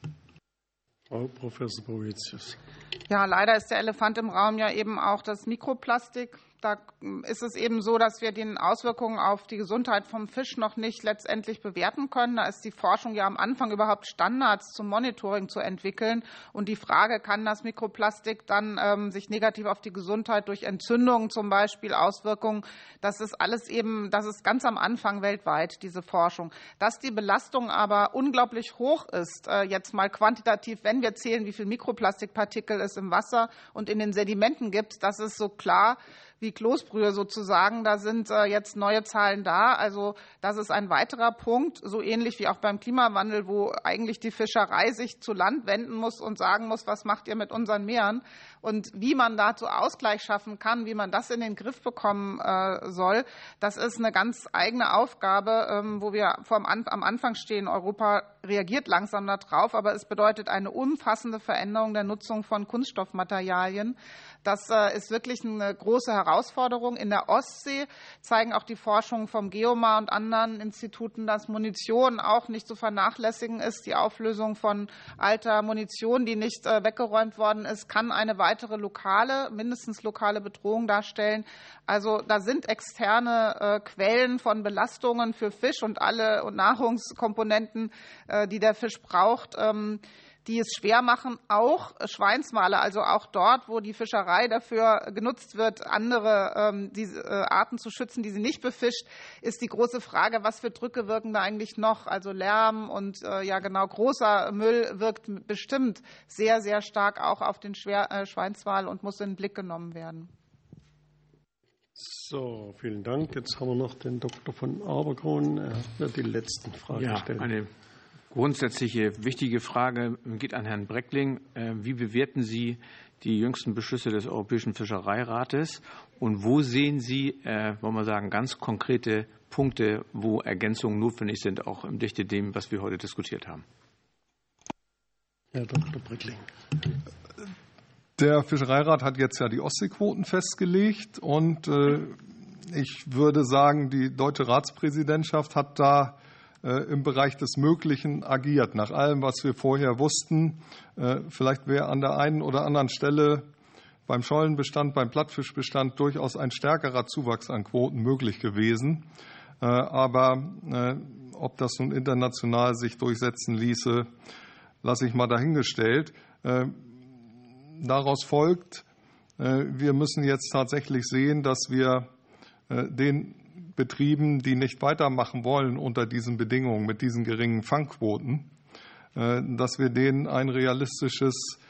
Frau Professor Boetius. Ja, leider ist der Elefant im Raum ja eben auch das Mikroplastik. Da ist es eben so, dass wir die Auswirkungen auf die Gesundheit vom Fisch noch nicht letztendlich bewerten können. Da ist die Forschung ja am Anfang überhaupt Standards zum Monitoring zu entwickeln. Und die Frage, kann das Mikroplastik dann sich negativ auf die Gesundheit durch Entzündungen zum Beispiel Auswirkungen, das ist ganz am Anfang weltweit, diese Forschung. Dass die Belastung aber unglaublich hoch ist, jetzt mal quantitativ, wenn wir zählen, wie viel Mikroplastikpartikel es im Wasser und in den Sedimenten gibt, das ist so klar wie Kloßbrühe sozusagen. Da sind jetzt neue Zahlen da. Also das ist ein weiterer Punkt, so ähnlich wie auch beim Klimawandel, wo eigentlich die Fischerei sich zu Land wenden muss und sagen muss, was macht ihr mit unseren Meeren? Und wie man dazu Ausgleich schaffen kann, wie man das in den Griff bekommen soll, das ist eine ganz eigene Aufgabe, wo wir am Anfang stehen. Europa reagiert langsam darauf, aber es bedeutet eine umfassende Veränderung der Nutzung von Kunststoffmaterialien. Das ist wirklich eine große Herausforderung. In der Ostsee zeigen auch die Forschungen vom Geomar und anderen Instituten, dass Munition auch nicht zu vernachlässigen ist. Die Auflösung von alter Munition, die nicht weggeräumt worden ist, kann eine weitere mindestens lokale Bedrohung darstellen. Also da sind externe Quellen von Belastungen für Fisch und alle Nahrungskomponenten, die der Fisch braucht, die es schwer machen, auch Schweinswale, also auch dort, wo die Fischerei dafür genutzt wird, andere Arten zu schützen, die sie nicht befischt, ist die große Frage, was für Drücke wirken da eigentlich noch? Also Lärm und großer Müll wirkt bestimmt sehr, sehr stark auch auf den Schweinswal und muss in den Blick genommen werden. So, vielen Dank. Jetzt haben wir noch den Dr. von Aberkorn. Er wird die letzten Fragen stellen. Eine grundsätzliche wichtige Frage geht an Herrn Breckling. Wie bewerten Sie die jüngsten Beschlüsse des Europäischen Fischereirates und wo sehen Sie, wollen wir sagen, ganz konkrete Punkte, wo Ergänzungen notwendig sind, auch im Lichte dem, was wir heute diskutiert haben? Herr Dr. Breckling. Der Fischereirat hat jetzt ja die Ostseequoten festgelegt und ich würde sagen, die deutsche Ratspräsidentschaft hat da im Bereich des Möglichen agiert, nach allem, was wir vorher wussten. Vielleicht wäre an der einen oder anderen Stelle beim Schollenbestand, beim Plattfischbestand durchaus ein stärkerer Zuwachs an Quoten möglich gewesen. Aber ob das nun international sich durchsetzen ließe, lasse ich mal dahingestellt. Daraus folgt, wir müssen jetzt tatsächlich sehen, dass wir den Betrieben, die nicht weitermachen wollen unter diesen Bedingungen, mit diesen geringen Fangquoten, dass wir denen ein realistisches,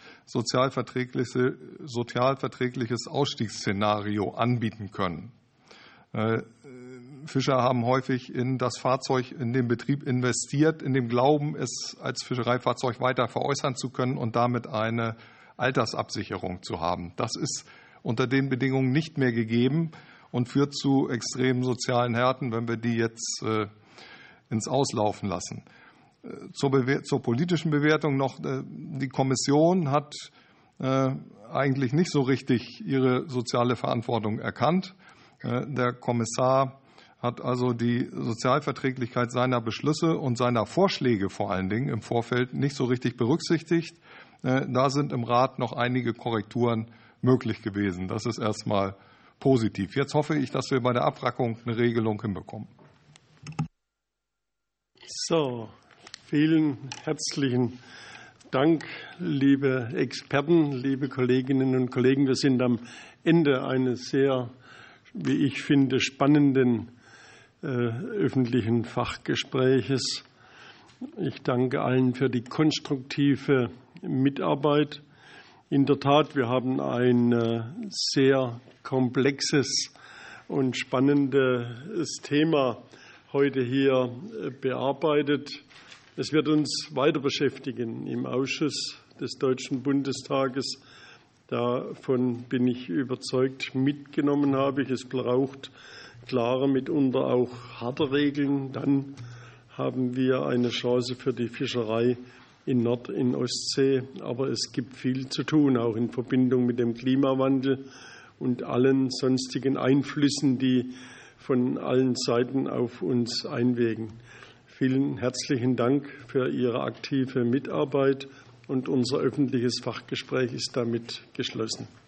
sozialverträgliches Ausstiegsszenario anbieten können. Fischer haben häufig in das Fahrzeug, in den Betrieb investiert, in dem Glauben, es als Fischereifahrzeug weiter veräußern zu können und damit eine Altersabsicherung zu haben. Das ist unter den Bedingungen nicht mehr gegeben und führt zu extremen sozialen Härten, wenn wir die jetzt ins Auslaufen lassen. Zur politischen Bewertung noch. Die Kommission hat eigentlich nicht so richtig ihre soziale Verantwortung erkannt. Der Kommissar hat also die Sozialverträglichkeit seiner Beschlüsse und seiner Vorschläge vor allen Dingen im Vorfeld nicht so richtig berücksichtigt. Da sind im Rat noch einige Korrekturen möglich gewesen. Das ist erstmal positiv. Jetzt hoffe ich, dass wir bei der Abwrackung eine Regelung hinbekommen. So, vielen herzlichen Dank, liebe Experten, liebe Kolleginnen und Kollegen. Wir sind am Ende eines sehr, wie ich finde, spannenden öffentlichen Fachgespräches. Ich danke allen für die konstruktive Mitarbeit. In der Tat, wir haben ein sehr komplexes und spannendes Thema heute hier bearbeitet. Es wird uns weiter beschäftigen im Ausschuss des Deutschen Bundestages Davon bin ich überzeugt. Mitgenommen habe ich, es braucht klare, mitunter auch harte Regeln. Dann haben wir eine Chance für die Fischerei in in Ostsee. Aber es gibt viel zu tun, auch in Verbindung mit dem Klimawandel und allen sonstigen Einflüssen, die von allen Seiten auf uns einwirken. Vielen herzlichen Dank für Ihre aktive Mitarbeit und unser öffentliches Fachgespräch ist damit geschlossen.